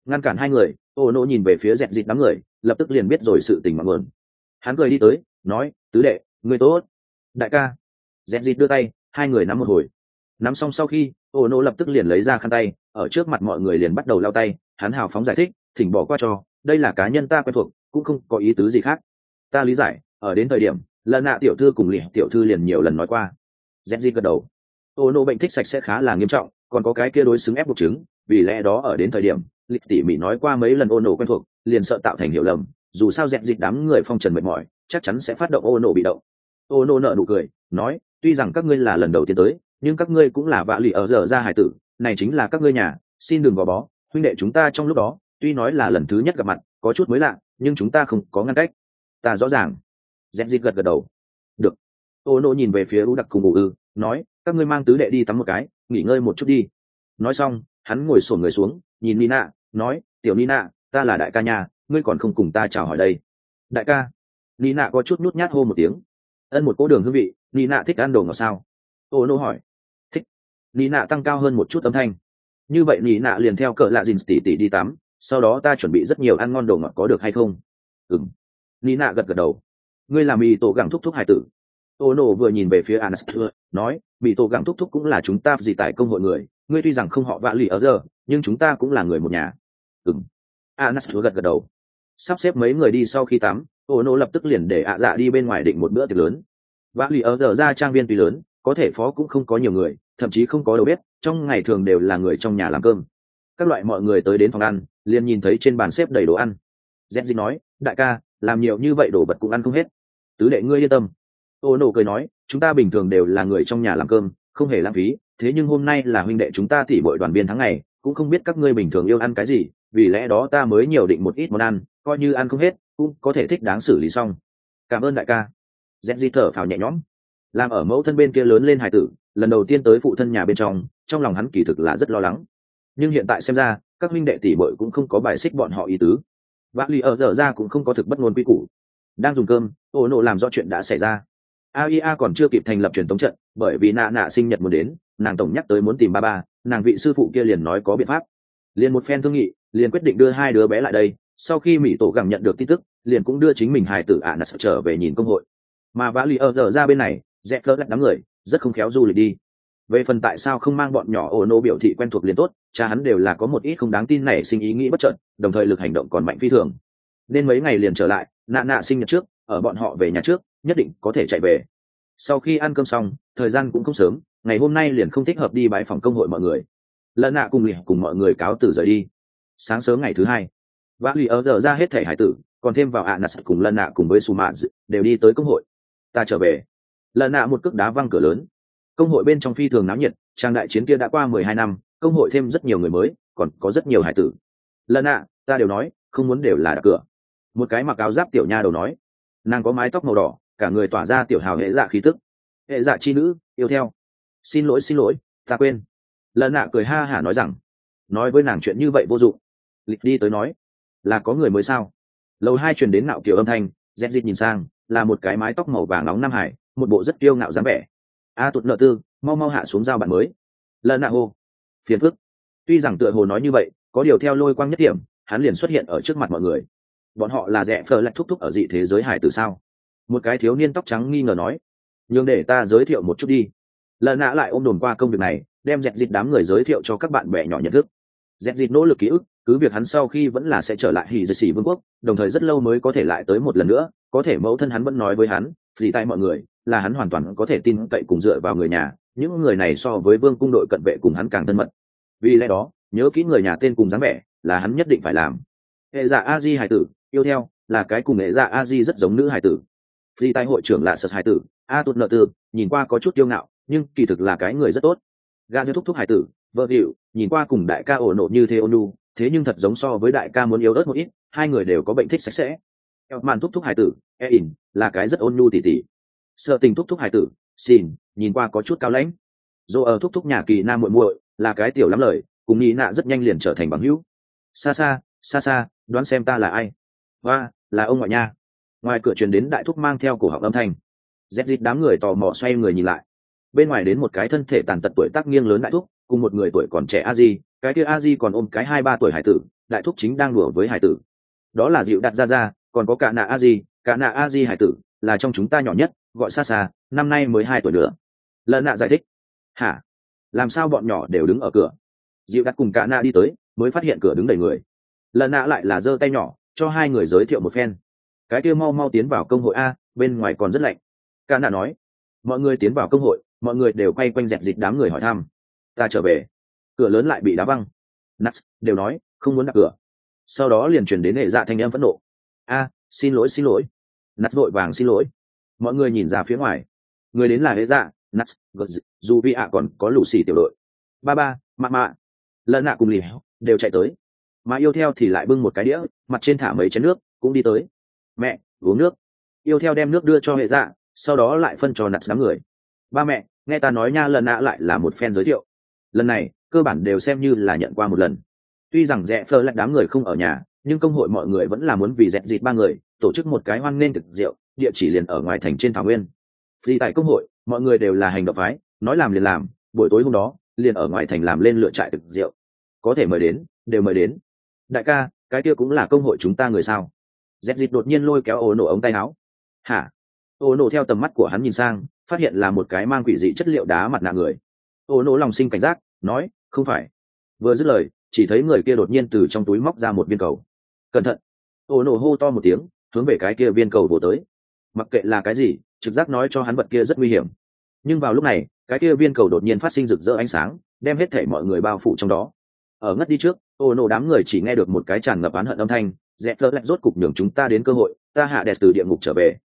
ngăn cản hai người. Ô nô nhìn về phía dẹt dịt đám người, lập tức liền biết rồi sự tình mặn mượn. Hắn cười đi tới, nói, tứ đệ, người tốt. Đại ca. Dẹt dịt đưa tay, hai người nắm một hồi. Nắm xong sau khi, ô nô lập tức liền lấy ra khăn tay, ở trước mặt mọi người liền bắt đầu lau tay. Hắn hào phóng giải thích, thỉnh bỏ qua cho, đây là cá nhân ta quen thuộc, cũng không có ý tứ gì khác. Ta lý giải, ở đến thời điểm, lần nạ tiểu thư cùng lì tiểu thư liền nhiều lần nói qua. Dẹt dịt gật đầu. Ô nô bệnh thích sạch sẽ khá là nghiêm trọng, còn có cái kia đối xứng ép buộc chứng, vì lẽ đó ở đến thời điểm lịch tỉ mỉ nói qua mấy lần ô nổ quen thuộc, liền sợ tạo thành hiểu lầm, dù sao dẹt dịch đám người phong trần mệt mỏi chắc chắn sẽ phát động ô nổ bị động. Ô nổ nở nụ cười nói, tuy rằng các ngươi là lần đầu tiên tới, nhưng các ngươi cũng là vạ lì ở giờ ra hải tử, này chính là các ngươi nhà, xin đừng gò bó. Huynh đệ chúng ta trong lúc đó tuy nói là lần thứ nhất gặp mặt, có chút mới lạ, nhưng chúng ta không có ngăn cách. Ta rõ ràng. Dẹt dịch gật gật đầu. Được. Ô nổ nhìn về phía u đặc cùng ủ ư, nói, các ngươi mang tứ đệ đi tắm một cái, nghỉ ngơi một chút đi. Nói xong, hắn ngồi xổm người xuống, nhìn Nina, nói, tiểu Nina, ta là đại ca nhà, ngươi còn không cùng ta chào hỏi đây. Đại ca. Nina có chút nhút nhát hô một tiếng. Ân một cỗ đường hương vị, Nina thích ăn đồ ngọt sao? Ô nô hỏi. Thích. Nina tăng cao hơn một chút âm thanh. Như vậy Nina liền theo cỡ lạ dìn tỉ tỉ đi tắm, sau đó ta chuẩn bị rất nhiều ăn ngon đồ ngọt có được hay không? Ừm. Nina gật gật đầu. Ngươi làm mì tổ gẳng thúc thúc hải tử. Ô nô vừa nhìn về phía Anas, nói, mì tổ gẳng thúc thúc cũng là chúng ta gì tại công hội người, ngươi tuy rằng không họ vạ lì ở giờ, nhưng chúng ta cũng là người một nhà. Ừm. Anas gật gật đầu. Sắp xếp mấy người đi sau khi tắm, ô nô lập tức liền để ạ dạ đi bên ngoài định một bữa tiệc lớn. Vạ lì ở giờ ra trang viên tuy lớn, có thể phó cũng không có nhiều người, thậm chí không có đầu bếp, trong ngày thường đều là người trong nhà làm cơm. Các loại mọi người tới đến phòng ăn, liền nhìn thấy trên bàn xếp đầy đồ ăn. Zenji nói, đại ca, làm nhiều như vậy đồ vật cũng ăn không hết. Tứ đệ ngươi yên tâm. Ô nô cười nói, chúng ta bình thường đều là người trong nhà làm cơm, không hề lãng phí, thế nhưng hôm nay là huynh đệ chúng ta tỉ bội đoàn viên tháng ngày, cũng không biết các ngươi bình thường yêu ăn cái gì, vì lẽ đó ta mới nhiều định một ít món ăn, coi như ăn không hết cũng có thể thích đáng xử lý xong. Cảm ơn đại ca. Zenji thở phào nhẹ nhõm. Làm ở mẫu thân bên kia lớn lên hải tử, lần đầu tiên tới phụ thân nhà bên trong, trong lòng hắn kỳ thực là rất lo lắng, nhưng hiện tại xem ra các huynh đệ tỉ bội cũng không có bài xích bọn họ ý tứ. Vạ lì ở dở ra cũng không có thực bất ngôn quy củ. Đang dùng cơm, ô nộ làm rõ chuyện đã xảy ra. a i a còn chưa kịp thành lập truyền tống trận, bởi vì nạ nạ sinh nhật muốn đến, nàng tổng nhắc tới muốn tìm ba ba, nàng vị sư phụ kia liền nói có biện pháp. Liền một phen thương nghị, liền quyết định đưa hai đứa bé lại đây. Sau khi mỹ tổ gẳng nhận được tin tức, liền cũng đưa chính mình hài tử ạ nạ trở về nhìn công hội. Mà vã lì ở dở ra bên này, dẹp lỡ lạch đám người rất không khéo du lịch đi. Về phần tại sao không mang bọn nhỏ ô nô biểu thị quen thuộc liền tốt, cha hắn đều là có một ít không đáng tin nảy sinh ý nghĩ bất chợt, đồng thời lực hành động còn mạnh phi thường, nên mấy ngày liền trở lại. Nạ nạ sinh nhật trước, ở bọn họ về nhà trước nhất định có thể chạy về. Sau khi ăn cơm xong, thời gian cũng không sớm, ngày hôm nay liền không thích hợp đi bái phòng công hội mọi người. Lần nạ cùng lì cùng mọi người cáo từ rời đi. Sáng sớm ngày thứ hai, vã lì ở dở ra hết thể hải tử, còn thêm vào ạ nạ cùng lần nạ cùng với su mạ đều đi tới công hội. Ta trở về. Lần nạ một cước đá văng cửa lớn. Công hội bên trong phi thường náo nhiệt, trang đại chiến kia đã qua mười hai năm, công hội thêm rất nhiều người mới, còn có rất nhiều hải tử. Lần nạ, ta đều nói không muốn đều là đạp cửa. Một cái mặc áo giáp tiểu nha đầu nói, nàng có mái tóc màu đỏ, cả người tỏa ra tiểu hào hệ dạ khí tức. Hệ dạ chi nữ yêu theo. Xin lỗi xin lỗi, ta quên. Lần nạ cười ha hả nói rằng, nói với nàng chuyện như vậy vô dụng. Lịch đi tới nói, là có người mới sao? Lầu hai truyền đến nạo kiểu âm thanh, dẹt dịt nhìn sang, là một cái mái tóc màu vàng nóng nam hải, một bộ rất kiêu ngạo dáng vẻ. A tụt nợ tư, mau mau hạ xuống giao bạn mới. Lần nạ hô, phiền phức. Tuy rằng tựa hồ nói như vậy, có điều theo lôi quang nhất điểm, hắn liền xuất hiện ở trước mặt mọi người. Bọn họ là rẻ phờ lạch thúc thúc ở dị thế giới hải tử sao? Một cái thiếu niên tóc trắng nghi ngờ nói, nhưng để ta giới thiệu một chút đi. Lần nạ lại ôm đồn qua công việc này, đem dẹt dịt đám người giới thiệu cho các bạn bè nhỏ nhận thức. Dẹt dịt nỗ lực ký ức, cứ việc hắn sau khi vẫn là sẽ trở lại hỉ dây xỉ vương quốc, đồng thời rất lâu mới có thể lại tới một lần nữa, có thể mẫu thân hắn vẫn nói với hắn, vì tại mọi người là hắn hoàn toàn có thể tin cậy cùng dựa vào người nhà, những người này so với vương cung đội cận vệ cùng hắn càng thân mật. Vì lẽ đó, nhớ kỹ người nhà tên cùng dáng vẻ là hắn nhất định phải làm. Hệ dạ a di hải tử yêu theo là cái cùng hệ dạ a di rất giống nữ hải tử. Phi tai hội trưởng là sật hải tử a tụt nợ tư, nhìn qua có chút kiêu ngạo nhưng kỳ thực là cái người rất tốt. Ga diêu thúc thúc hải tử vợ hiệu, nhìn qua cùng đại ca ổ nộ như thế ônu, thế nhưng thật giống so với đại ca muốn yếu ớt một ít, hai người đều có bệnh thích sạch sẽ. Eo màn thúc thúc hải tử e ỉn là cái rất ôn nhu tỉ tỉ. Sợ tình thúc thúc hải tử xin nhìn qua có chút cao lãnh. Dô ở thúc thúc nhà kỳ nam muội muội là cái tiểu lắm lời, cùng nghĩ nạ rất nhanh liền trở thành bằng hữu. Xa xa xa xa, đoán xem ta là ai? Và là ông ngoại nha. Ngoài cửa truyền đến đại thúc mang theo cổ họng âm thanh. Dẹt dịt đám người tò mò xoay người nhìn lại. Bên ngoài đến một cái thân thể tàn tật tuổi tác nghiêng lớn đại thúc, cùng một người tuổi còn trẻ a di, cái kia a di còn ôm cái hai ba tuổi hải tử, đại thúc chính đang đùa với hải tử. Đó là dịu đặt ra ra, còn có cả nạ a di, cả nạ a di hải tử là trong chúng ta nhỏ nhất, gọi xa xa, năm nay mới hai tuổi nữa. Lần nạ giải thích. Hả? Làm sao bọn nhỏ đều đứng ở cửa? Dịu đặt cùng cả nạ đi tới, mới phát hiện cửa đứng đầy người. Lần nạ lại là giơ tay nhỏ cho hai người giới thiệu một phen. Cái kia mau mau tiến vào công hội a, bên ngoài còn rất lạnh. Cả nạ nói. Mọi người tiến vào công hội, mọi người đều quay quanh dẹp dịch đám người hỏi thăm. Ta trở về. Cửa lớn lại bị đá văng. Nuts đều nói không muốn đặt cửa. Sau đó liền truyền đến hệ dạ thanh âm phẫn nộ. A, xin lỗi xin lỗi. Nuts vội vàng xin lỗi. Mọi người nhìn ra phía ngoài. Người đến là hệ dạ, Nuts, dù vi ạ còn có lũ xì tiểu đội. Ba ba, mạ mạ. Lần nạ cùng lì đều chạy tới. Mà yêu theo thì lại bưng một cái đĩa, mặt trên thả mấy chén nước, cũng đi tới. Mẹ, uống nước. Yêu theo đem nước đưa cho hệ dạ, sau đó lại phân cho Nuts đám người. Ba mẹ, nghe ta nói nha, lần nạ lại là một fan giới thiệu. Lần này cơ bản đều xem như là nhận qua một lần. Tuy rằng rẽ phơ lại đám người không ở nhà, nhưng công hội mọi người vẫn là muốn vì dẹp dịt ba người tổ chức một cái hoan nghênh thực rượu, địa chỉ liền ở ngoài thành trên thảo nguyên. Vì tại công hội mọi người đều là hành động phái, nói làm liền làm, buổi tối hôm đó liền ở ngoài thành làm lên lựa trại thực rượu, có thể mời đến đều mời đến. Đại ca, cái kia cũng là công hội chúng ta người sao? Dẹp dịt đột nhiên lôi kéo ổ nổ ống tay áo. Hả? Ổ nổ theo tầm mắt của hắn nhìn sang, phát hiện là một cái mang quỷ dị chất liệu đá mặt nạ người. Ổ nổ lòng sinh cảnh giác, nói không phải. Vừa dứt lời, chỉ thấy người kia đột nhiên từ trong túi móc ra một viên cầu. Cẩn thận! Ổ nổ hô to một tiếng, hướng về cái kia viên cầu vồ tới. Mặc kệ là cái gì, trực giác nói cho hắn vật kia rất nguy hiểm. Nhưng vào lúc này, cái kia viên cầu đột nhiên phát sinh rực rỡ ánh sáng, đem hết thảy mọi người bao phủ trong đó. Ở ngất đi trước, ổ nổ đám người chỉ nghe được một cái tràn ngập oán hận âm thanh. Dẹp phơ lạch rốt cục nhường chúng ta đến cơ hội, ta hạ đẹp từ địa ngục trở về,